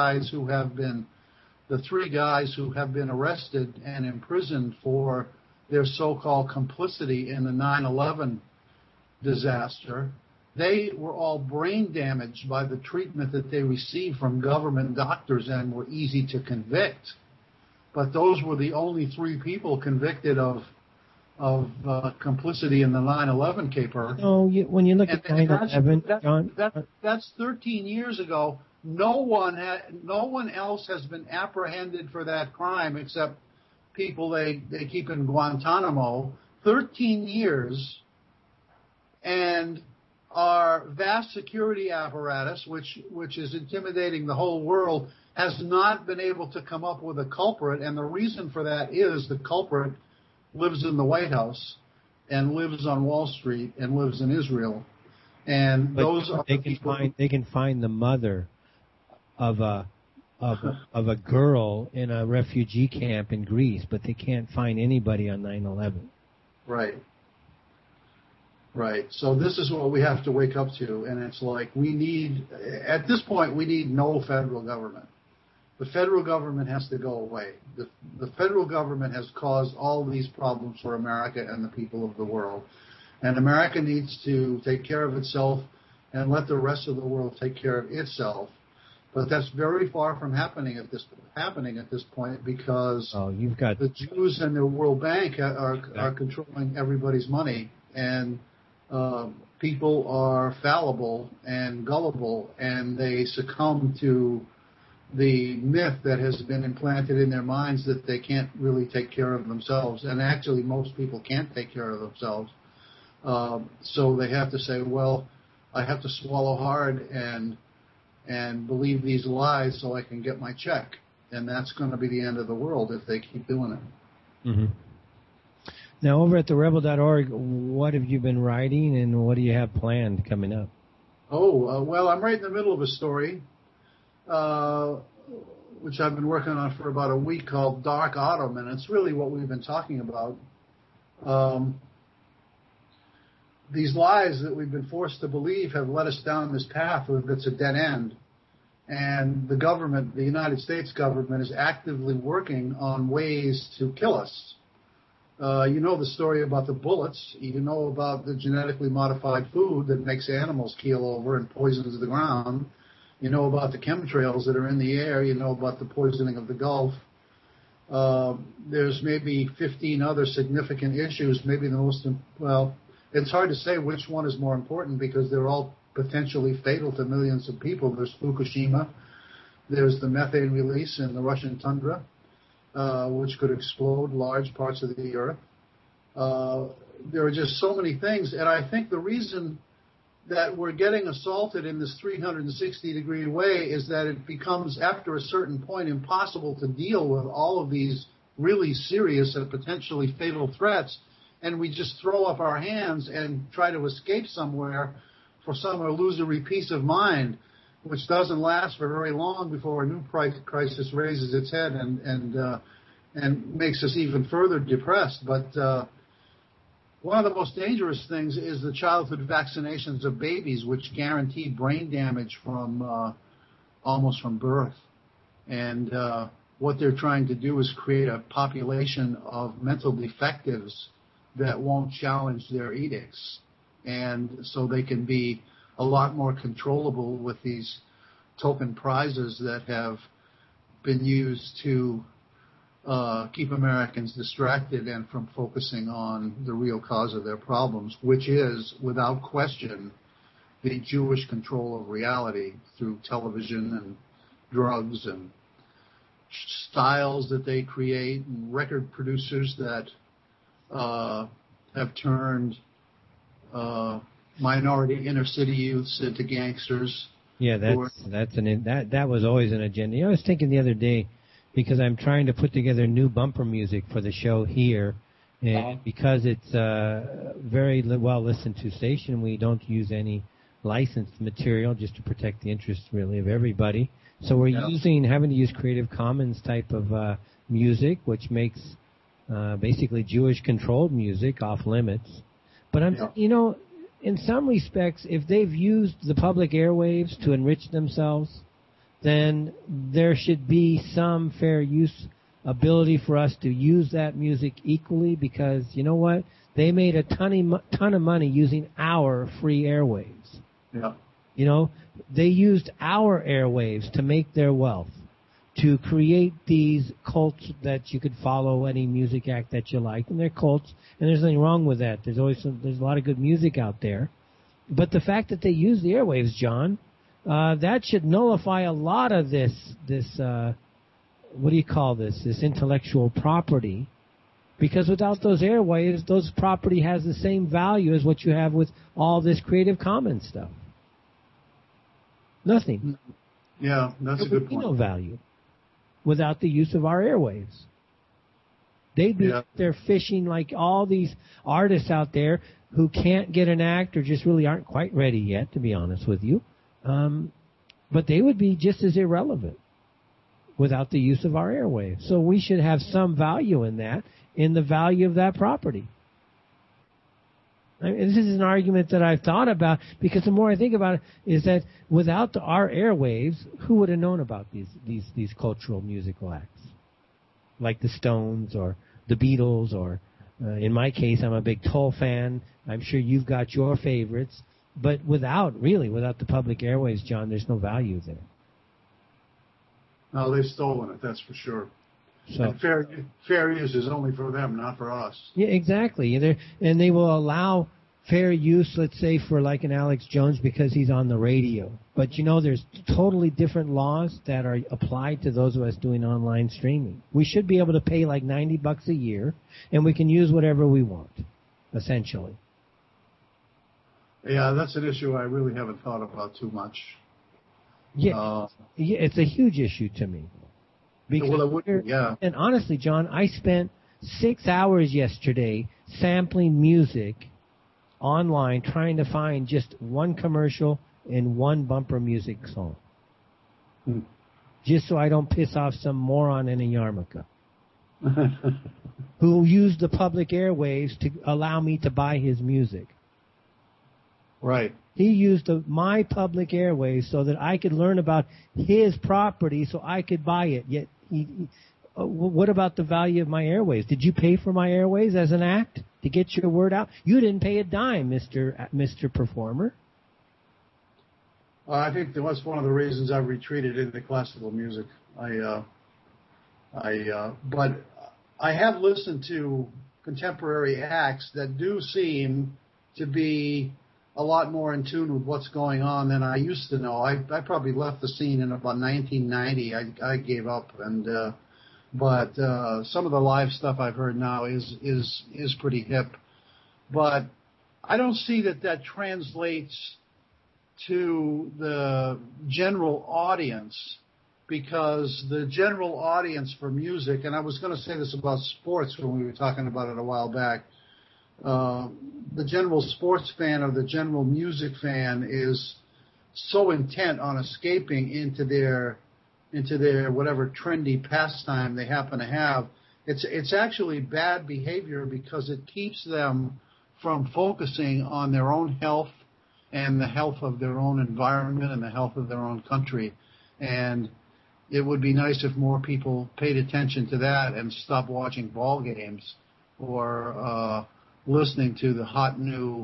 three guys who have been arrested and imprisoned for their so-called complicity in the 9/11 disaster. They were all brain damaged by the treatment that they received from government doctors and were easy to convict. But those were the only three people convicted of complicity in the 9/11 caper. No, when you look at 9/11, John, that's 13 years ago. No one else has been apprehended for that crime except people they keep in Guantanamo. 13 years, and our vast security apparatus, which is intimidating the whole world, has not been able to come up with a culprit, and the reason for that is the culprit lives in the White House and lives on Wall Street and lives in Israel, and they can find the mother of a girl in a refugee camp in Greece, but they can't find anybody on 9/11. Right. Right. So this is what we have to wake up to, and it's like at this point, we need no federal government. The federal government has to go away. The federal government has caused all these problems for America and the people of the world. And America needs to take care of itself and let the rest of the world take care of itself. But that's very far from happening at this point because the Jews and the World Bank are controlling everybody's money, and people are fallible and gullible, and they succumb to the myth that has been implanted in their minds that they can't really take care of themselves. And actually, most people can't take care of themselves. So they have to say, well, I have to swallow hard and believe these lies so I can get my check. And that's going to be the end of the world if they keep doing it. Mm-hmm. Now, over at therebel.org, what have you been writing and what do you have planned coming up? Well, I'm right in the middle of a story, which I've been working on for about a week, called Dark Autumn, and it's really what we've been talking about. These lies that we've been forced to believe have led us down this path that's a dead end. And the government, the United States government, is actively working on ways to kill us. You know the story about the bullets. You know about the genetically modified food that makes animals keel over and poisons the ground. You know about the chemtrails that are in the air. You know about the poisoning of the Gulf. There's maybe 15 other significant issues. Maybe the most, it's hard to say which one is more important because they're all potentially fatal to millions of people. There's Fukushima. There's the methane release in the Russian tundra, which could explode large parts of the earth. There are just so many things. And I think the reason that we're getting assaulted in this 360-degree way is that it becomes, after a certain point, impossible to deal with all of these really serious and potentially fatal threats, and we just throw up our hands and try to escape somewhere for some illusory peace of mind, which doesn't last for very long before a new crisis raises its head and makes us even further depressed. But one of the most dangerous things is the childhood vaccinations of babies, which guarantee brain damage from almost from birth. And what they're trying to do is create a population of mental defectives that won't challenge their edicts. And so they can be a lot more controllable with these token prizes that have been used to keep Americans distracted and from focusing on the real cause of their problems, which is, without question, the Jewish control of reality through television and drugs and styles that they create and record producers that have turned minority inner city youths into gangsters. Yeah, that was always an agenda. I was thinking the other day, because I'm trying to put together new bumper music for the show here, and because it's a very well listened to station, we don't use any licensed material just to protect the interests really of everybody. So we're having to use Creative Commons type of music, which makes basically Jewish controlled music off limits. But in some respects, if they've used the public airwaves to enrich themselves, then there should be some fair use ability for us to use that music equally, because you know what? They made a ton of money using our free airwaves. Yeah. You know, they used our airwaves to make their wealth, to create these cults that you could follow any music act that you like, and they're cults, and there's nothing wrong with that. There's a lot of good music out there, but the fact that they use the airwaves, John, that should nullify a lot of this what do you call this intellectual property, because without those airwaves, those property has the same value as what you have with all this Creative Commons stuff. Nothing. Yeah, that's a good point. No value without the use of our airwaves. They'd be out there fishing like all these artists out there who can't get an act or just really aren't quite ready yet, to be honest with you. But they would be just as irrelevant without the use of our airwaves. So we should have some value in that, in the value of that property. I mean, this is an argument that I've thought about, because the more I think about it, is that without our airwaves, who would have known about these cultural musical acts, like the Stones or the Beatles, or in my case, I'm a big Toll fan. I'm sure you've got your favorites, but without the public airwaves, John, there's no value there. No, they've stolen it. That's for sure. So and fair use is only for them, not for us. Yeah, exactly. And they will allow fair use, let's say, for like an Alex Jones because he's on the radio. But there's totally different laws that are applied to those of us doing online streaming. We should be able to pay like $90 a year, and we can use whatever we want, essentially. Yeah, that's an issue I really haven't thought about too much. Yeah, it's a huge issue to me. And honestly, John, I spent 6 hours yesterday sampling music online, trying to find just one commercial and one bumper music song. Just so I don't piss off some moron in a yarmulke who used the public airwaves to allow me to buy his music. Right. He used my public airwaves so that I could learn about his property so I could buy it. Yet, what about the value of my airwaves? Did you pay for my airwaves as an act to get your word out? You didn't pay a dime, Mr. Performer. I think that was one of the reasons I retreated into classical music. But I have listened to contemporary acts that do seem to be a lot more in tune with what's going on than I used to know. I probably left the scene in about 1990. I gave up, but some of the live stuff I've heard now is pretty hip. But I don't see that translates to the general audience, because the general audience for music, and I was going to say this about sports when we were talking about it a while back, the general sports fan or the general music fan is so intent on escaping into their whatever trendy pastime they happen to have. It's actually bad behavior, because it keeps them from focusing on their own health and the health of their own environment and the health of their own country. And it would be nice if more people paid attention to that and stopped watching ball games or listening to the hot new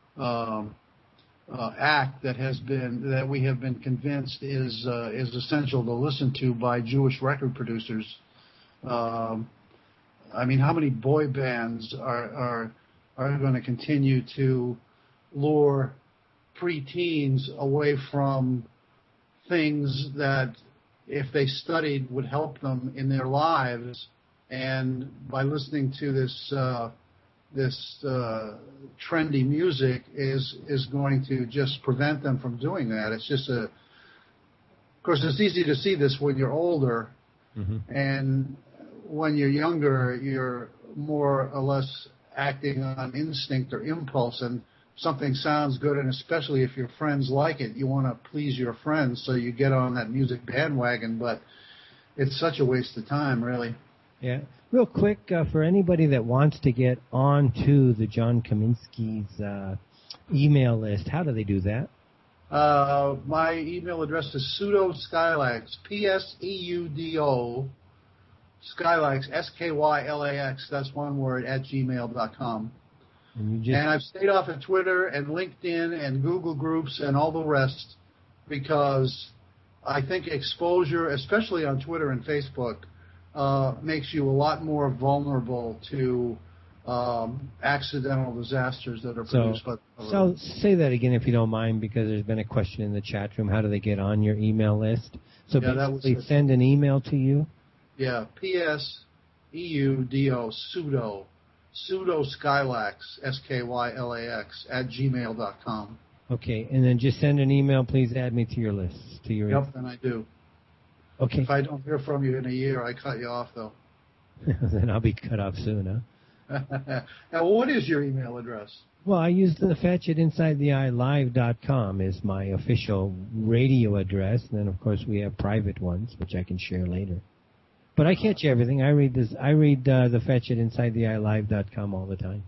act that we have been convinced is essential to listen to by Jewish record producers. I mean, how many boy bands are going to continue to lure preteens away from things that, if they studied, would help them in their lives, and by listening to this trendy music is going to just prevent them from doing that. It's just of course, it's easy to see this when you're older, and when you're younger, you're more or less acting on instinct or impulse, and something sounds good, and especially if your friends like it, you want to please your friends, so you get on that music bandwagon, but it's such a waste of time, really. Yeah. Real quick, for anybody that wants to get onto the John Kaminsky's email list, how do they do that? My email address is pseudo-skylax, P-S-E-U-D-O, Skylax, S-K-Y-L-A-X, that's one word, @gmail.com. And I've stayed off of Twitter and LinkedIn and Google Groups and all the rest, because I think exposure, especially on Twitter and Facebook, makes you a lot more vulnerable to accidental disasters that are produced by the government. So say that again if you don't mind, because there's been a question in the chat room. How do they get on your email list? So basically send an email to you? Yeah, P-S-E-U-D-O, pseudo-skylax, S-K-Y-L-A-X, @gmail.com. Okay, and then just send an email. Please add me to your list. Yep, and I do. Okay. If I don't hear from you in a year, I cut you off, though. Then I'll be cut off soon, huh? Now, what is your email address? Well, I use the Fetch It InsideTheEyeLive.com is my official radio address. And then, of course, we have private ones, which I can share later. But I catch everything. I read the Fetch It InsideTheEyeLive.com all the time.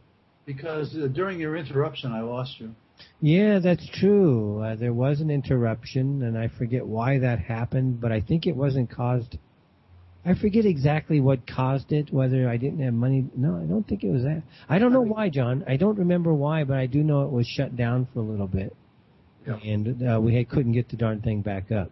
because during your interruption, I lost you. Yeah, that's true. There was an interruption, and I forget why that happened, but I think it wasn't caused. I forget exactly what caused it, whether I didn't have money. No, I don't think it was that. I don't know why, John. I don't remember why, but I do know it was shut down for a little bit. Yep. And we couldn't get the darn thing back up.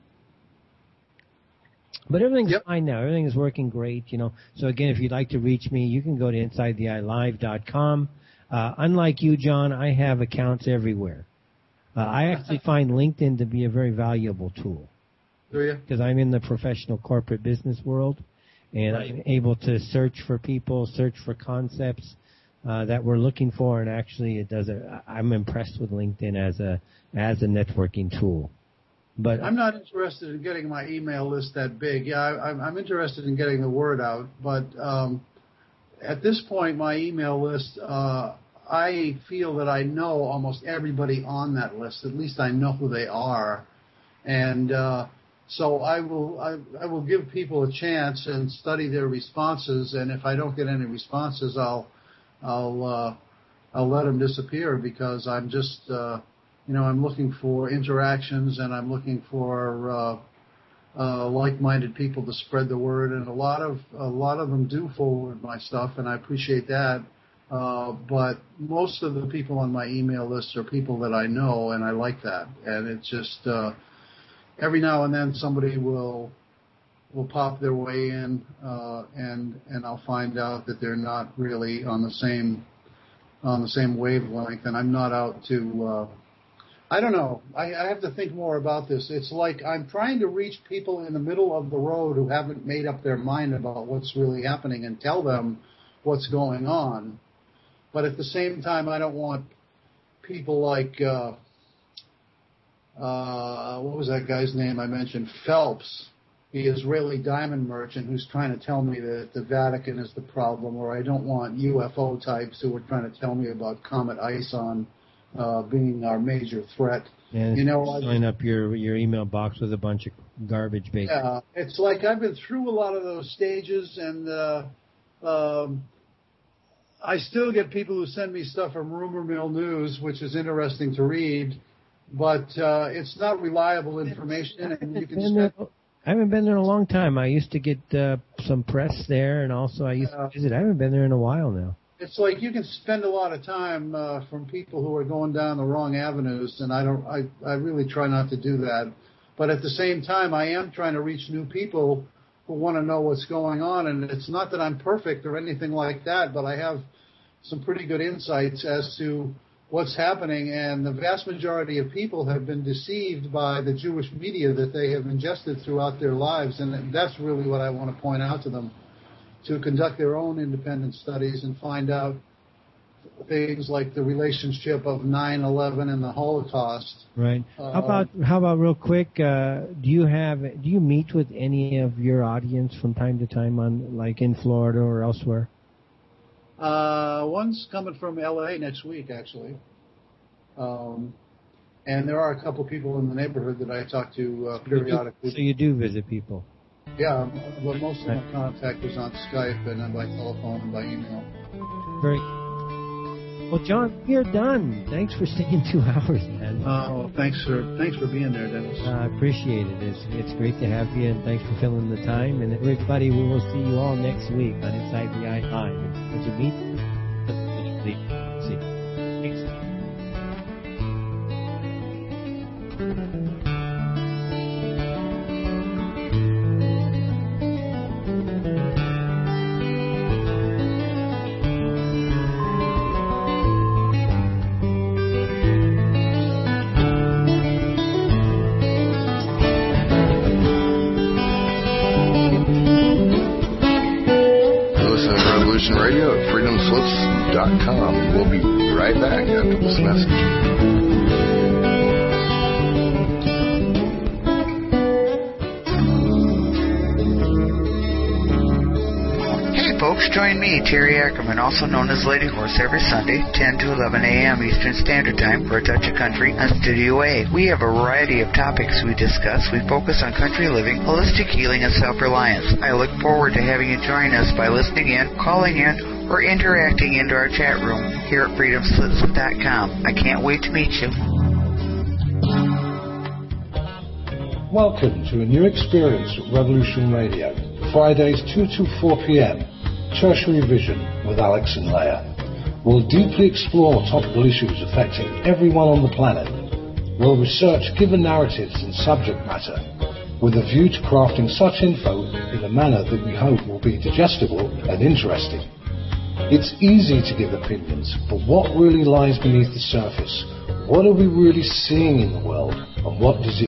But everything's fine now. Everything is working great, you know. So, again, if you'd like to reach me, you can go to InsideTheEyeLive.com. Unlike you, John, I have accounts everywhere. I actually find LinkedIn to be a very valuable tool. Do you? Because I'm in the professional corporate business world, and I'm able to search for people, search for concepts that we're looking for, and actually I'm impressed with LinkedIn as a networking tool. But I'm not interested in getting my email list that big. Yeah, I'm interested in getting the word out, but at this point, my email list, I feel that I know almost everybody on that list. At least I know who they are, and so I will give people a chance and study their responses. And if I don't get any responses, I'll let them disappear, because I'm just I'm looking for interactions, and I'm looking for like-minded people to spread the word, and a lot of them do forward my stuff, and I appreciate that. But most of the people on my email list are people that I know, and I like that. And it's just every now and then somebody will pop their way in, and I'll find out that they're not really on the same wavelength, and I'm not out to. I don't know. I have to think more about this. It's like I'm trying to reach people in the middle of the road who haven't made up their mind about what's really happening and tell them what's going on. But at the same time, I don't want people like, what was that guy's name I mentioned? Phelps, the Israeli diamond merchant, who's trying to tell me that the Vatican is the problem, or I don't want UFO types who are trying to tell me about Comet Ison being our major threat. And filling up your email box with a bunch of garbage, basically. Yeah, it's like I've been through a lot of those stages, and I still get people who send me stuff from Rumor Mill News, which is interesting to read, but it's not reliable information, and you can spend. I haven't been there in a long time. I used to get some press there, and also I used to visit. I haven't been there in a while now. It's like you can spend a lot of time from people who are going down the wrong avenues, and I really try not to do that. But at the same time, I am trying to reach new people who want to know what's going on, and it's not that I'm perfect or anything like that, but I have some pretty good insights as to what's happening, and the vast majority of people have been deceived by the Jewish media that they have ingested throughout their lives, and that's really what I want to point out to them, to conduct their own independent studies and find out things like the relationship of 9/11 and the Holocaust. Right. How about real quick? Do you meet with any of your audience from time to time on, like, in Florida or elsewhere? One's coming from LA next week, actually. And there are a couple of people in the neighborhood that I talk to periodically. So you do visit people? Yeah, but most of my contact is on Skype and by telephone and by email. Very. Well, John, you're done. Thanks for staying 2 hours, man. Oh, thanks for being there, Dennis. I appreciate it. It's great to have you, and thanks for filling the time. And everybody, we will see you all next week on Inside the Eye Live. Did you meet? See. Thanks. We'll be right back after this message. Folks, join me, Terry Ackerman, also known as Lady Horse, every Sunday, 10 to 11 a.m. Eastern Standard Time for A Touch of Country on Studio A. We have a variety of topics we discuss. We focus on country living, holistic healing, and self-reliance. I look forward to having you join us by listening in, calling in, or interacting into our chat room here at freedomslips.com. I can't wait to meet you. Welcome to a new experience at Revolution Radio. Fridays 2 to 4 p.m. Tertiary Vision with Alex and Leah. We'll deeply explore topical issues affecting everyone on the planet. We'll research given narratives and subject matter with a view to crafting such info in a manner that we hope will be digestible and interesting. It's easy to give opinions, but what really lies beneath the surface? What are we really seeing in the world, and what does it